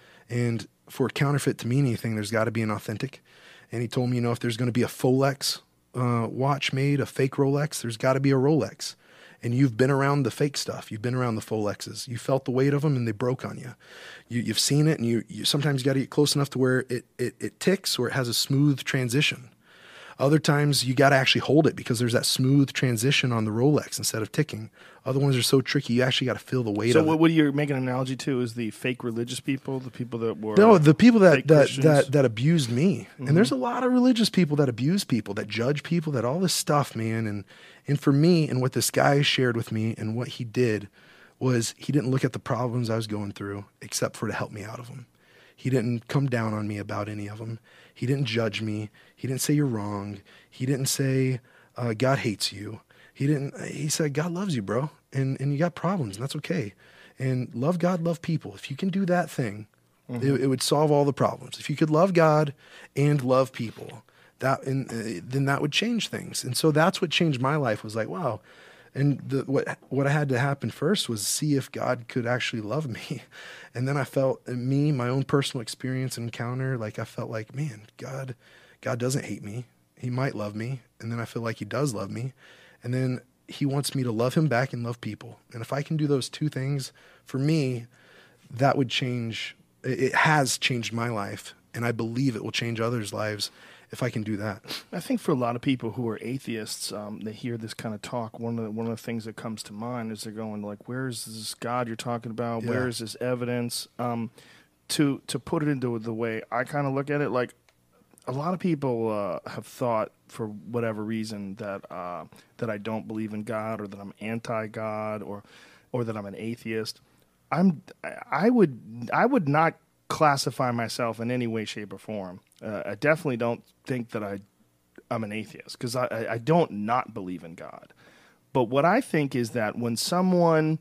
[SPEAKER 4] And for a counterfeit to mean anything, there's got to be an authentic. And he told me, you know, if there's going to be a Folex uh, watch made, a fake Rolex, there's got to be a Rolex. And you've been around the fake stuff. You've been around the Folexes. You felt the weight of them and they broke on you. you you've seen it, and you, you sometimes you got to get close enough to where it, it, it ticks or it has a smooth transition. Other times you got to actually hold it because there's that smooth transition on the Rolex instead of ticking. Other ones are so tricky, you actually got to feel the weight
[SPEAKER 6] so
[SPEAKER 4] of
[SPEAKER 6] what,
[SPEAKER 4] it.
[SPEAKER 6] So what you're making an analogy to is the fake religious people, the people that were
[SPEAKER 4] No, the people that
[SPEAKER 6] fake
[SPEAKER 4] that,
[SPEAKER 6] Christians?
[SPEAKER 4] that that abused me.
[SPEAKER 6] Mm-hmm.
[SPEAKER 4] And there's a lot of religious people that abuse people, that judge people, that all this stuff, man. And and for me, and what this guy shared with me and what he did was he didn't look at the problems I was going through except for to help me out of them. He didn't come down on me about any of them. He didn't judge me. He didn't say you're wrong. He didn't say uh, God hates you. He didn't. He said God loves you, bro, and and you got problems, and that's okay. And love God, love people. If you can do that thing, mm-hmm. it, it would solve all the problems. If you could love God and love people, that and uh, then that would change things. And so that's what changed my life. Was like, wow. And the, what what I had to happen first was see if God could actually love me. And then I felt me, my own personal experience and encounter, like I felt like, man, God, God doesn't hate me. He might love me. And then I feel like he does love me. And then he wants me to love him back and love people. And if I can do those two things, for me, that would change. It has changed my life. And I believe it will change others' lives if I can do that.
[SPEAKER 6] I think for a lot of people who are atheists, um, they hear this kind of talk. One of the, one of the things that comes to mind is they're going like, "Where's this God you're talking about?
[SPEAKER 4] Yeah.
[SPEAKER 6] Where is this evidence?" Um, to to put it into the way I kind of look at it, like a lot of people uh, have thought for whatever reason that uh, that I don't believe in God, or that I'm anti-God, or or that I'm an atheist. I'm I would I would not classify myself in any way, shape, or form. Uh, I definitely don't think that I, I'm an atheist, because I, I don't not believe in God. But what I think is that when someone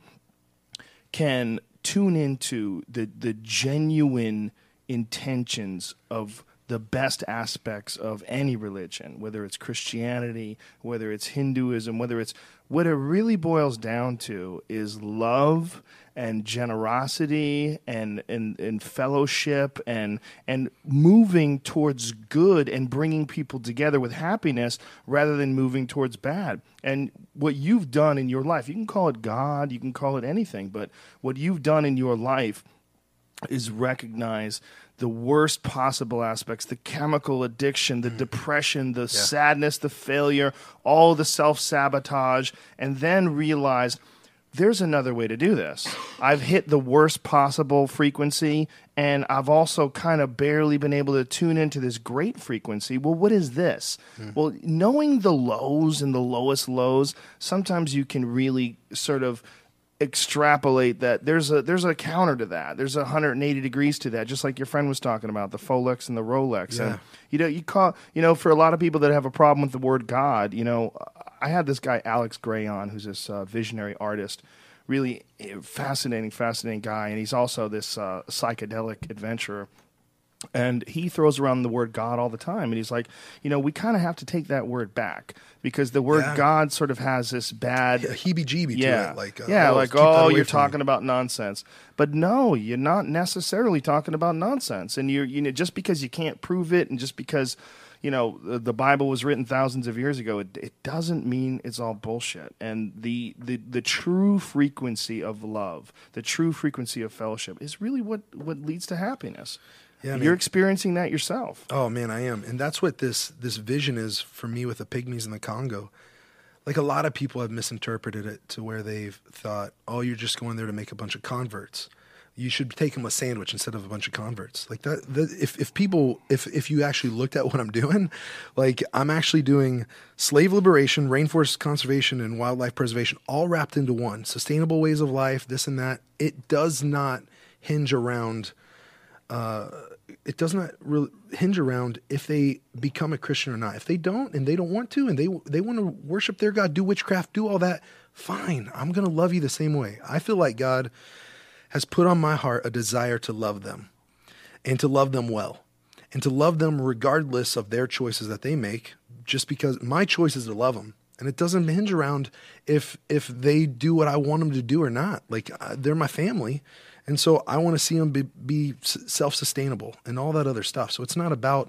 [SPEAKER 6] can tune into the, the genuine intentions of the best aspects of any religion, whether it's Christianity, whether it's Hinduism, whether it's, what it really boils down to is love and generosity and, and, and fellowship and and moving towards good and bringing people together with happiness rather than moving towards bad. And what you've done in your life, you can call it God, you can call it anything, but what you've done in your life is recognize the worst possible aspects, the chemical addiction, the depression, the yeah. sadness, the failure, all the self-sabotage, and then realize there's another way to do this. I've hit the worst possible frequency, and I've also kind of barely been able to tune into this great frequency. Well, what is this? Mm. Well, knowing the lows and the lowest lows, sometimes you can really sort of extrapolate that there's a there's a counter to that. There's one hundred eighty degrees to that, just like your friend was talking about, the Folex and the Rolex.
[SPEAKER 4] Yeah.
[SPEAKER 6] And you know, you call you know, for a lot of people that have a problem with the word God, you know, I had this guy Alex Gray on, who's this uh, visionary artist, really fascinating, fascinating guy, and he's also this uh, psychedelic adventurer. And he throws around the word God all the time. And he's like, you know, we kind of have to take that word back, because the word
[SPEAKER 4] yeah.
[SPEAKER 6] God sort of has this bad
[SPEAKER 4] yeah, heebie-jeebie
[SPEAKER 6] yeah.
[SPEAKER 4] to it. Like, uh,
[SPEAKER 6] yeah,
[SPEAKER 4] oh,
[SPEAKER 6] like,
[SPEAKER 4] keep that
[SPEAKER 6] oh,
[SPEAKER 4] away
[SPEAKER 6] you're
[SPEAKER 4] from
[SPEAKER 6] talking
[SPEAKER 4] me.
[SPEAKER 6] about nonsense. But no, you're not necessarily talking about nonsense. And you're, you know, just because you can't prove it, and just because, you know, the, the Bible was written thousands of years ago, it, it doesn't mean it's all bullshit. And the, the, the true frequency of love, the true frequency of fellowship is really what, what leads to happiness.
[SPEAKER 4] Yeah,
[SPEAKER 6] You're
[SPEAKER 4] man.
[SPEAKER 6] experiencing that yourself.
[SPEAKER 4] Oh man, I am. And that's what this this vision is for me with the pygmies in the Congo. Like, a lot of people have misinterpreted it to where they've thought, oh, you're just going there to make a bunch of converts. You should take them a sandwich instead of a bunch of converts. Like that, that if, if people, if, if you actually looked at what I'm doing, like, I'm actually doing slave liberation, rainforest conservation, and wildlife preservation all wrapped into one. Sustainable ways of life, this and that. It does not hinge around uh, it does not really hinge around if they become a Christian or not. If they don't, and they don't want to, and they they want to worship their God, do witchcraft, do all that, fine. I'm going to love you the same way. I feel like God has put on my heart a desire to love them and to love them well and to love them regardless of their choices that they make, just because my choice is to love them. And it doesn't hinge around if if they do what I want them to do or not. Like, uh, they're my family. And so I want to see them be, be self-sustainable and all that other stuff. So it's not about,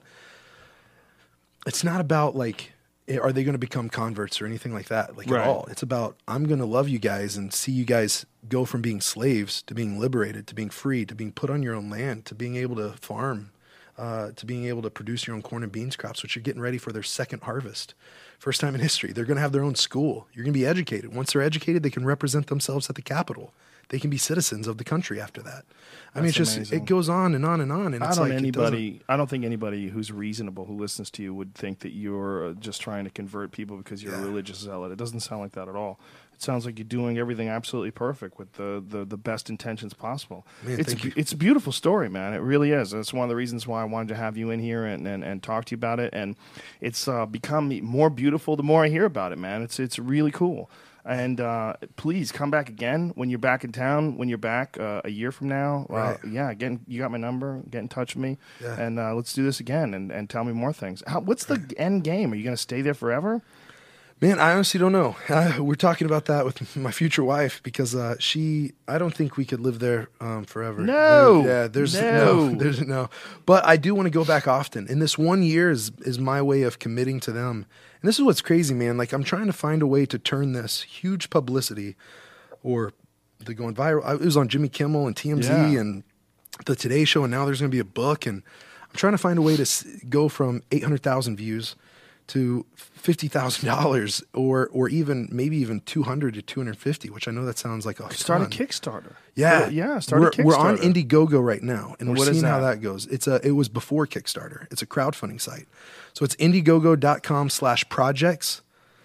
[SPEAKER 4] it's not about like, are they going to become converts or anything like that, like
[SPEAKER 6] Right.
[SPEAKER 4] at all. It's about, I'm going to love you guys and see you guys go from being slaves to being liberated, to being free, to being put on your own land, to being able to farm, uh, to being able to produce your own corn and beans crops, which are getting ready for their second harvest. First time in history. They're going to have their own school. You're going to be educated. Once they're educated, they can represent themselves at the Capitol. They can be citizens of the country after that. I mean, it's
[SPEAKER 6] That's
[SPEAKER 4] just,
[SPEAKER 6] amazing.
[SPEAKER 4] it goes on and on and on. And
[SPEAKER 6] I
[SPEAKER 4] it's
[SPEAKER 6] don't
[SPEAKER 4] like, it doesn't-
[SPEAKER 6] anybody. I don't think anybody who's reasonable who listens to you would think that you're uh, just trying to convert people because you're
[SPEAKER 4] Yeah.
[SPEAKER 6] a religious zealot. It doesn't sound like that at all. It sounds like you're doing everything absolutely perfect with the, the, the best intentions possible.
[SPEAKER 4] Man,
[SPEAKER 6] it's
[SPEAKER 4] thank you.
[SPEAKER 6] it's a beautiful story, man. It really is. That's one of the reasons why I wanted to have you in here and, and, and talk to you about it. And it's uh, become more beautiful the more I hear about it, man. It's it's really cool. And uh, please come back again when you're back in town. When you're back uh, a year from now, uh,
[SPEAKER 4] Right.
[SPEAKER 6] yeah, get in, you got my number. Get in touch with me,
[SPEAKER 4] Yeah.
[SPEAKER 6] and uh, let's do this again. And, and tell me more things. How, what's the end game? Are you going to stay there forever?
[SPEAKER 4] Man, I honestly don't know. Uh, we're talking about that with my future wife because uh, she, I don't think we could live there um, forever.
[SPEAKER 6] No.
[SPEAKER 4] There- yeah, there's
[SPEAKER 6] No.
[SPEAKER 4] no. there's no. But I do want to go back often, and this one year is is my way of committing to them. And this is what's crazy, man. Like, I'm trying to find a way to turn this huge publicity, or the going viral. I- It was on Jimmy Kimmel and T M Z
[SPEAKER 6] Yeah.
[SPEAKER 4] and the Today Show, and now there's going to be a book, and I'm trying to find a way to s- go from eight hundred thousand views to fifty thousand dollars, or or even maybe even two hundred to two hundred fifty, which I know that sounds like a
[SPEAKER 6] Start a
[SPEAKER 4] ton.
[SPEAKER 6] Kickstarter.
[SPEAKER 4] Yeah,
[SPEAKER 6] Uh, yeah. Start
[SPEAKER 4] we're,
[SPEAKER 6] a Kickstarter.
[SPEAKER 4] We're on Indiegogo right now, and
[SPEAKER 6] And
[SPEAKER 4] we're
[SPEAKER 6] what is
[SPEAKER 4] seeing how
[SPEAKER 6] that?
[SPEAKER 4] that goes. It's a it was before Kickstarter. It's a crowdfunding site, so it's indiegogo dot com slash projects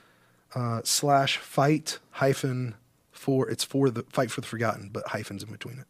[SPEAKER 4] uh, slash fight hyphen for it's for the fight for the forgotten, but hyphens in between it.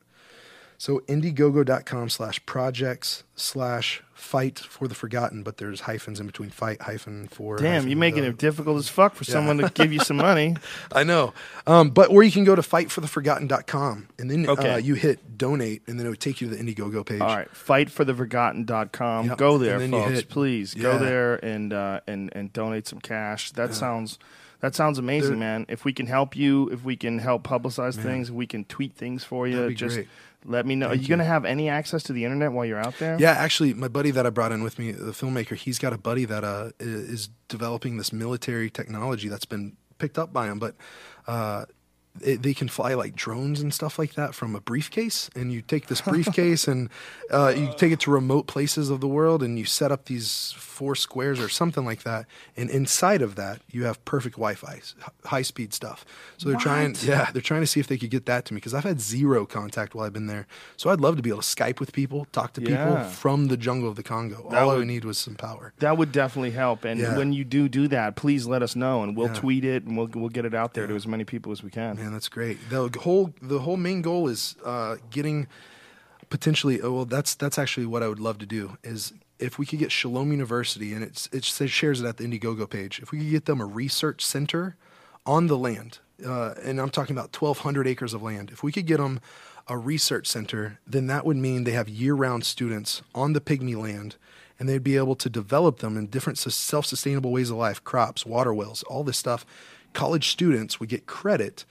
[SPEAKER 4] So indiegogo dot com slash projects slash fight for the forgotten, but there's hyphens in between fight hyphen for.
[SPEAKER 6] Damn,
[SPEAKER 4] hyphen
[SPEAKER 6] you're making
[SPEAKER 4] the-
[SPEAKER 6] it difficult as fuck for someone to give you some money.
[SPEAKER 4] I know. Um, but or you can go to fight for the forgotten dot com and then
[SPEAKER 6] Okay.
[SPEAKER 4] uh, you hit donate and then it would take you to the Indiegogo page.
[SPEAKER 6] All right, fight for the forgotten dot com.
[SPEAKER 4] Yep.
[SPEAKER 6] Go there,
[SPEAKER 4] And then you
[SPEAKER 6] folks.
[SPEAKER 4] hit-
[SPEAKER 6] Please
[SPEAKER 4] Yeah.
[SPEAKER 6] go there and uh, and and donate some cash. That sounds that sounds amazing,
[SPEAKER 4] There-
[SPEAKER 6] man. If we can help you, if we can help publicize things, if we can tweet things for you.
[SPEAKER 4] That'd be
[SPEAKER 6] just
[SPEAKER 4] great.
[SPEAKER 6] let me know. Are
[SPEAKER 4] Thank
[SPEAKER 6] you
[SPEAKER 4] you.
[SPEAKER 6] going to have any access to the internet while you're out there?
[SPEAKER 4] Yeah, actually, my buddy that I brought in with me, the filmmaker, he's got a buddy that uh, i- is developing this military technology that's been picked up by him, but uh, it, they can fly like drones and stuff like that from a briefcase. And you take this briefcase and uh, you take it to remote places of the world, and you set up these four squares or something like that. And inside of that, you have perfect Wi-Fi, high speed stuff. So they're trying,
[SPEAKER 6] What?
[SPEAKER 4] yeah, they're trying to see if they could get that to me because I've had zero contact while I've been there. So I'd love to be able to Skype with people, talk to
[SPEAKER 6] Yeah.
[SPEAKER 4] people from the jungle of the Congo.
[SPEAKER 6] That
[SPEAKER 4] All I
[SPEAKER 6] would-
[SPEAKER 4] would need was some power.
[SPEAKER 6] That would definitely help. And
[SPEAKER 4] Yeah.
[SPEAKER 6] when you do do that, please let us know, and we'll
[SPEAKER 4] Yeah.
[SPEAKER 6] tweet it, and we'll we'll get it out there to as many people as we can.
[SPEAKER 4] Man, that's great. The whole the whole main goal is uh, getting potentially. Oh, well, that's that's actually what I would love to do. Is if we could get Shalom University, and it's it says shares it at the Indiegogo page. If we could get them a research center on the land, uh, and I'm talking about twelve hundred acres of land. If we could get them a research center, then that would mean they have year-round students on the pygmy land, and they'd be able to develop them in different sus- self-sustainable ways of life, crops, water wells, all this stuff. College students would get credit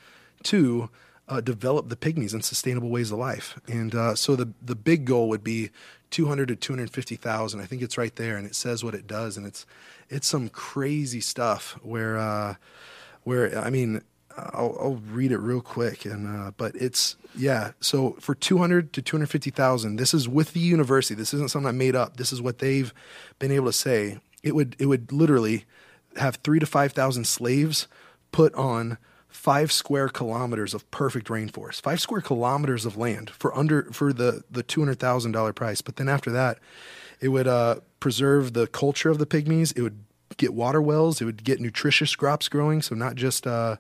[SPEAKER 4] to uh, develop the pygmies in sustainable ways of life. And uh, so the the big goal would be two hundred to two hundred fifty thousand. I think it's right there, and it says what it does, and it's it's some crazy stuff where uh, where I mean. I'll, I'll read it real quick, and uh, but it's yeah. So for two hundred to two hundred fifty thousand, this is with the university. This isn't something I made up. This is what they've been able to say. It would it would literally have three to five thousand slaves put on five square kilometers of perfect rainforest, five square kilometers of land for under for the the two hundred thousand dollar price. But then after that, it would uh, preserve the culture of the pygmies. It would get water wells. It would get nutritious crops growing. So not just uh,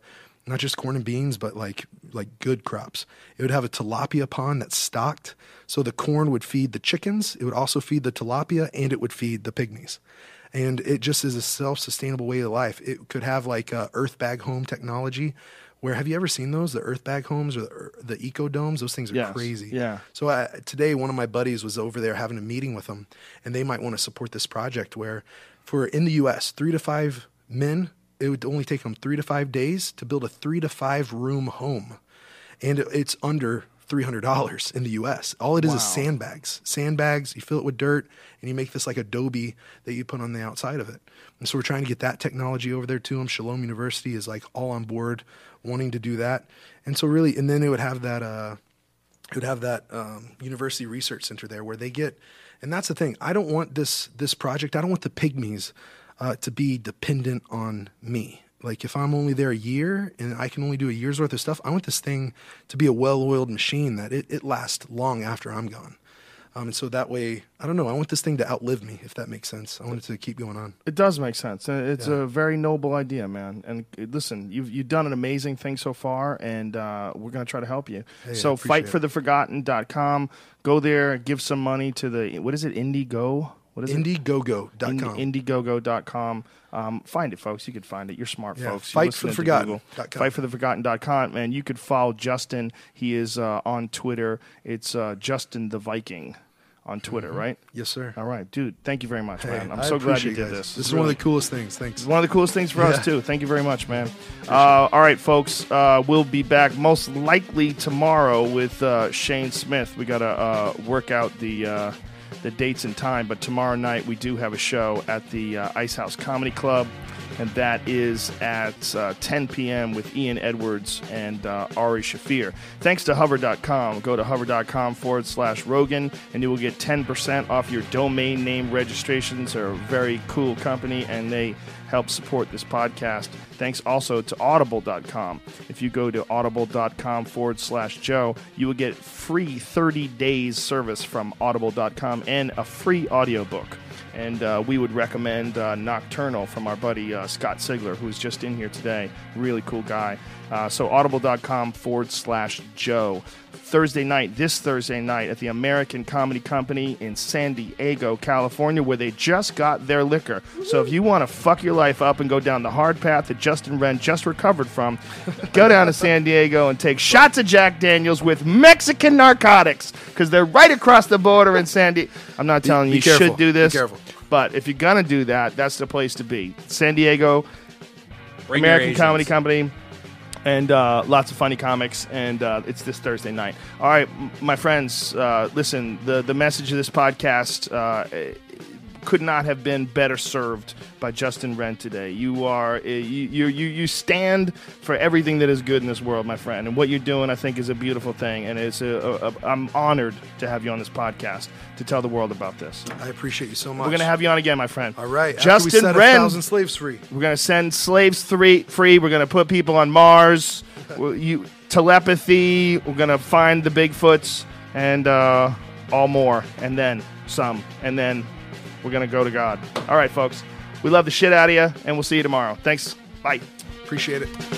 [SPEAKER 4] not just corn and beans, but like like good crops. It would have a tilapia pond that's stocked, so the corn would feed the chickens, it would also feed the tilapia, and it would feed the pygmies. And it just is a self-sustainable way of life. It could have like uh, earth bag home technology, where have you ever seen those, the earth bag homes or the, the eco domes? Those things are
[SPEAKER 6] Yes,
[SPEAKER 4] crazy.
[SPEAKER 6] yeah.
[SPEAKER 4] So uh, today, one of my buddies was over there having a meeting with them, and they might want to support this project where, for in the U S, three to five men, it would only take them three to five days to build a three to five room home, and it, it's under three hundred dollars in the U S. All it is
[SPEAKER 6] Wow.
[SPEAKER 4] is sandbags. Sandbags, you fill it with dirt, and you make this like adobe that you put on the outside of it. And so we're trying to get that technology over there to them. Shalom University is like all on board wanting to do that. And so really, and then it would have that, uh, it would have that um, university research center there where they get, and that's the thing. I don't want this, this project, I don't want the pygmies uh, to be dependent on me. Like if I'm only there a year and I can only do a year's worth of stuff, I want this thing to be a well-oiled machine that it, it lasts long after I'm gone. Um, and so that way, I don't know, I want this thing to outlive me, if that makes sense. I want it to keep going on.
[SPEAKER 6] It does make sense. Uh, It's
[SPEAKER 4] Yeah.
[SPEAKER 6] a very noble idea, man. And uh, listen, you've you've done an amazing thing so far, and uh, we're going to try to help you.
[SPEAKER 4] Hey, I
[SPEAKER 6] so
[SPEAKER 4] appreciate
[SPEAKER 6] fight
[SPEAKER 4] it.
[SPEAKER 6] for the forgotten dot com. Go there, give some money to the, what is it, Indiegogo? What is it?
[SPEAKER 4] Indiegogo dot com.
[SPEAKER 6] Ind- Indiegogo dot com. Um, find it, folks. You can find it. You're smart,
[SPEAKER 4] Yeah,
[SPEAKER 6] folks. You
[SPEAKER 4] fight
[SPEAKER 6] listen
[SPEAKER 4] for the
[SPEAKER 6] to
[SPEAKER 4] forgotten
[SPEAKER 6] Google.
[SPEAKER 4] dot com.
[SPEAKER 6] fight for the forgotten dot com. Man, you could follow Justin. He is uh, on Twitter. It's uh, Justin the Viking on Twitter,
[SPEAKER 4] Mm-hmm.
[SPEAKER 6] right?
[SPEAKER 4] Yes, sir.
[SPEAKER 6] All right, dude. Thank you very much,
[SPEAKER 4] Hey,
[SPEAKER 6] man. I'm
[SPEAKER 4] I
[SPEAKER 6] so glad you
[SPEAKER 4] appreciate
[SPEAKER 6] did
[SPEAKER 4] guys.
[SPEAKER 6] this.
[SPEAKER 4] This is
[SPEAKER 6] Really-
[SPEAKER 4] one of the coolest things. Thanks.
[SPEAKER 6] it's one of the coolest things for us,
[SPEAKER 4] Yeah.
[SPEAKER 6] too. Thank you very much, man. Uh, all right, folks. Uh, we'll be back most likely tomorrow with uh, Shane Smith. We got to uh, work out the uh, the dates and time, but tomorrow night we do have a show at the uh, Ice House Comedy Club, and that is at uh, ten p.m. with Ian Edwards and uh, Ari Shafir. Thanks to hover dot com. Go to hover dot com forward slash Rogan, and you will get ten percent off your domain name registrations. They're a very cool company, and they help support this podcast. Thanks also to audible dot com. If you go to audible dot com forward slash Joe, you will get free thirty days service from audible dot com and a free audiobook. And uh, we would recommend uh, Nocturnal from our buddy uh, Scott Sigler, who's just in here today. Really cool guy. Uh, so audible dot com forward slash Joe. Thursday night, this Thursday night, at the American Comedy Company in San Diego, California, where they just got their liquor. So if you want to fuck your life up and go down the hard path that Justin Wren just recovered from, go down to San Diego and take shots of Jack Daniels with Mexican narcotics, because they're right across the border in San Diego. I'm not telling you
[SPEAKER 4] be
[SPEAKER 6] you
[SPEAKER 4] careful.
[SPEAKER 6] should do this,
[SPEAKER 4] Be careful.
[SPEAKER 6] but if you're going to do that, that's the place to be. San Diego,
[SPEAKER 5] Bring your
[SPEAKER 6] American
[SPEAKER 5] Asians.
[SPEAKER 6] Comedy Company, and uh, lots of funny comics, and uh, it's this Thursday night. All right, m- my friends, uh, listen, the, the message of this podcast uh, could not have been better served by Justin Wren today. You are uh, you, you you you stand for everything that is good in this world, my friend, and what you're doing, I think, is a beautiful thing, and it's a, a, a, I'm honored to have you on this podcast to tell the world about this.
[SPEAKER 4] I appreciate you so much.
[SPEAKER 6] We're gonna have you on again, my friend.
[SPEAKER 4] All right. After
[SPEAKER 6] Justin
[SPEAKER 4] we set
[SPEAKER 6] Wren.
[SPEAKER 4] a thousand slaves free.
[SPEAKER 6] We're going to send slaves three, free. We're going to put people on Mars. We'll, you, telepathy. We're going to find the Bigfoots and uh, all more. And then some. And then we're going to go to God. All right, folks. We love the shit out of you, and we'll see you tomorrow. Thanks. Bye.
[SPEAKER 4] Appreciate it.